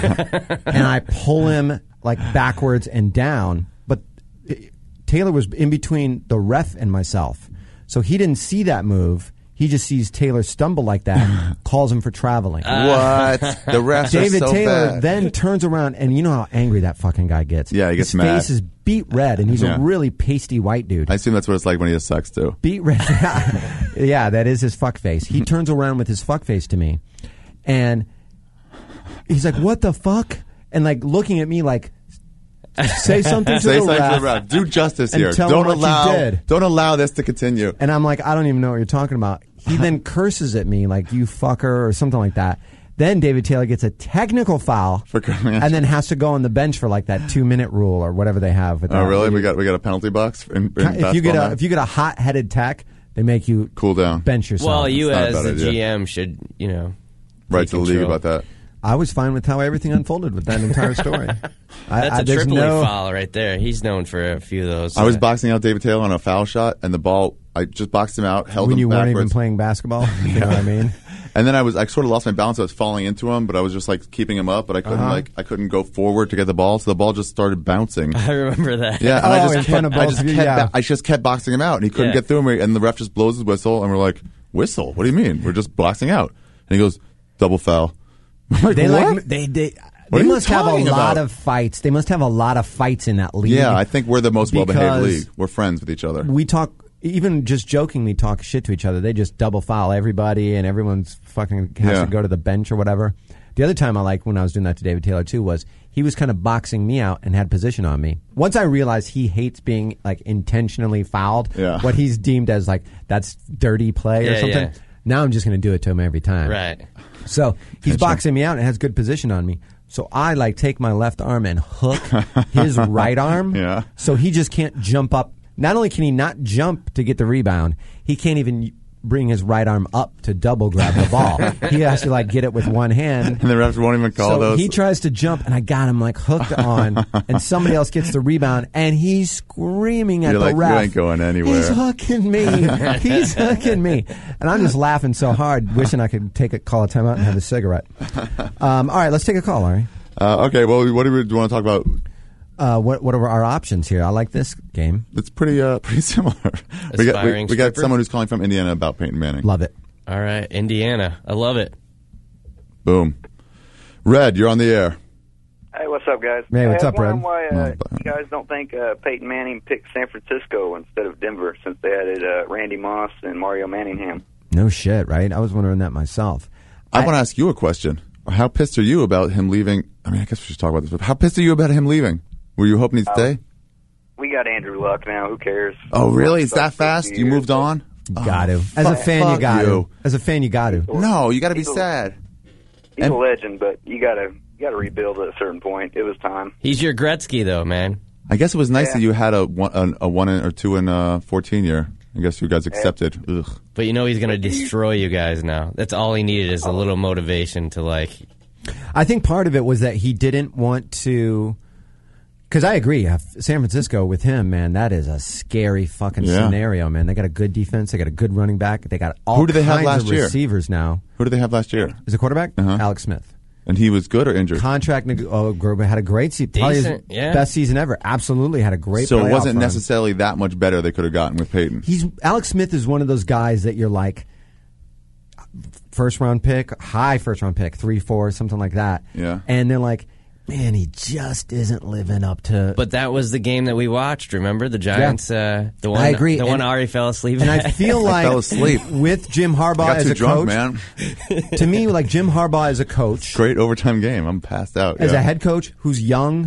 and I pull him like backwards and down. But it, Taylor was in between the ref and myself, so he didn't see that move. He just sees Taylor stumble like that, calls him for traveling. What? The refs David are so Taylor bad. then turns around, and you know how angry that fucking guy gets. Yeah, he gets his mad. face is beat red, and he's Yeah. a really pasty white dude. I assume that's what it's like when he has sex too. Beat red. Yeah, that is his fuck face. He turns around with his fuck face to me, and he's like, "What the fuck?" And like looking at me like, "Say something to Say the something ref. to the ref. Do justice and here. tell him Don't what you allow. did." Don't allow this to continue. And I'm like, I don't even know what you're talking about. He then curses at me like, "You fucker," or something like that. Then David Taylor gets a technical foul, For coming at and you. then has to go on the bench for like that two minute rule or whatever they have. With Oh, that. really? We got we got a penalty box in, in if you get basketball a now? if you get a hot headed tech, they make you cool down. bench yourself. Well, you It's not a as bad the idea. G M should, you know, Right take to the league control. about that. I was fine with how everything unfolded with that entire story. I, That's I, a there's Tripoli no, foul right there. He's known for a few of those. I was boxing out David Taylor on a foul shot, and the ball. I just boxed him out, held when him you backwards, weren't even playing basketball. You know what I mean? and then I was I sort of lost my balance. I was falling into him, but I was just like keeping him up, but I couldn't Uh-huh. like I couldn't go forward to get the ball, so the ball just started bouncing. I remember that. Yeah, and Oh, I in just front kept, of I both just of you, kept, yeah. ba- I just kept boxing him out, and he couldn't Yeah. get through me. And the ref just blows his whistle, and we're like, "Whistle? What do you mean? We're just boxing out." And he goes, "Double foul." I'm like, They "What?" like they they. What They are you must have a talking lot about? of fights. They must have a lot of fights in that league. Yeah, I think we're the most well-behaved Because league. We're friends with each other. we talk, even just jokingly talk shit to each other. They just double foul everybody, and everyone's fucking has Yeah. to go to the bench or whatever. The other time I liked when I was doing that to David Taylor too was he was kind of boxing me out and had position on me. Once I realized he hates being like intentionally fouled, Yeah. what he's deemed as like that's dirty play or Yeah, something. yeah. Now I'm just going to do it to him every time. Right. So he's boxing me out and has good position on me. So I like take my left arm and hook his right arm. Yeah. So he just can't jump up. Not only can he not jump to get the rebound, he can't even bring his right arm up to double grab the ball. He has to like get it with one hand. And the refs won't even call So those. he tries to jump, and I got him like hooked on, and somebody else gets the rebound, and he's screaming at You're the like, ref. "You ain't going anywhere." He's hooking me. He's hooking me, and I'm just laughing so hard, wishing I could take a call a timeout and have a cigarette. Um, all right, let's take a call, Larry. Uh, okay, well, what do we do? You want to talk about? Uh, what what are our options here? I like this game. It's pretty uh, pretty similar. we got we, Aspiring we got stripper? someone who's calling from Indiana about Peyton Manning. Love it. All right, Indiana. I love it. Boom. Red, you're on the air. what's up, guys? Hey, what's I up, was wondering Brad? Why uh, you guys don't think uh, Peyton Manning picked San Francisco instead of Denver since they added uh, Randy Moss and Mario Manningham? No shit, right? I was wondering that myself. I, I want to ask you a question. How pissed are you about him leaving? I mean, I guess we should talk about this, but how pissed are you about him leaving? Were you hoping he'd Uh, stay? We got Andrew Luck now. Who cares? Oh, really? Is that fast? You moved on? Got to. Oh, As a fuck- fan, you fuck got you. to. As a fan, you got to. No, you got to be He's a- sad. He's And- a legend, but you got to you got to rebuild at a certain point. It was time. He's your Gretzky, though, man. I guess it was nice Yeah. that you had a one, a, a one in, or two in uh, fourteen year. I guess you guys accepted. Ugh. But you know he's going to destroy you guys now. That's all he needed is a little motivation to, like... I think part of it was that he didn't want to. Because I agree, uh, San Francisco with him, man, that is a scary fucking Yeah. scenario, man. They got a good defense, they got a good running back, they got all Who did they have kinds last of year? receivers now. Who did they have last year? As a quarterback, Uh-huh. Alex Smith. And he was good or injured? Contract, neg- oh, Grover had a great season, probably his Decent, yeah. best season ever. Absolutely had a great. So it playoff wasn't run. necessarily that much better they could have gotten with Peyton. He's Alex Smith is one of those guys that you're like, first round pick, high first round pick, three, four, something like that. Yeah. And they're like, man, he just isn't living up to. But that was the game that we watched, remember? The Giants, uh, the one, I agree. the one And- Ari fell asleep And I at. feel I like fell asleep. with Jim I Harbaugh got as too a drunk, coach, man. to me, like Jim Harbaugh as a coach, Great overtime game. I'm passed out. as yeah. a head coach who's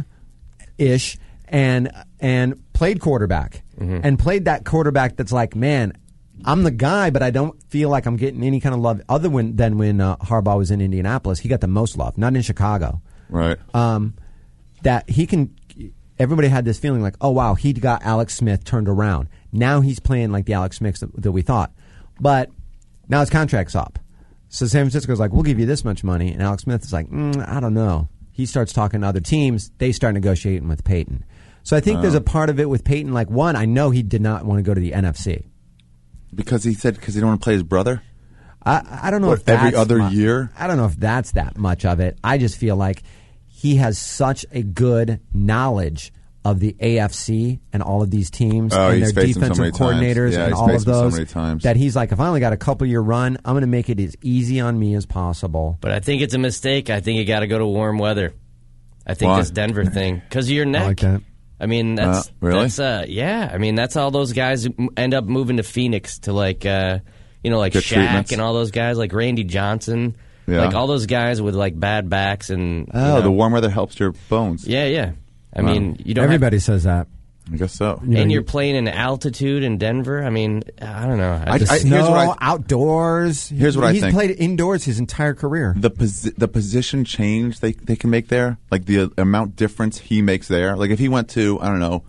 young-ish and and played quarterback Mm-hmm. and played that quarterback that's like, man, I'm the guy, but I don't feel like I'm getting any kind of love other when, than when uh, Harbaugh was in Indianapolis. He got the most love, not in Chicago. Right. Um, that he can. Everybody had this feeling like, oh wow, he got Alex Smith turned around. Now he's playing like the Alex Smith that, that we thought, but now his contract's up. So San Francisco's like, we'll give you this much money, and Alex Smith is like, mm, I don't know. He starts talking to other teams. They start negotiating with Peyton. So I think there's a part of it with Peyton. Like one, I know he did not want to go to the N F C Because he said because he didn't want to play his brother? I, I don't know What, if that's every other mu- year? I don't know if that's that much of it. I just feel like he has such a good knowledge of the A F C and all of these teams Oh, and he's their faced them so defensive many times. coordinators Yeah, and he's all of faced them so those many times. that he's like, if I only got a couple year run, I'm going to make it as easy on me as possible. But I think it's a mistake. I think you got to go to warm weather. I think Why? this Denver thing because of your neck. I like that. I mean, that's Uh, really? That's, uh, yeah, I mean, that's all those guys who m- end up moving to Phoenix to like, uh, you know, like Get Shaq treatments. and all those guys, like Randy Johnson, Yeah. like all those guys with like bad backs and. Oh, you know, the warm weather helps your bones. Yeah, yeah. I Wow. mean, you don't. Everybody says that. I guess so. You know, and you- you're playing in altitude in Denver. I mean, I don't know. I- The I- here's snow, what I- outdoors. Here's what I He's think. played indoors his entire career. The posi- the position change they they can make there, like the amount difference he makes there. Like if he went to I don't know,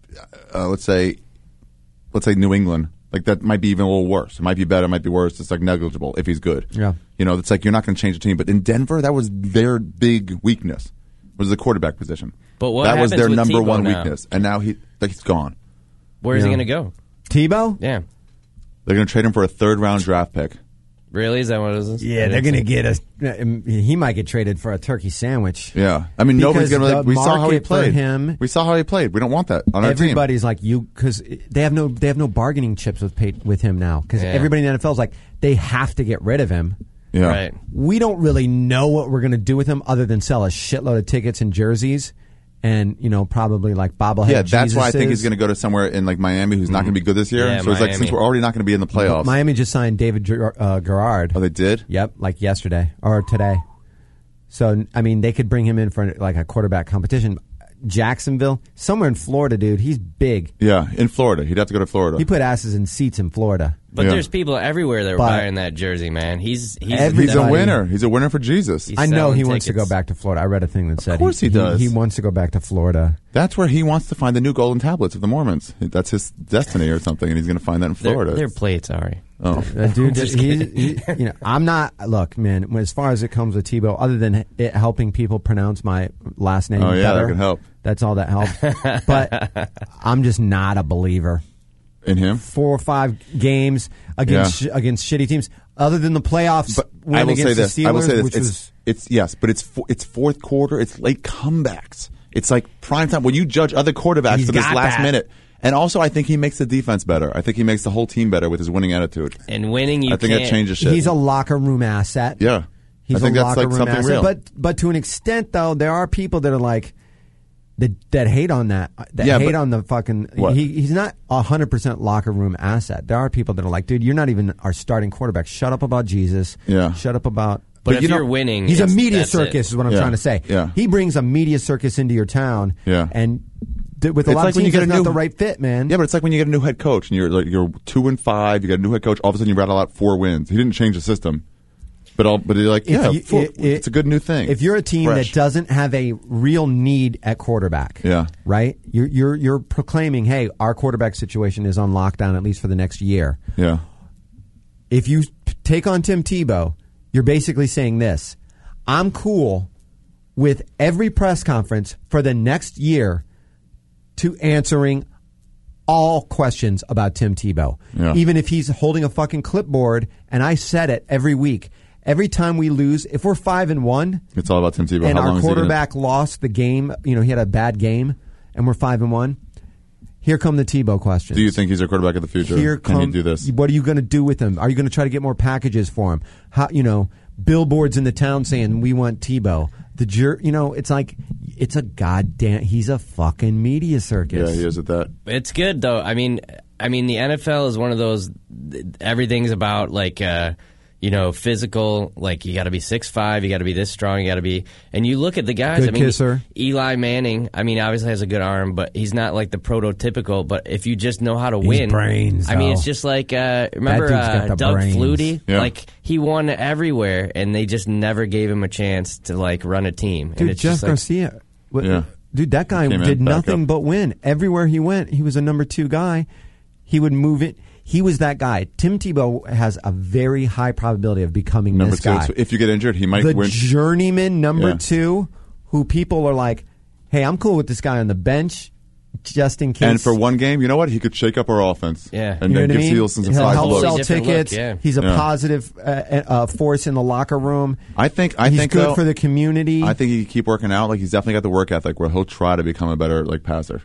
uh, let's say, let's say New England, like that might be even a little worse. It might be better, it might be worse. It's like negligible if he's good. Yeah. You know, it's like you're not going to change the team. But in Denver, that was their big weakness, was the quarterback position. But what that was happens their with number Tebow one now? weakness, and now he like he's gone. Where's Yeah. he going to go? Tebow? Yeah. They're going to trade him for a third round draft pick. Really? Is that what it is? Yeah, they're going to get a. He might get traded for a turkey sandwich. Yeah, I mean nobody's Because going to. the Like, we saw how he market for played. him- we saw how he played. We don't want that on our team. Everybody's like you because they have no they have no bargaining chips with Pey- with him now because Yeah. everybody in the N F L is like they have to get rid of him. Yeah. Right. We don't really know what we're going to do with him other than sell a shitload of tickets and jerseys, and you know probably like bobblehead. Yeah, that's why I think Jesuses. he's going to go to somewhere in like Miami, who's not going to be good this year. Yeah, so it's like Miami. since we're already not going to be in the playoffs. Miami just signed David Ger- uh, Garrard. Oh, they did. Yep, like yesterday or today. So I mean, they could bring him in for like a quarterback competition. Jacksonville, somewhere in Florida, dude. He's big. Yeah, in Florida, he'd have to go to Florida. He put asses in seats in Florida. But Yeah. there's people everywhere that are But- buying that jersey, man. He's he's, He's Everybody- a winner. He's a winner for Jesus. He's I know selling he wants to go tickets. back to Florida. I read a thing that said course he does. He, wants to go back to Florida. That's where he wants to find the new golden tablets of the Mormons. That's his destiny or something, and he's going to find that in They're, Florida. they're plates, Ari. oh, Uh, dude, Just he, kidding. he, you know, I'm not. Look, man. As far as it comes with Tebow, other than it helping people pronounce my last name Oh, yeah, that better, can help. That's all that helps. But I'm just not a believer. in him. Four or five games against Yeah. sh- against shitty teams, other than the playoffs But win I will against say this. the Steelers, I will say this. which It's, was it's yes, but it's fo- it's fourth quarter. It's late comebacks. It's like prime time when you judge other quarterbacks He's for this got last that. minute. And also, I think he makes the defense better. I think he makes the whole team better with his winning attitude. And winning, you I think can't. that changes shit. he's a locker room asset. yeah. He's I think a that's locker like room something asset. real. But but to an extent, though, there are people that are like that that hate on that. That Yeah, hate but- on the fucking. What? He, he's not a hundred percent locker room asset. There are people that are like, dude, you're not even our starting quarterback. Shut up about Jesus. Yeah. Shut up about. But, if you you are know- winning, He's a it's- media that's circus, it. is what I'm Yeah. trying to say. Yeah. He brings a media circus into your town. Yeah. And th- with a It's lot like of when you teams, get that's a not new- the right fit, man. Yeah, but it's like when you get a new head coach and you're like you're two and five. You got a new head coach. All of a sudden, you rattle out four wins. He didn't change the system, but all but you're like, If yeah, you- four- it- it- it's a good new thing. If you're a team Fresh. that doesn't have a real need at quarterback, Yeah. right? You're you're you're proclaiming, hey, our quarterback situation is on lockdown at least for the next year. yeah, If you p- take on Tim Tebow, you're basically saying this: I'm cool with every press conference for the next year to answering all questions about Tim Tebow. Yeah. Even if he's holding a fucking clipboard, and I said it every week. Every time we lose, if we're five and one, it's all about Tim Tebow. and How long our is he gonna- quarterback lost the game, you know, he had a bad game, and we're five and one. Here come the Tebow questions. Do you think he's our quarterback of the future? Here Can come, he do this? What are you going to do with him? Are you going to try to get more packages for him? How you know billboards in the town saying we want Tebow? The jur, you know, it's like it's a goddamn. He's a fucking media circus. Yeah, he is at that. It's good though. I mean, I mean, the N F L is one of those. Everything's about like, uh, you know, physical. Like you got to be six five. You got to be this strong. You got to be. And you look at the guys. Good I mean, kisser. Eli Manning. I mean, obviously has a good arm, but he's not like the prototypical. But if you just know how to He's win, brains, I mean, though. it's just like uh, remember dude's got uh, the Doug brains. Flutie. Yeah. Like he won everywhere, and they just never gave him a chance to like run a team. and Dude, it's Jeff just like, Garcia. What- Yeah. Dude, that guy Came in, did back nothing up. but win. Everywhere he went, he was a number two guy. He would move it. He was that guy. Tim Tebow has a very high probability of becoming Number this two. guy. So if you get injured, he might the win. journeyman number Yeah. two, who people are like, hey, I'm cool with this guy on the bench just in case. And for one game, you know what? He could shake up our offense. Yeah. and You know then what I give mean? Sealson some He'll five help looks. sell Different look, tickets. yeah. He's a Yeah. positive uh, uh, force in the locker room. I think. I He's think good though, for the community. I think he can keep working out. Like he's definitely got the work ethic where he'll try to become a better like passer.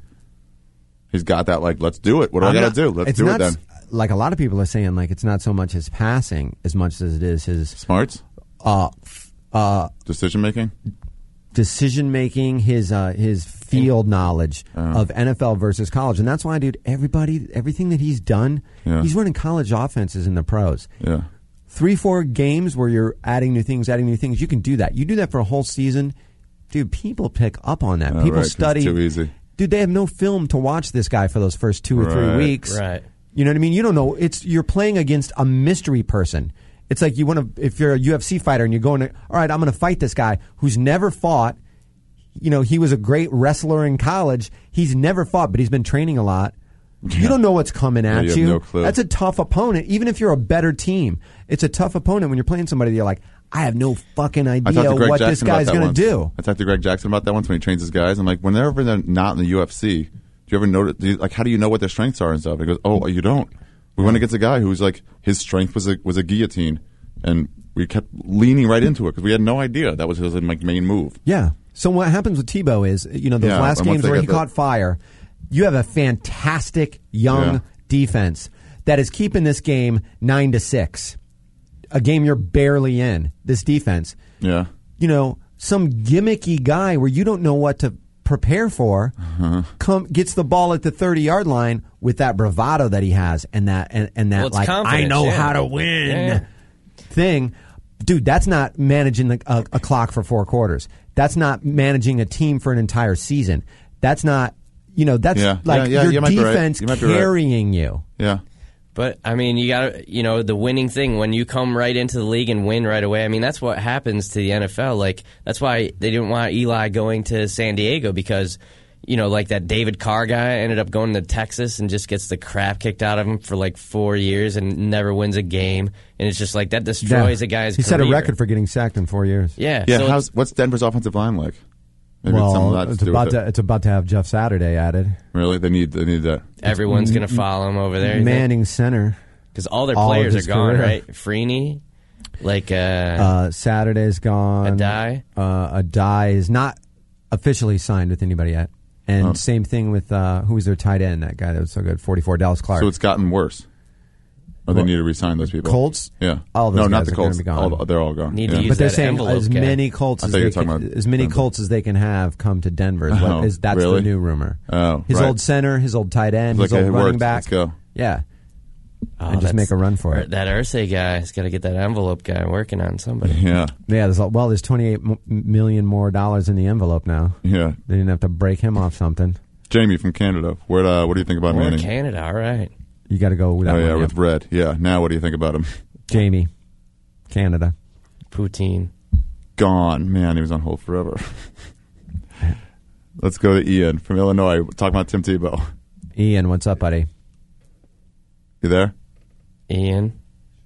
He's got that. Like, let's do it. What do I'm I got not- to do? Let's it's do not it then. s- Like a lot of people are saying, like it's not so much his passing as much as it is his Smarts, uh, f- uh, decision making. decision making, his uh, his field knowledge Oh. of N F L versus college, and that's why, dude. Everybody, everything that he's done, Yeah. he's running college offenses in the pros. Yeah. Three, four games where you're adding new things, adding new things. You can do that. You do that for a whole season, dude. People pick up on that. Oh, people right, 'cause it's study. too easy. Dude, they have no film to watch this guy for those first two or three Right. weeks. Right. You know what I mean? You don't know. It's you're playing against a mystery person. It's like you want to if you're a U F C fighter and you're going to all right, I'm going to fight this guy who's never fought. You know, he was a great wrestler in college. He's never fought, but he's been training a lot. You don't know what's coming Yeah, at you have you. no clue. That's a tough opponent. Even if you're a better team, it's a tough opponent when you're playing somebody that you're like, I have no fucking I idea talked to Greg what Jackson this about guy's that going once. to do. I talked to Greg Jackson about that once when he trains his guys. I'm like, whenever they're not in the U F C, do you ever notice? Do you, like, how do you know what their strengths are and stuff? He goes, oh, you don't. We went against a guy who was like, his strength was a was a guillotine, and we kept leaning right into it because we had no idea that was his like main move. Yeah. So what happens with Tebow is, you know, those Yeah, last and once games they where get he the- caught fire, you have a fantastic young Yeah. defense that is keeping this game nine to six. A game you're barely in. This defense, Yeah. you know, some gimmicky guy where you don't know what to prepare for, Uh-huh. come gets the ball at the thirty yard line with that bravado that he has and that and, and that Well, it's like I confidence, know yeah. how to win Yeah. thing. Dude, that's not managing the, a, a clock for four quarters. That's not managing a team for an entire season. That's not, you know, that's Yeah. like Yeah, yeah, your you might be right. defense You might be right. carrying you. Yeah. But I mean, you got to, you know, the winning thing when you come right into the league and win right away. I mean, that's what happens to the N F L. Like, that's why they didn't want Eli going to San Diego because, you know, like that David Carr guy ended up going to Texas and just gets the crap kicked out of him for like four years and never wins a game. And it's just like that destroys Yeah. a guy's He career. set a record for getting sacked in four years. Yeah. Yeah. so how's what's Denver's offensive line like? Maybe well, some of that to it's do about with to it. it's about to have Jeff Saturday added. Really, they need they need that. everyone's going to follow him over there. Manning center. Because all their all of players are his gone, career. right? Freeney, like, uh, Uh, Saturday's gone. Adai? Uh, Adai is not officially signed with anybody yet. And Oh. same thing with uh, who was their tight end? That guy that was so good, forty-four, Dallas Clark. So it's gotten worse. Or they need to resign those people. Colts? Yeah. All those no, not guys the are gonna Colts. be gone. All, they're all gone. Need to yeah. use But they're that saying envelope as guy. many Colts I as thought you they were talking can, about as many Denver. Colts as they can have come to Denver. Is what Oh, is, that's really? the new rumor. Oh, his right. old center, his old tight end, It's his like, old hey, it running worked. back. Let's go. Yeah. Oh, and just that's- make a run for or it. That Irsay guy has got to get that envelope guy working on somebody. Yeah. Yeah. There's, a- well, there's twenty-eight m- million more dollars in the envelope now. Yeah. They didn't have to break him off something. Jamie from Canada. Where, uh, what do you think about Or Manning? Canada, all right. You got to go with that Oh, one. yeah, with Red. Yeah. Now what do you think about him? Jamie, Canada. Poutine. Gone. Man, he was on hold forever. Let's go to Ian from Illinois. Talking about Tim Tebow. Ian, what's up, buddy? You there? Ian.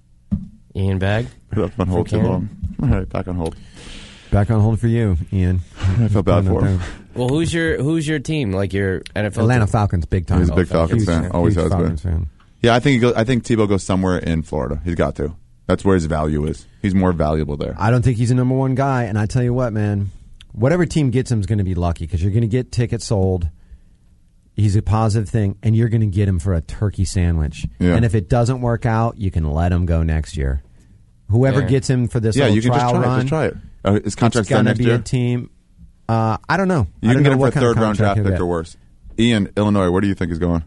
Ian Bag. Put up on hold too Canada. long. All right, back on hold. Back on hold for you, Ian. I felt bad for him. Well, who's your who's your team? Like your N F L Atlanta team? Falcons, big time. He's a big Oh, Falcons Huge- fan. Always huge has Falcons been. fan. Yeah, I think he goes, I think Tebow goes somewhere in Florida. He's got to. That's where his value is. He's more valuable there. I don't think he's a number one guy. And I tell you what, man, whatever team gets him is going to be lucky because you're going to get tickets sold. He's a positive thing, and you're going to get him for a turkey sandwich. Yeah. And if it doesn't work out, you can let him go next year. Whoever Yeah. gets him for this yeah, little you can trial just try run, it. Just try it. Uh, his contract's it's going done to next be year. a team. Uh, I don't know. You I can don't get know him for a what kind of third round contract draft he'll pick get. or worse. Ian, Illinois, where do you think he's going?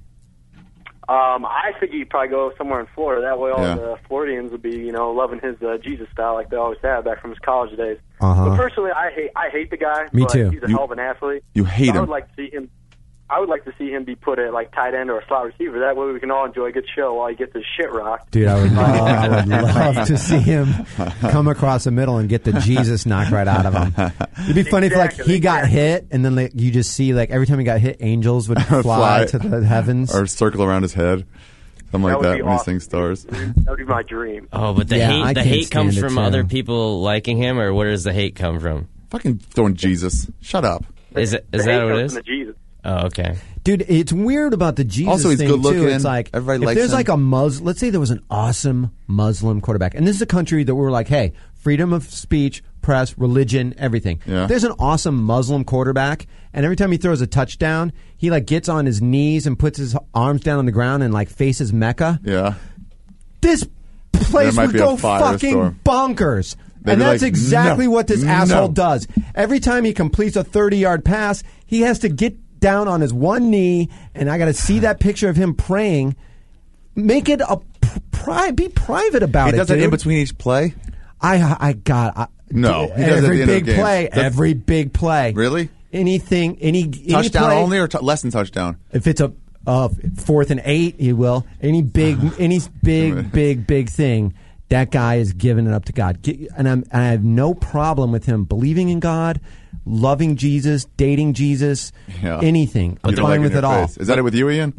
Um, I think he'd probably go somewhere in Florida. That way, all Yeah. the Floridians would be, you know, loving his uh, Jesus style like they always have back from his college days. Uh-huh. But personally, I hate I hate the guy. Me but too. He's a You- hell of an athlete. you hate So I him. would like to see him. I would like to see him be put at like tight end or a slot receiver. That way, we can all enjoy a good show while he gets his shit rocked. Dude, I would love, I would love to see him come across the middle and get the Jesus knocked right out of him. It'd be funny if like Exactly, he got exactly. hit and then like you just see like every time he got hit, angels would fly, Fly. to the heavens. Or circle around his head. Something like That would that be when he awesome. sings stars. That would be my dream. Oh, but the Yeah, I hate the can't hate comes stand it, from too. other people liking him, or where does the hate come from? Fucking throwing Jesus. Shut up. Is it is The that hate what it comes is? from the Jesus. Oh, okay. Dude, it's weird about the Jesus Also, he's thing good looking. too. It's like Everybody if likes there's him. like a Muslim. Let's say there was an awesome Muslim quarterback, and this is a country that we're like, hey, freedom of speech, press, religion, everything. Yeah. There's an awesome Muslim quarterback, and every time he throws a touchdown, he like gets on his knees and puts his arms down on the ground and like faces Mecca. Yeah. This place There might would be a go firestorm. fucking bonkers. They'd And be that's like, exactly no, what this no. asshole does. Every time he completes a thirty-yard pass, he has to get down on his one knee, and I got to see that picture of him praying. Make it a pri- be private about He it. does it dude. in between each play? I I got I, No, he does it at the every end of big games. play, That's- every big play. Really? Anything, any any Touchdown play- only or t- less than touchdown? If it's a uh, fourth and eight, he will. Any big, any big, big, big thing, that guy is giving it up to God. Gi- And I'm, I have no problem with him believing in God, loving Jesus, dating Jesus, Yeah. anything. I'm You don't fine like it with in it your all. face. Is that it with you, Ian?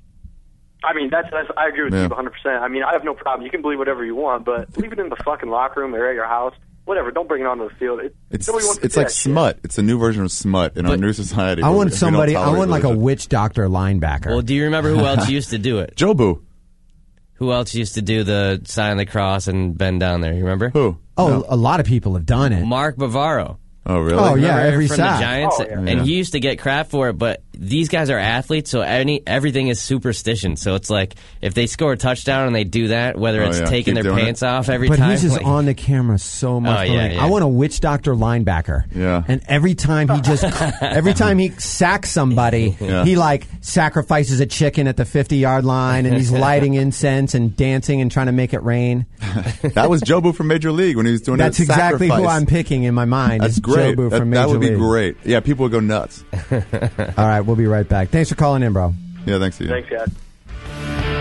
I mean, that's, that's I agree with Yeah. you one hundred percent. I mean, I have no problem. You can believe whatever you want, but leave it in the fucking locker room or at your house. Whatever. Don't bring it onto the field. It, It's nobody wants to it's see like that shit. smut. It's a new version of smut in our new society. I where want we- we don't somebody. I tolerate want like a religion. witch doctor linebacker. Well, do you remember who else used to do it? Jobu. Who else used to do the sign of the cross and bend down there? You remember? Who? oh, a lot of people have done it. Mark Bavaro. Oh, really? Oh, yeah, Remember every from sack. the Giants, Oh, yeah. and Yeah. he used to get crap for it. But these guys are athletes, so any everything is superstition. So it's like if they score a touchdown and they do that, whether Oh, it's yeah. taking Keep their doing pants it. off every But time. he's just like- on the camera so much. Oh, yeah, Like, yeah. I want a witch doctor linebacker. Yeah. And every time he just, every time he sacks somebody, Yeah. he like sacrifices a chicken at the fifty-yard line, and he's lighting incense and dancing and trying to make it rain. That was Jobu from Major League when he was doing That's that exactly who sacrifice. I'm picking in my mind. That's is great. Jobu That, from that Major would be League. great. Yeah, people would go nuts. All right, we'll be right back. Thanks for calling in, bro. Yeah, thanks, Ian. Thanks, guys.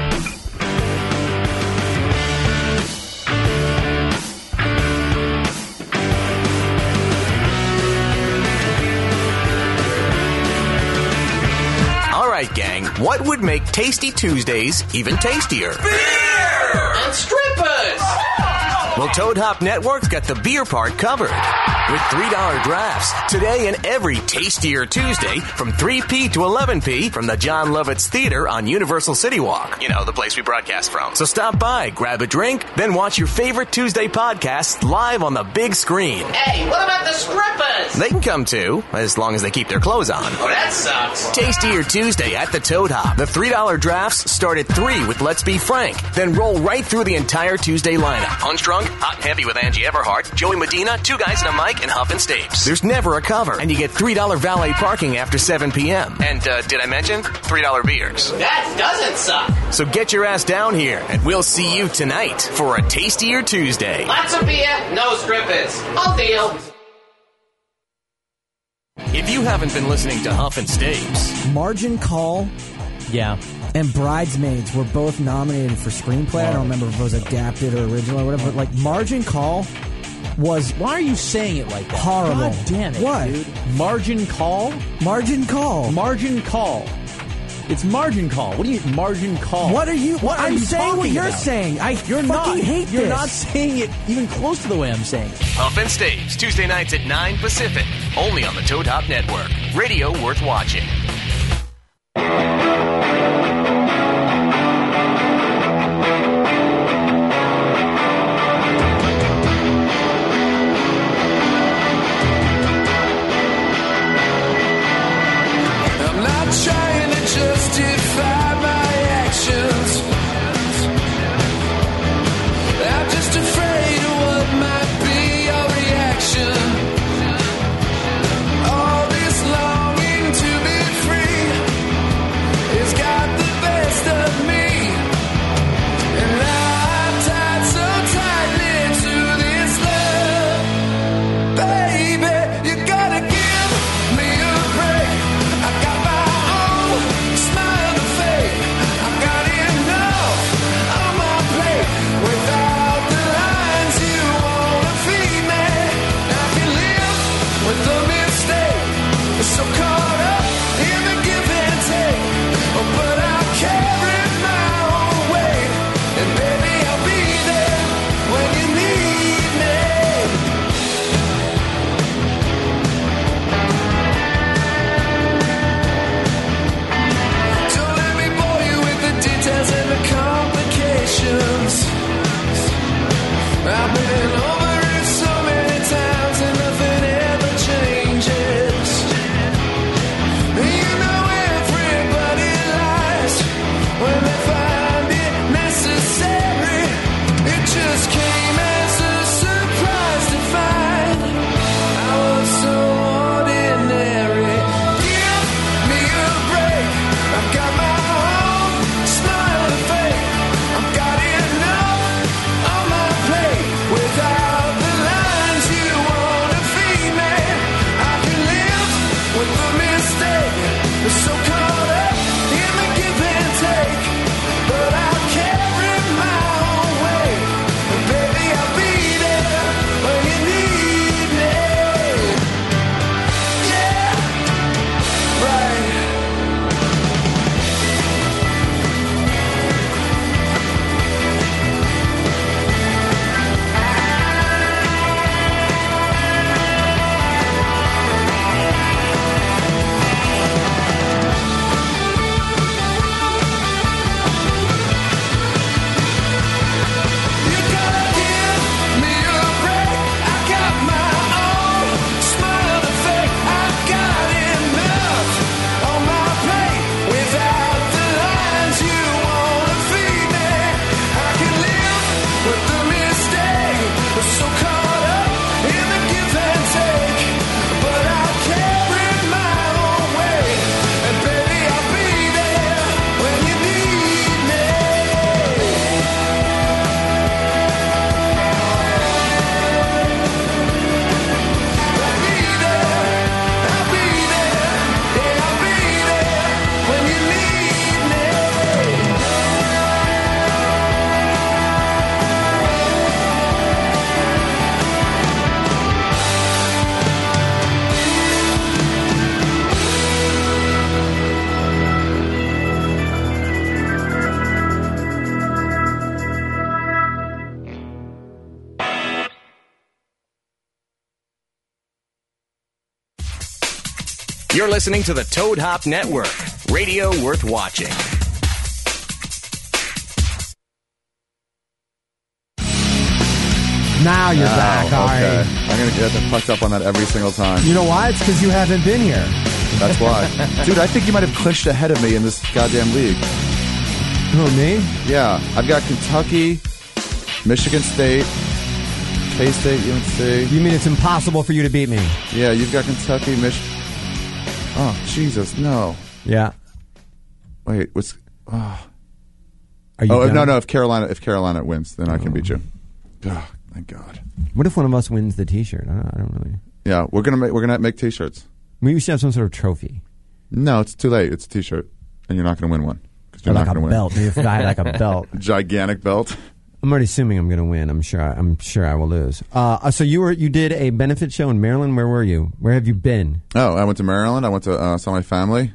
All right, gang, what would make Tasty Tuesdays even tastier? And strippers! Well, Toad Hop Network's got the beer part covered. with three dollar drafts today and every Tastier Tuesday from three p to eleven p from the John Lovitz Theater on Universal City Walk. You know, the place we broadcast from. So stop by, grab a drink, then watch your favorite Tuesday podcast live on the big screen. Hey, what about the strippers? They can come too, as long as they keep their clothes on. Oh, that sucks. Tastier Tuesday at the Toad Hop. The three dollar drafts start at three with Let's Be Frank, then roll right through the entire Tuesday lineup. Punch Drunk, Hot and Heavy with Angie Everhart, Joey Medina, Two Guys and a Mic, and Huff and Stapes. There's never a cover, and you get three dollar valet parking after seven p.m. And, uh, did I mention? three dollar beers. That doesn't suck. So get your ass down here, and we'll see you tonight for a Tastier Tuesday. Lots of beer, no strippers. I'll deal. If you haven't been listening to Huff and Stapes, Margin Call, yeah, and Bridesmaids were both nominated for screenplay. I don't remember if it was adapted or original or whatever, but like Margin Call was. Why are you saying it like that? Horrible. God damn it, What? dude. Margin Call? Margin Call. Margin Call. It's Margin Call. What do you Margin Call? What are you? What are I'm you saying what talking you're about? saying. I You're fucking not. hate You're this. not saying it even close to the way I'm saying it. Huff and Stapes, Tuesday nights at nine Pacific, only on the Toad Hop Network. Radio worth watching. I'm not trying to justify my actions. I'm just afraid of what might be your reaction. All this longing to be You're listening to the Toad Hop Network, radio worth watching. Now you're Oh, back, all okay. right. I'm going to get fucked up on that every single time. You know why? It's because you haven't been here. That's why. Dude, I think you might have clinched ahead of me in this goddamn league. Who, me? Yeah. I've got Kentucky, Michigan State, K-State, U N C. You mean it's impossible for you to beat me? Yeah, you've got Kentucky, Michigan. Oh, Jesus, no. Yeah. Wait, what's... Oh, Are you oh done? no, no, if Carolina if Carolina wins, then I can beat you. Oh, thank God. What if one of us wins the T-shirt? I don't, I don't really... Yeah, we're going to make we're gonna make T-shirts. Maybe we should have some sort of trophy. No, it's too late. It's a T-shirt, and you're not going to win one. 'Cause you're Or not like a gonna win. belt. Maybe if I had like a belt. Gigantic belt. I'm already assuming I'm going to win. I'm sure. I, I'm sure I will lose. Uh, so you were you did a benefit show in Maryland. Where were you? Where have you been? Oh, I went to Maryland. I went to uh, saw my family.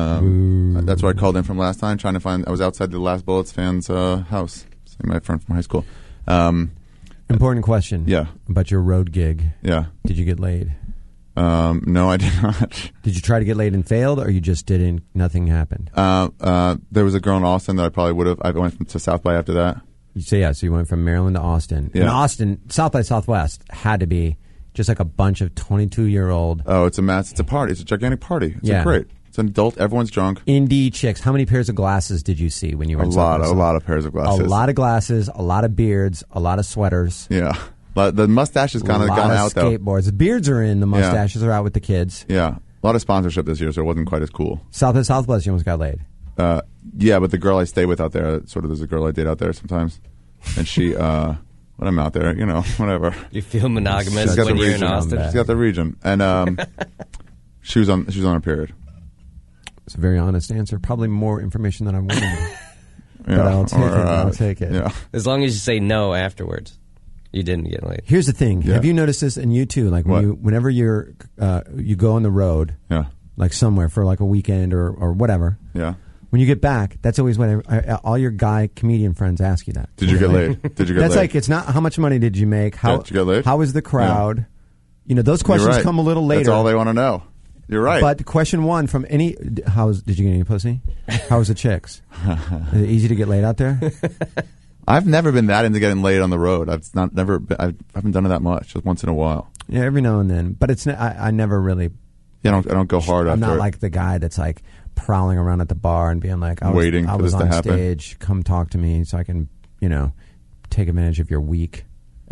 Um, that's where I called in from last time, trying to find. I was outside the Last Bullets fans' uh, house. Seeing my friend from high school. Um, Important question. Yeah. About your road gig. Yeah. Did you get laid? Um, no, I did not. Did you try to get laid and failed, or you just didn't? Nothing happened. Uh, uh, there was a girl in Austin that I probably would have. I went from, to South by after that. You say yeah. So you went from Maryland to Austin. Yeah. And Austin, South by Southwest, had to be just like a bunch of twenty-two year old Oh, it's a mass. It's a party. It's a gigantic party. It's Yeah. a great. It's an adult. Everyone's drunk. indie chicks. How many pairs of glasses did you see when you were A in lot. South by A lot of pairs of glasses. A lot of glasses. A lot of beards. A lot of sweaters. Yeah. But the mustache has kind a of lot gone of out though. skateboards. The beards are in. The Yeah. mustaches are out with the kids. Yeah. A lot of sponsorship this year, so it wasn't quite as cool. South by Southwest, you almost got laid. Uh, yeah, but the girl I stay with out there, sort of, there's a girl I date out there sometimes, and she, uh, when I'm out there, you know, whatever. You feel monogamous She's got when the you're region. in Austin? She's got the region, and um, she was on she was on her period. It's a very honest answer. Probably more information than I wanted. But Yeah, I'll take or, it. I'll uh, take it. Yeah. As long as you say no afterwards, you didn't get laid. Here's the thing. Yeah. Have you noticed this? And you too. Like when What? you, whenever you're, uh, you go on the road, Yeah. like somewhere for like a weekend or, or whatever. Yeah. When you get back, that's always what I, I, all your guy comedian friends ask you that. Did you get laid? Did you get That's laid? like it's not how much money did you make? How Yeah, did you get laid? How was the crowd? You know, those You're questions right. come a little later. That's all they want to know. You're right. But question one from any, how was, did you get any pussy? How was the chicks? Is it easy to get laid out there? I've never been that into getting laid on the road. I've not never. Been, I haven't done it that much. Just once in a while. Yeah, every now and then. But it's, n- I, I never really. Yeah, I don't. I don't go hard I'm after not it. like the guy that's like prowling around at the bar and being like, I was, Waiting I for was this on to happen. stage. Come talk to me so I can, you know, take advantage of your week.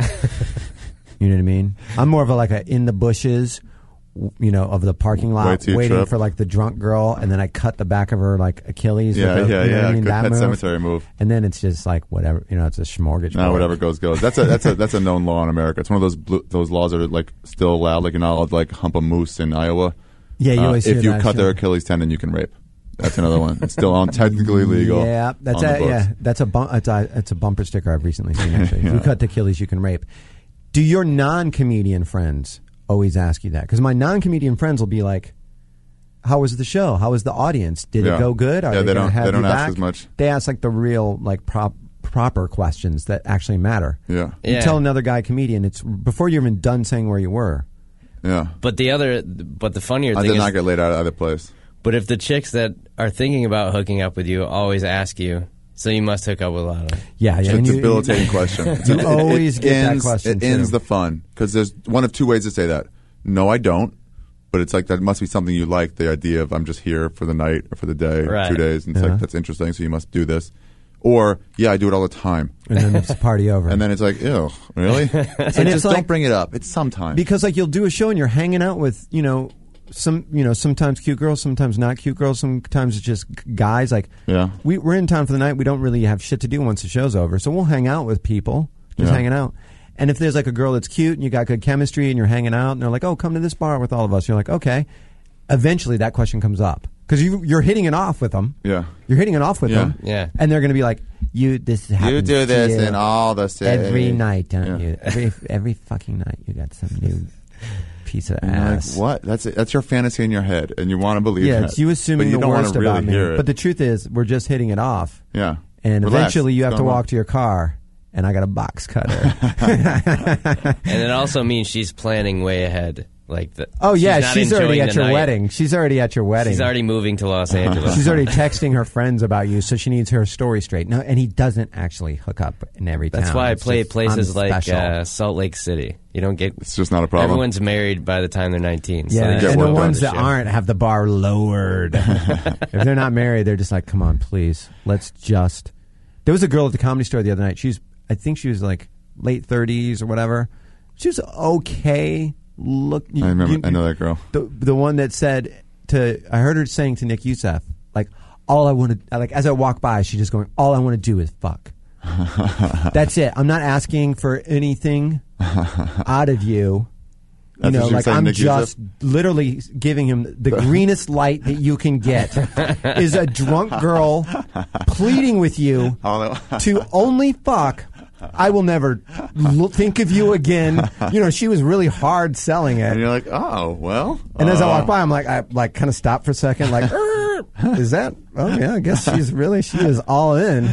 You know what I mean? I'm more of a like a in the bushes, w- you know, of the parking lot, Wait till you waiting trip. for like the drunk girl, and then I cut the back of her like Achilles. Yeah, with the, yeah, you know what yeah. I mean? Good That Pet move. Cemetery move. And then it's just like whatever, you know, it's a smorgasbord. No, whatever goes goes. That's a that's a that's a known law in America. It's one of those blue, those laws that are like still allowed. Like you're not allowed to like hump a moose in Iowa. Yeah, you Uh, always if hear you that, cut their sure. Achilles tendon, you can rape. That's another one. It's still on technically legal. Yeah, that's on the a books. yeah, that's a bum- it's a it's a bumper sticker I've recently seen. Actually, if you Yeah. cut the Achilles, you can rape. Do your non-comedian friends always ask you that? Because my non-comedian friends will be like, "How was the show? How was the audience? Did Yeah. it go good? Are Yeah, they, they gonna don't- have they don't you ask back?" as much. They ask like the real like prop, proper questions that actually matter. Yeah. You Yeah. tell another guy comedian it's before you're even done saying where you were. Yeah. But the other, but the funnier I thing did is, not get laid out of either place. but if the chicks that are thinking about hooking up with you always ask you, so you must hook up with a lot of them. Yeah, yeah. It's a and you- debilitating question. You It- it- always it get that ends, question, It ends too. the fun because there's one of two ways to say that. No, I don't. But it's like that must be something you like. The idea of I'm just here for the night or for the day or Right. two days, and it's Uh-huh. like that's interesting. So you must do this. Or yeah, I do it all the time. And then it's party over. And then it's like, ew, really? It's like, And it's just like- don't bring it up. It's sometimes. Because like you'll do a show and you're hanging out with, you know, some, you know, sometimes cute girls, sometimes not cute girls, sometimes it's just g- guys. Like, Yeah. we, we're in town for the night. We don't really have shit to do once the show's over. So we'll hang out with people, just Yeah. hanging out. And if there's like a girl that's cute and you got good chemistry and you're hanging out and they're like, oh, come to this bar with all of us. You're like, okay. Eventually that question comes up. Because you, you're hitting it off with them. Yeah. You're hitting it off with Yeah. them. Yeah. And they're going to be like, you, this happens You do to this you in all the city. every night, don't Yeah. you? Every, every fucking night you got some new piece of And you're ass. like, what? That's that's your fantasy in your head, and you want to believe Yeah, that. it's you assuming but you the don't worst want to really about me. hear it. But the truth is, we're just hitting it off. Yeah. And Relax. eventually you have What's to going walk on? to your car, and I got a box cutter. And it also means she's planning way ahead. Like the, Oh yeah, not she's already enjoying at the your night. wedding. She's already at your wedding. She's already moving to Los Angeles. She's already texting her friends about you, so she needs her story straight. No, and he doesn't actually hook up in every town. That's why I It's play just, places I'm like special. uh, Salt Lake City. You don't get. It's just not a problem. Everyone's married by the time they're nineteen. So Yeah, they just and the work on ones the that show. aren't have the bar lowered. If they're not married, they're just like, come on, please, let's just. There was a girl at the Comedy Store the other night. She's, I think she was like late thirties or whatever. She was okay. Look, I remember. I know that girl. The the one that said to, I heard her saying to Nick Youssef, like, all I want to, like, as I walk by, she's just going, all I want to do is fuck. That's it. I'm not asking for anything out of you. You That's know, what you're like saying, I'm Nick just Youssef? literally giving him the greenest light that you can get. Is a drunk girl pleading with you to only fuck. I will never l- think of you again. You know, she was really hard selling it. And you're like, oh well. And as I uh, walk by, I'm like, I like kind of stop for a second, like, "Er, is that? Oh yeah, I guess she's really she is all in.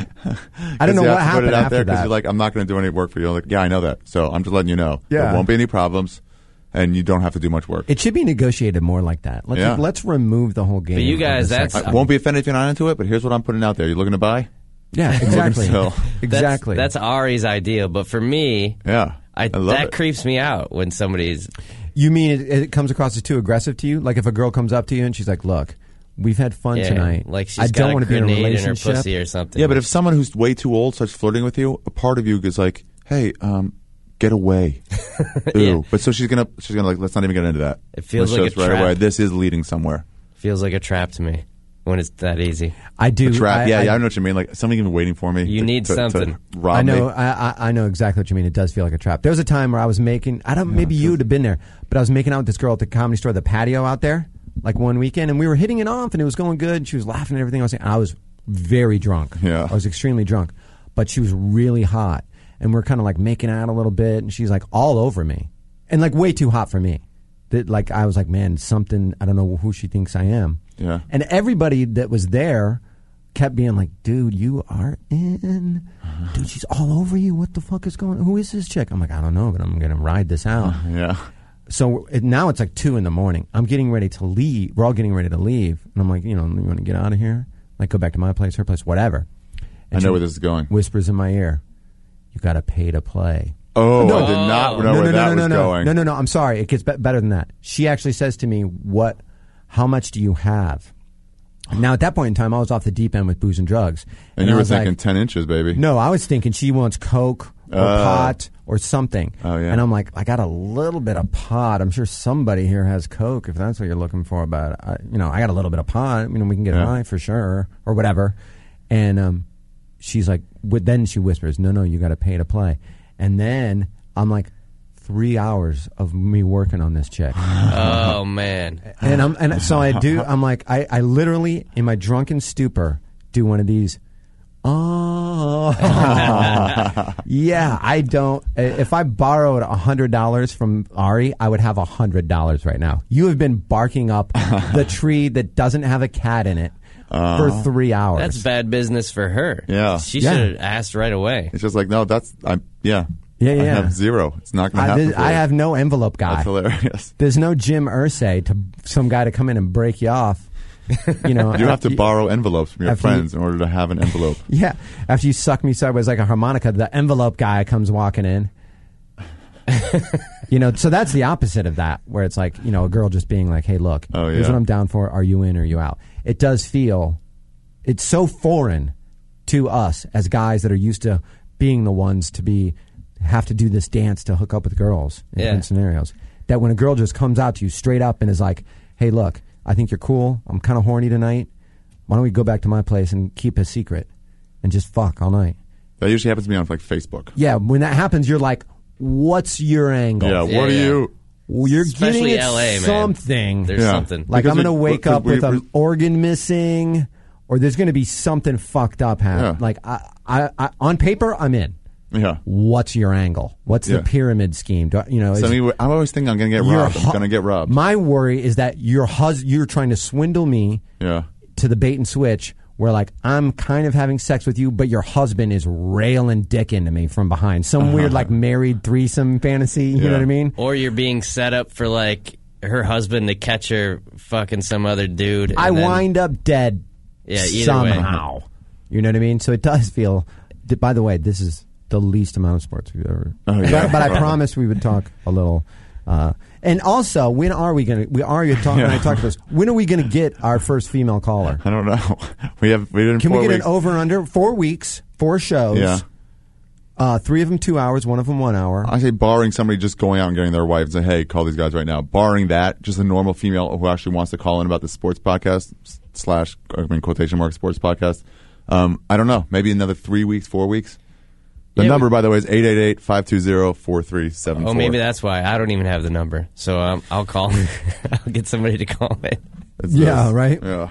I don't know you what have to put happened it out after there that. you're like, I'm not going to do any work for you. I'm like, yeah, I know that. So I'm just letting you know. Yeah. There won't be any problems, and you don't have to do much work. It should be negotiated more like that. Let's Yeah. let's remove the whole game. But you of guys, the sex that's- I thing. won't be offended if you're not into it, but here's what I'm putting out there. You looking to buy? Yeah, Looking to exactly. sell. Exactly. That's, that's Ari's idea, but for me, Yeah. I, I love that it. creeps me out when somebody's. You mean it, it comes across as too aggressive to you? Like if a girl comes up to you and she's like, "Look, we've had fun Yeah, tonight. like she's I got don't a want to be in a grenade in her relationship." pussy or something. Yeah, but if someone who's way too old starts flirting with you, a part of you is like, hey, um, get away. Ooh. Yeah. But so she's gonna she's gonna like, let's not even get into that. It feels Let's like just a right trap. away. This is leading somewhere. Feels like a trap to me when it's that easy. I do. A trap. I, yeah, I, yeah, I know what you mean. Like something even waiting for me. You to- need to- to something. rob I know. me. I, I I know exactly what you mean. It does feel like a trap. There was a time where I was making. I don't. Maybe you would have been there, but I was making out with this girl at the Comedy Store, the patio out there, like one weekend, and we were hitting it off, and it was going good. And she was laughing and everything. I was saying, I was very drunk. Yeah. I was extremely drunk, but she was really hot, and we're kind of like making out a little bit, and she's like all over me, and like way too hot for me. That like I was like, man, something. I don't know who she thinks I am. Yeah. And everybody that was there kept being like, dude, you are in. Dude, she's all over you. What the fuck is going on? Who is this chick? I'm like, I don't know, but I'm going to ride this out. Yeah. So it, now it's like two in the morning. I'm getting ready to leave. We're all getting ready to leave. And I'm like, you know, you want to get out of here? Like, go back to my place, her place, whatever. And I know she where this is going. Whispers in my ear, you got to pay to play. Oh, No. I did not know no, where no, that no, no, was no, going. No, no, no. I'm sorry. It gets be- better than that. She actually says to me, "What? How much do you have?" Now, at that point in time, I was off the deep end with booze and drugs, And, I you were was thinking like, ten inches, baby. no, I was thinking she wants coke or Oh. pot or something. Oh, yeah. And I'm like, I got a little bit of pot. I'm sure somebody here has coke if that's what you're looking for. But I, you know, I got a little bit of pot. You know, we can get Yeah. high for sure or whatever. And um, she's like, with, then she whispers, "No, no, you got to pay to play." And then I'm like, three hours of me working on this chick. Oh man! And I'm and so I do. I'm like, I, I literally in my drunken stupor do one of these. Oh, yeah. I don't. If I borrowed a hundred dollars from Ari, I would have a hundred dollars right now. You have been barking up the tree that doesn't have a cat in it Uh, for three hours. That's bad business for her. Yeah. She Yeah. should have asked right away. It's just like, no, that's, I, yeah. Yeah, I yeah. have zero. It's not going I, to happen. this- for I you. have no envelope guy. That's hilarious. There's no Jim Irsay to some guy to come in and break you off. You know, You have to after- borrow envelopes from your after you- friends in order to have an envelope. Yeah, after you suck me sideways like a harmonica, the envelope guy comes walking in. You know, so that's the opposite of that, where it's like, you know, a girl just being like, "Hey, look, Oh, here's yeah. what I'm down for. Are you in or are you out?" It does feel, it's so foreign to us as guys that are used to being the ones to be have to do this dance to hook up with girls in Yeah. different scenarios. That when a girl just comes out to you straight up and is like, "Hey, look, I think you're cool. I'm kind of horny tonight. Why don't we go back to my place and keep a secret and just fuck all night?" That usually happens to me on like Facebook. Yeah, when that happens, you're like, "What's your angle?" Yeah, what Yeah, are yeah. you? Well, you're Especially getting at L A, man. something. There's Yeah. something. Like Because I'm going to we- wake we- up we- with we- an organ missing, or there's going to be something fucked up happening. Yeah. Like I, I, I, on paper, I'm in. Yeah. What's your angle? What's Yeah. the pyramid scheme? Do I, you know, So, is- I mean, I'm always thinking I'm going to get your robbed. I'm hu- going to get robbed. My worry is that your hus- you're trying to swindle me Yeah. to the bait and switch, where like I'm kind of having sex with you, but your husband is railing dick into me from behind. Some weird like married threesome fantasy. You know Yeah. what I mean? Or you're being set up for like her husband to catch her fucking some other dude. I and then- wind up dead Yeah, either way. somehow. You know what I mean? So it does feel. By the way, this is the least amount of sports we've ever. Oh, yeah. but, but I promised we would talk a little. Uh, and also, when are we going to? We are you talking? Yeah. When I talked about this, when are we going to get our first female caller? I don't know. We have. We didn't. Can we get weeks. an over under four weeks, four shows? Yeah. Uh, three of them two hours, one of them one hour. I say barring somebody just going out and getting their wife and say, hey, call these guys right now. Barring that, just a normal female who actually wants to call in about the sports podcast slash, I mean, quotation mark, sports podcast. Um, I don't know. Maybe another three weeks, four weeks. The Yeah, number, we- by the way, is eight eight eight, five two zero, four three seven four. Oh, maybe that's why. I don't even have the number. So um, I'll call. I'll get somebody to call it. Yeah, right? Yeah.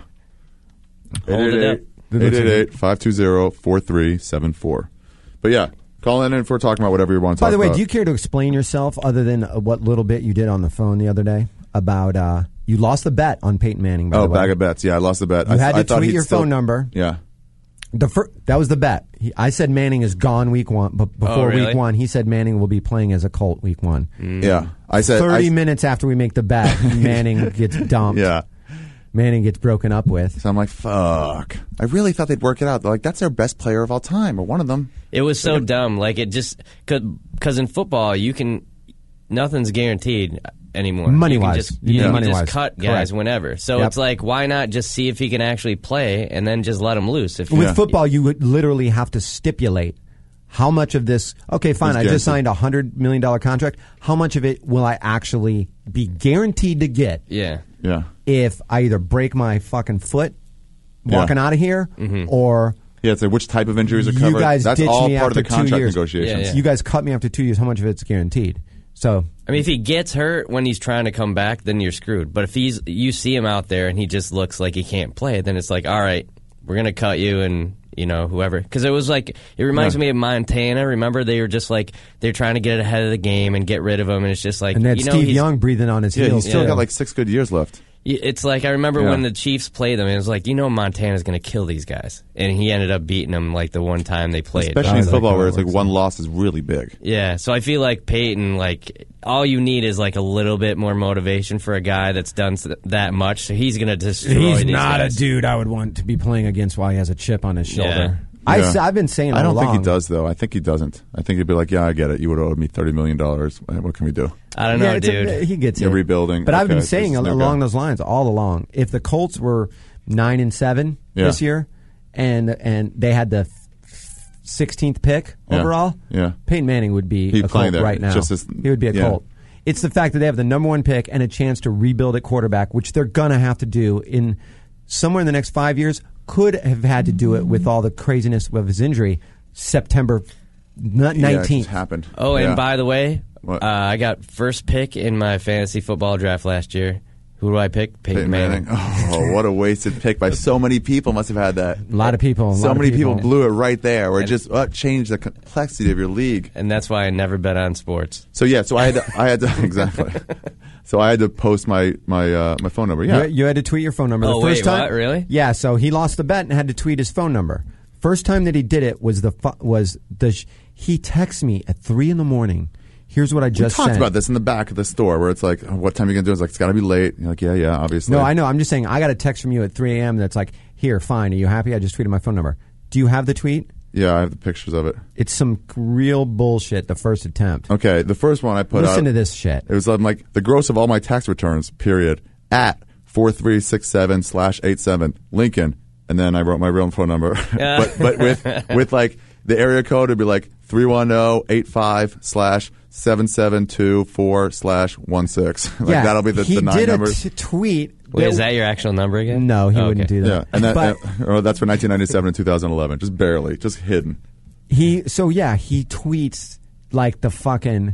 Hold it up. eight eight eight, five two zero, four three seven four. But yeah, call in if we're talking about whatever you want to By talk the way, about. do you care to explain yourself other than uh, what little bit you did on the phone the other day about uh, you lost the bet on Peyton Manning? By Oh, the way. bag of bets. Yeah, I lost the bet. You I, had to I thought tweet he'd your still- phone number. Yeah. The fir- that was the bet. He, I said Manning is gone week one, but before Oh, really? week one, he said Manning will be playing as a Colt week one. Yeah. I said thirty I- minutes after we make the bet, Manning gets dumped. Yeah. Manning gets broken up with. So I'm like, fuck. I really thought they'd work it out. They're like, that's their best player of all time, or one of them. It was so dumb. Like it just because in football you can nothing's guaranteed anymore. You can Money-wise. just, You you mean can money-wise. just cut guys Correct. whenever. So Yep. it's like, why not just see if he can actually play and then just let him loose? If With football, you would literally have to stipulate how much of this. Okay, fine. Is I guaranteed. just signed a hundred million dollar contract. How much of it will I actually be guaranteed to get? Yeah. Yeah. If I either break my fucking foot Yeah. walking out of here, Mm-hmm. or Yeah, it's like which type of injuries are you covered. guys That's ditch all me part of after the contract two years. negotiations. Yeah, yeah. You guys cut me after two years. How much of it's guaranteed? So I mean, if he gets hurt when he's trying to come back, then you're screwed. But if he's you see him out there and he just looks like he can't play, then it's like, all right, we're gonna cut you and you know whoever. Because it was like it reminds Yeah. me of Montana. Remember, they were just like they're trying to get ahead of the game and get rid of him, and it's just like and then you know, Steve he's- Young breathing on his Yeah, heels. he's still too. got like six good years left. It's like I remember Yeah. when the Chiefs played them. It was like you know Montana's going to kill these guys, and he ended up beating them like the one time they played. Especially in Sounds football like where how it's it like works. one loss is really big. Yeah, so I feel like Peyton, like all you need is like a little bit more motivation for a guy that's done s- that much. So he's going to destroy He's these not guys. a dude I would want to be playing against while he has a chip on his shoulder. Yeah. I, Yeah. have been saying I all don't think he along, does, though. I think he doesn't. I think he'd be like, yeah, I get it. You would have owed me thirty million dollars. What can we do? I don't Yeah, know, it's a- dude. he gets You're it. rebuilding. But I've Okay, been so saying this is no along guy. those lines all along. If the Colts were nine and seven Yeah. this year, and and they had the sixteenth pick Yeah. overall, Yeah. Peyton Manning would be He'd a play Colt there. right now. Just as- he would be a yeah. Colt. It's the fact that they have the number one pick and a chance to rebuild at quarterback, which they're gonna have to do in somewhere in the next five years. Could have had to do it with all the craziness of his injury. September Yeah, it nineteenth just happened. Oh, and Yeah. by the way, What? uh, I got first pick in my fantasy football draft last year. Who do I pick? Peyton, Peyton Manning. Manning. Oh, what a wasted pick by so many people. Must have had that. A lot of people. A So lot of many people. people blew it right there, where it And- just uh, changed the complexity of your league. And that's why I never bet on sports. So yeah, so I had to, I had to exactly. So I had to post my my uh, my phone number. Yeah, You, you had to tweet your phone number. Oh, the first wait, time, what? Really? Yeah. So he lost the bet and had to tweet his phone number. First time that he did it was the fu- was the sh- he texts me at three in the morning. Here's what I we just talked sent. about this in the back of the store, where it's like, oh, what time are you gonna do? It's like it's got to be late. You're like, yeah, yeah, obviously. No, I know. I'm just saying. I got a text from you at three a.m. that's like, here, fine. Are you happy? I just tweeted my phone number. Do you have the tweet? Yeah, I have the pictures of it. It's some real bullshit. The first attempt. Okay, the first one I put Listen out. to this shit. It was um, like the gross of all my tax returns. Period. At four three six seven slash eight seven Lincoln, and then I wrote my real phone number. but but with with like the area code, it'd be like three one zero eight five slash seven seven two four slash one six. Like yeah, that'll be the, he the nine did numbers. a t- tweet. Wait, is that your actual number again? No, he Oh, wouldn't okay. do that. Yeah, and that, But- that- oh, that's for nineteen ninety-seven and two thousand eleven. Just barely, just hidden. He so yeah, he tweets like the fucking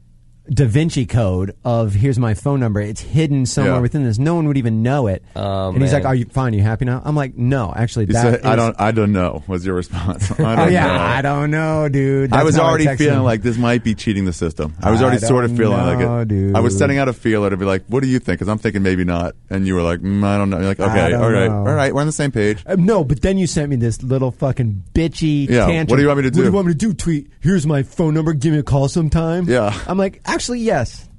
Da Vinci Code of here's my phone number. It's hidden somewhere Yeah. within this. No one would even know it. Oh, and he's man. like, "Are you fine? Are you happy now?" I'm like, "No, actually, He that said, "I is- don't, I don't know." Was your response? I don't Oh yeah, know. I don't know, dude. I That's was how already texted feeling him. like this might be cheating the system. I was I already sort of don't feeling like know, it. dude. I was sending out a feeler to be like, "What do you think?" Because I'm thinking maybe not, and you were like, mm, "I don't know." You're like, I "Okay, don't all right, know. all right, we're on the same page." Uh, no, but then you sent me this little fucking bitchy Yeah, tantrum. what do you want me to What do do? you want me to do? Tweet, here's my phone number, give me a call sometime? Yeah. I'm like, actually, yes.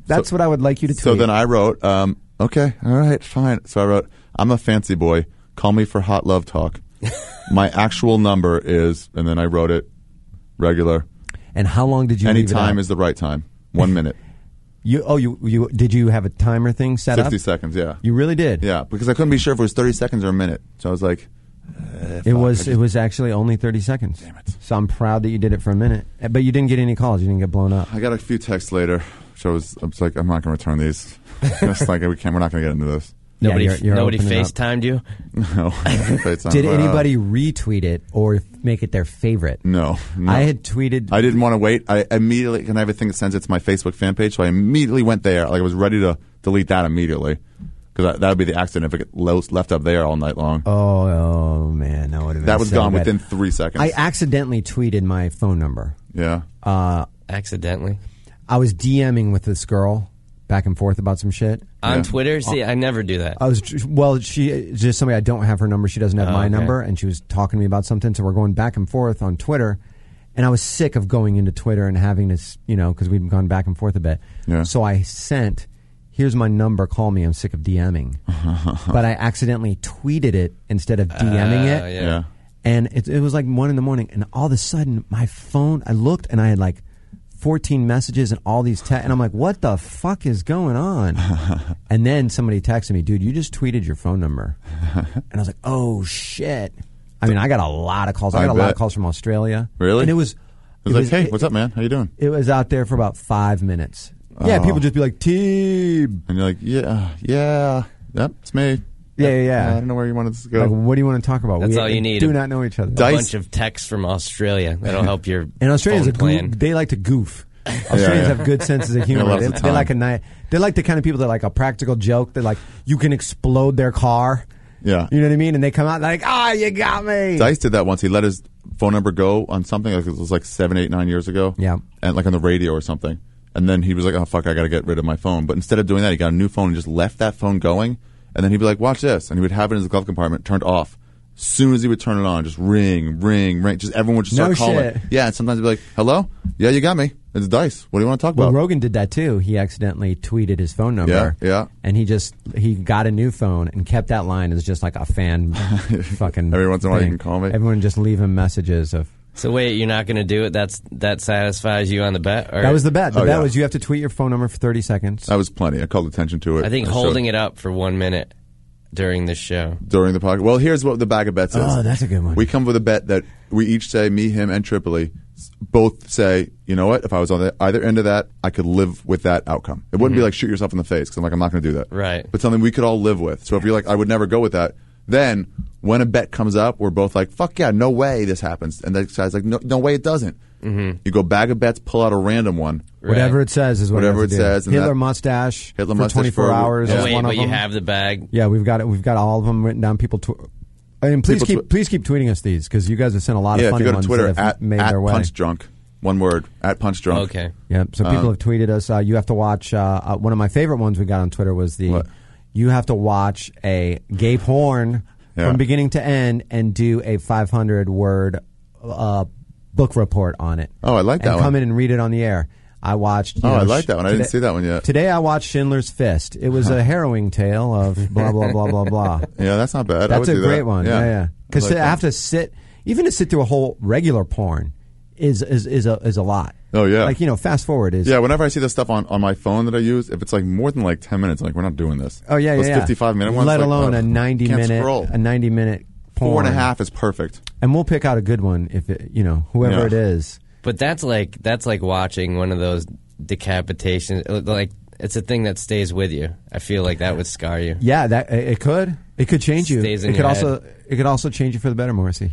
That's So- what I would like you to tweet. So then I wrote, um, okay, all right, fine. So I wrote, I'm a fancy boy. Call me for hot love talk. My actual number is, and then I wrote it regular. And how long did you Any leave it time out? is the right time. One minute. You oh you you did you have a timer thing set up? sixty seconds, yeah. You really did. Yeah, because I couldn't be sure if it was thirty seconds or a minute. So I was like, eh, It fuck, was I just- it was actually only thirty seconds. Damn it! So I'm proud that you did it for a minute, but you didn't get any calls. You didn't get blown up. I got a few texts later. So I was, I was like, I'm not going to return these. It's like we can't. We're not going to get into this. Nobody, you're- you're nobody opening up. FaceTimed you. No. FaceTime. Did Uh, anybody retweet it or make it their favorite? No, no. I had tweeted. I didn't want to wait. I immediately, can I have a thing that sends it to my Facebook fan page? So I immediately went there. Like I was ready to delete that immediately because that would be the accident if it lo- left up there all night long. Oh, oh man, that would have been That was so gone bad. within three seconds. I accidentally tweeted my phone number. Yeah. Uh, Accidentally. I was DMing with this girl back and forth about some shit On Twitter? See, I never do that. I was well. She is just somebody I don't have her number. She doesn't have Oh, my okay. number, and she was talking to me about something. So we're going back and forth on Twitter, and I was sick of going into Twitter and having this, you know, because we'd gone back and forth a bit. Yeah. So I sent, "Here's my number. Call me. I'm sick of DMing." But I accidentally tweeted it instead of DMing Uh, it. yeah. Yeah. And it, it was like one in the morning, and all of a sudden, my phone. I looked, and I had like fourteen messages and all these texts, and I'm like, "What the fuck is going on?" And then somebody texted me, "Dude, you just tweeted your phone number," and I was like, "Oh shit!" I mean, I got a lot of calls. I I got a lot bet. of calls from Australia. Really? And it was. It was like, hey, what's up, man? How you doing? It was out there for about five minutes. Yeah, Oh. people just be like, "Team," And you're like, yeah, yeah, yep, it's me. Yeah, yeah, yeah. I don't know where you wanted this to go. like, what do you want to talk about? That's we all you need. Do not know each other. A bunch of texts from Australia. That'll help your And Australians phone are plan. goo- they like to goof. Australians yeah. have good senses of humor. Yeah, lots they, of they time. like a night. They're like the kind of people that like a practical joke. They're like, you can explode their car. Yeah. You know what I mean? And they come out like, ah, you got me. Dice did that once. He let his phone number go on something. Like it was like seven, eight, nine years ago. Yeah. And like on the radio or something. And then he was like, oh, fuck, I got to get rid of my phone. But instead of doing that, he got a new phone and just left that phone going. And then he'd be like, watch this. And he would have it in his glove compartment turned off. As soon as he would turn it on, just ring, ring, ring. Just everyone would just start No calling. shit. Yeah. And sometimes he'd be like, hello? Yeah, you got me. It's Dice. What do you want to talk Well, about? Rogan did that too. He accidentally tweeted his phone number. Yeah, yeah. And he just he got a new phone and kept that line as just like a fan fucking. Every once in a while you thing. can call me. Everyone just leave him messages of. So wait, you're not going to do it? That's that satisfies you on the bet? Or? That was the bet. The Oh, bet yeah. was you have to tweet your phone number for thirty seconds. That was plenty. I called attention to it. I think showed- holding it up for one minute during this show. during the podcast. Well, here's what the bag of bets is. Oh, that's a good one. We come with a bet that we each say, me, him, and Tripoli, s- both say, you know what? If I was on the, either end of that, I could live with that outcome. It wouldn't be like shoot yourself in the face because I'm like, I'm not going to do that. Right. But something we could all live with. So if you're like, I would never go with that, then when a bet comes up, we're both like, fuck yeah, no way this happens. And the guy's like, no, no way it doesn't. Mm-hmm. You go bag of bets, pull out a random one. Whatever it says is what Whatever you have to it do. says, and Hitler that- mustache Hitler for mustache twenty-four for- hours. yeah. is Oh, wait, one but of you them. have the bag? Yeah, we've got it. We've got all of them written down. People, tw- and please People keep tw- please keep tweeting us these because you guys have sent a lot Yeah, of if funny you go to ones Twitter, that have at, made at their way. Punch Drunk, one word, at Punch Drunk. Okay. Yeah, so people Um, have tweeted us. Uh, you have to watch. Uh, uh, one of my favorite ones we got on Twitter was the. What? You have to watch a gay porn Yeah. from beginning to end and do a five hundred word uh, book report on it. Oh, I like that and one. come in and read it on the air. I watched. you Oh, I know, like sh- that one. I didn't today- see that one yet. Today I watched Schindler's Fist. It was a harrowing tale of blah blah blah blah blah. Yeah, that's not bad. I That's would a do great that. one. Yeah, yeah. Because I like to that. have to sit, even to sit through a whole regular porn, is is is a is a lot. Oh, yeah. Like you know, fast forward is. Yeah, whenever I see this stuff on, on my phone that I use, if it's like more than like ten minutes, I'm like, we're not doing this. Oh yeah, Those yeah. yeah. fifty-five minute ones. Let like, alone oh, a ninety can't minute scroll. a ninety minute porn. Four and a half is perfect. And we'll pick out a good one if it, you know whoever Yeah. it is. But that's like that's like watching one of those decapitations. Like it's a thing that stays with you. I feel like that would scar you. Yeah, that it could it could change you. Stays in it could your also it could also change you for the better, Morrissey.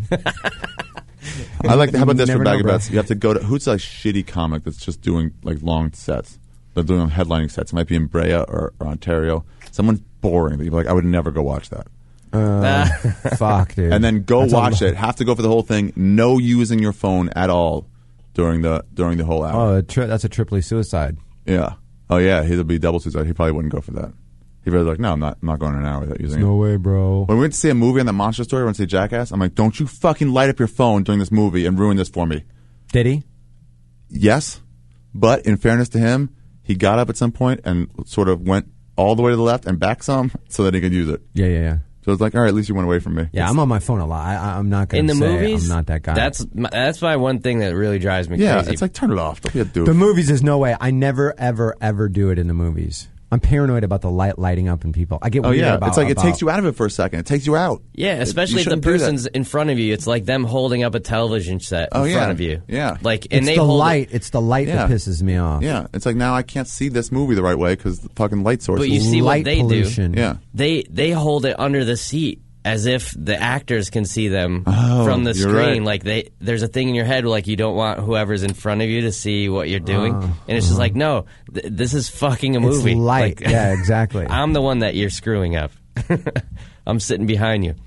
I like. How about this Never for know, bag of bro. bets? You have to go to who's a shitty comic that's just doing like long sets. They're doing headlining sets. It might be in Brea or, or Ontario. Someone's boring. That you're like, I would never go watch that. Uh, fuck, dude. And then go That's a watch lo- it. Have to go for the whole thing. No using your phone at all during the during the whole hour. Oh, a tri- that's a triply suicide. Yeah. Oh yeah. He'll be double suicide. He probably wouldn't go for that. He'd be like, no, I'm not. I'm not going an hour without using No it. way, bro. When we went to see a movie on the Monster Story, we went to see Jackass. I'm like, don't you fucking light up your phone during this movie and ruin this for me. Did he? Yes, but in fairness to him, he got up at some point and sort of went all the way to the left and back some so that he could use it. Yeah, yeah, yeah. So it's like, all right, at least you went away from me. Yeah, It's- I'm on my phone a lot. I, I'm not going In to the say movies, I'm not that guy. That's my, that's my one thing that really drives me Yeah, crazy. it's like, turn it off. Don't be a doof. The movies, there's no way. I never, ever, ever do it in the movies. I'm paranoid about the light lighting up in people. I get Oh, weird yeah. about It's like it about- takes you out of it for a second. It takes you out. Yeah, It- especially you if the shouldn't do that. person's in front of you. It's like them holding up a television set Oh, in yeah. front of you. Yeah. Like, and It's they the hold light. It, It's the light Yeah. that pisses me off. Yeah. It's like now I can't see this movie the right way because the fucking light source but is you see light what they pollution. do. Yeah. They they hold it under the seat as if the actors can see them Oh, from the you're screen. right. Like they, there's a thing in your head like you don't want whoever's in front of you to see what you're doing, Oh, and it's just like no, th- this is fucking a It's movie. light. Like, Yeah, exactly. I'm the one that you're screwing up. I'm sitting behind you.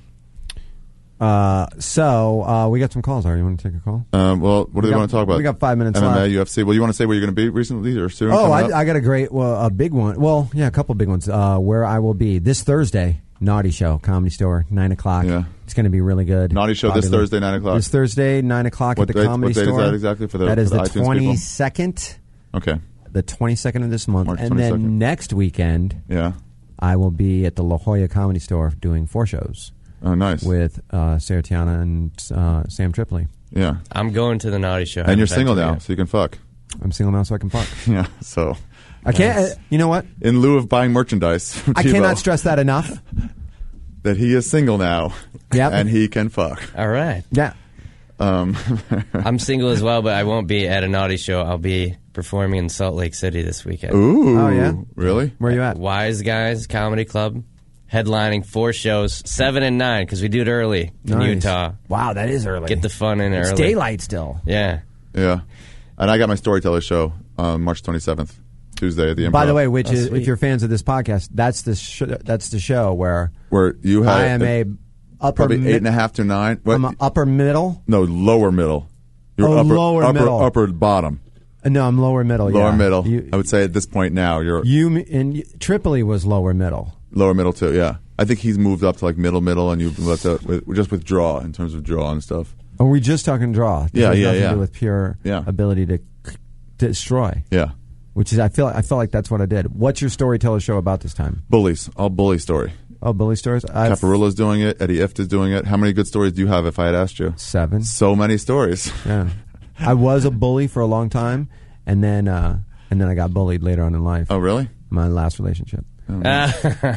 Uh, so uh, we got some calls. Are you want to take a call? Um, well, what do We they got- want to talk about? we got five minutes M M A, left. U F C. Well, you want to say where you're going to be recently or soon? Oh, coming I, up? I got a great, well, a big one. Well, yeah, a couple big ones. Uh, where I will be this Thursday, Naughty Show, Comedy Store, nine o'clock. Yeah. It's going to be really good. Naughty Show this Bobby Lee- Thursday, nine o'clock. This Thursday, nine o'clock What at the date- Comedy what date is Store. that exactly for the- That is for the the iTunes people? twenty-second. Okay. The twenty-second of this month. March and twenty-second. then next weekend, Yeah. I will be at the La Jolla Comedy Store doing four shows. Oh, nice. With uh, Sarah Tiana and uh, Sam Tripoli. Yeah. I'm going to the Naughty Show. And you're I've been single to now, it. so you can fuck. I'm single now, so I can fuck. Yeah, so. I can't. Uh, you know what? In lieu of buying merchandise from I Tebow, cannot stress that enough. that he is single now. Yep. And he can fuck. All right. Yeah. Um, I'm single as well, but I won't be at a Naughty Show. I'll be performing in Salt Lake City this weekend. Ooh. Oh, yeah? Really? Where are you at? Wise Guys Comedy Club, headlining four shows, seven and nine, because we do it early in Nice. Utah. Wow, that is early. Get the fun in It's early. daylight still. Yeah. Yeah. And I got my Storyteller show on March twenty-seventh, Tuesday at the Improv. By the way, which Oh, is, sweet. if you're fans of this podcast, that's the sh- that's the show where Where you had I am a upper probably mid- eight and a half to nine. What? I'm a upper middle. No, lower middle. You're Oh, upper, lower upper, middle. upper bottom. Uh, No, I'm lower middle. Lower yeah. middle. You, I would say at this point now you're you m- and y- Tripoli was lower middle. lower middle too. Yeah, I think he's moved up to like middle middle, and you've let the with, just withdraw in terms of draw and stuff. Are we just talking draw? This Yeah, has yeah, nothing yeah. To do with pure Yeah. ability to, c- to destroy. Yeah, Which is, I feel, I feel like that's what I did. What's your storyteller show about this time? bullies, all bully story. Oh, bully stories. I've- Caparulo's doing it. Eddie Ift is doing it. How many good stories do you have? If I had asked you, Seven. so many stories. Yeah, I was a bully for a long time, and then uh, and then I got bullied later on in life. Oh, really? My last relationship. Uh,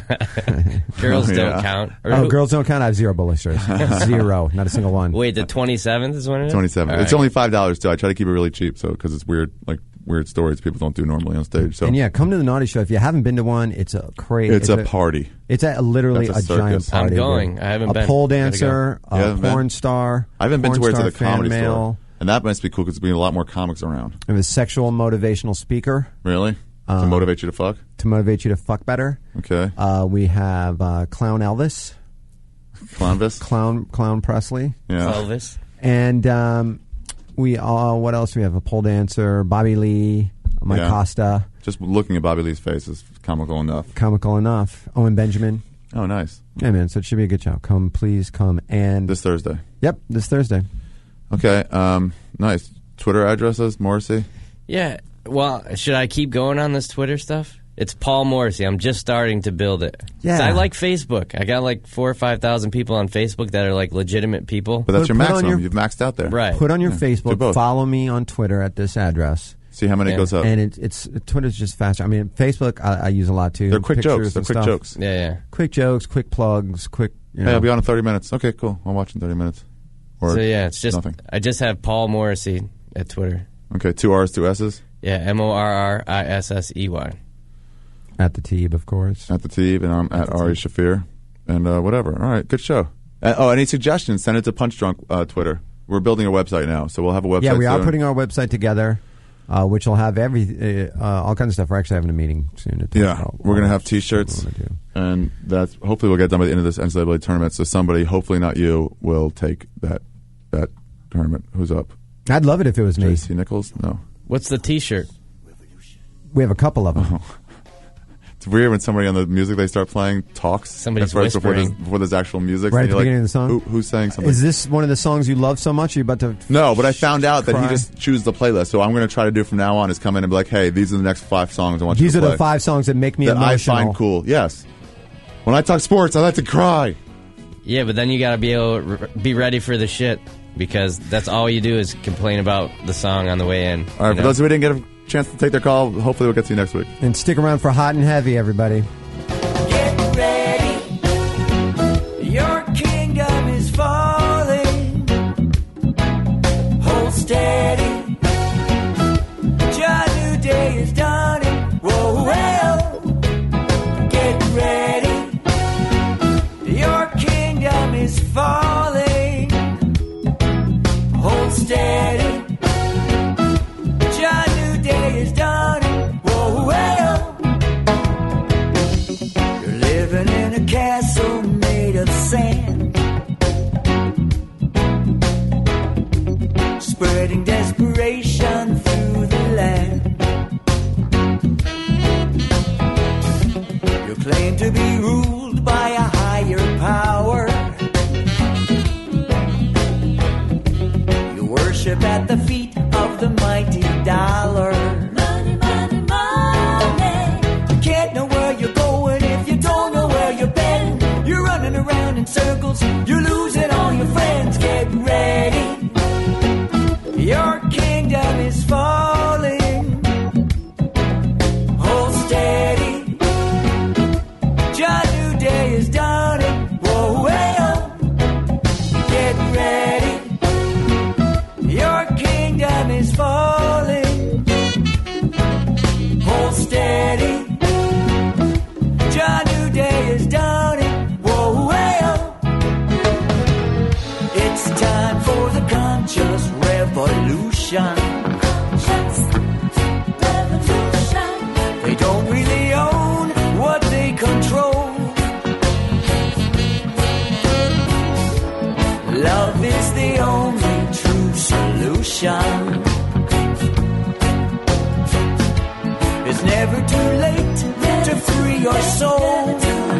girls Oh, don't yeah. count. Or Oh, who- girls don't count. I have zero bully stories. Zero, not a single one. Wait, the twenty-seventh is when it is? Twenty-seven. All It's right. only five dollars too. I try to keep it really cheap, so because it's weird, like weird stories people don't do normally on stage. So And yeah, come to the Naughty Show if you haven't been to one. It's a crazy. it's, a, party. It's a, literally That's a, a giant circus. party. I'm going. dude. I haven't a been. pole Gotta dancer, go. You a haven't been? porn star. I haven't been to porn where it's at star the comedy fan store, mail. and that must be cool because there's been a lot more comics around. I have a sexual motivational speaker Really, to Um, motivate you to fuck. to motivate you to fuck better. Okay, Uh, we have uh, Clown Elvis, Clownvis. Clown Clown Presley, Yeah, Elvis. and um, we uh, what else? We have a pole dancer, Bobby Lee, Mike Yeah. Costa, just looking at Bobby Lee's face is comical enough. comical enough. Owen Benjamin. Oh, nice. Yeah, man. So it should be a good show. Come, please come. And This Thursday. yep, this Thursday. Okay, um, nice. Twitter addresses, Morrissey. Yeah. Well, should I keep going on this Twitter stuff? It's Paul Morrissey. I'm just starting to build it. Yeah. I like Facebook. I got like four or five thousand people on Facebook that are like legitimate people. But that's Put- your put on maximum. your- You've maxed out there. Right. Put on your Yeah, do Facebook. both. Follow me on Twitter at this address. See how many Yeah. goes up. And it, it's Twitter's just faster. I mean, Facebook I, I use a lot too. They're quick Pictures jokes. They're and quick stuff. jokes. Yeah, yeah. Quick jokes, quick plugs, quick. You know. Hey, I'll be on in thirty minutes. Okay, cool. I'll watch in thirty minutes. Or So yeah, it's just nothing. I just have Paul Morrissey at Twitter. Okay, two R's, two S's. Yeah, M O R R I S S E Y. At the Teeb, of course. At the Teeb, and I'm at Ari Shafir. And uh, whatever. All right, good show. Uh, oh, any suggestions? Send it to Punch Drunk uh, Twitter. We're building a website now, so we'll have a website Yeah, we are soon. putting our website together, uh, which will have every uh, uh, all kinds of stuff. We're actually having a meeting soon. To talk Yeah, about we're going to what have T-shirts, we wanna do. and that's hopefully we'll get done by the end of this N C double A tournament. So somebody, hopefully not you, will take that that tournament. Who's up? I'd love it if it was me. J C Nichols? No. What's the T-shirt? We have a couple of them. Oh. It's weird when somebody on the music they start playing talks. Somebody's That's right before there's, whispering. before there's actual music. Right and at the you're beginning like, of the song? Who, who's saying something? Is this one of the songs you love so much? Are you about to? No, but I found out that cry? he just chooses the playlist. So I'm going to try to do from now on is come in and be like, hey, these are the next five songs I want These you are to play. the five songs that make me that emotional. I find cool. Yes. When I talk sports, I like to cry. Yeah, but then you got to be able to re- be ready for the shit because that's all you do is complain about the song on the way in. All right, for those who didn't get a chance to take their call, hopefully we'll get to you next week. And stick around for Hot and Heavy, everybody. Get ready. Your kingdom is falling. Hold steady. Your new day is dawning. Whoa, well. Get ready. Your kingdom is falling. Hold steady. Your new day is dawning. Whoa, well. You're living in a castle made of sand, spreading desperation through the land. You claim to be ruled by a higher power. You worship at the feet of the mighty dollar. Money, money, money. You can't know where you're going if you don't know where you've been. You're running around in circles. You're losing all your friends. Get ready. Your kingdom is falling. Hold steady. Your new day is dawning. Whoa, well. Get ready. Your kingdom is falling. Hold steady. Your new day is dawning. Whoa, well. It's time for the conscious revolution. Conscious revolution. They don't really own what they control. Love is the only true solution. It's never too late to free your soul.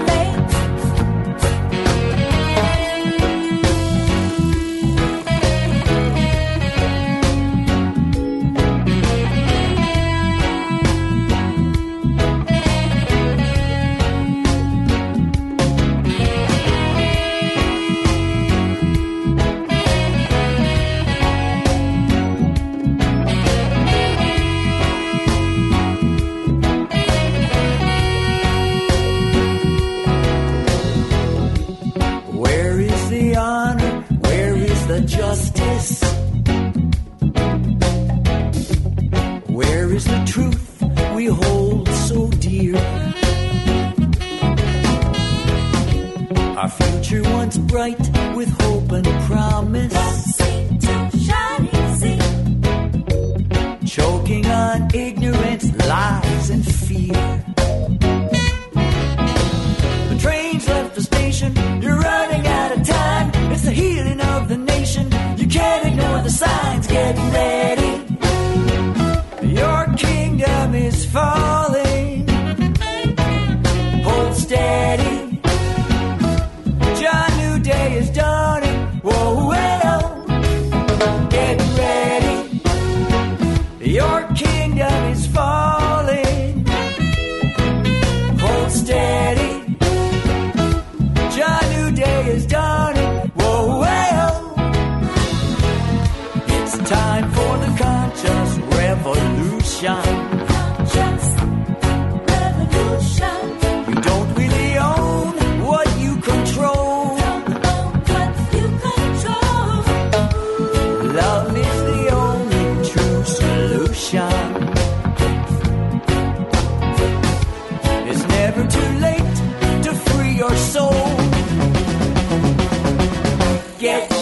Where is the honor? Where is the justice? Where is the truth we hold so dear? Our future once bright with hope and promise. Choking on ignorance, lies, and fear. The train's left the station, you're running out of time. It's the healing of the nation, you can't ignore the signs. Get ready. Your kingdom is falling. Hold steady. Your new day is dawning. Whoa, well. Get ready. Your kingdom is falling. Hold steady. Your new day is dawning. Whoa, well. It's time for the conscious revolution. Conscious revolution. You don't really own what you control. Don't own what you control. Love is the only true solution. It's never too late to free your soul. Get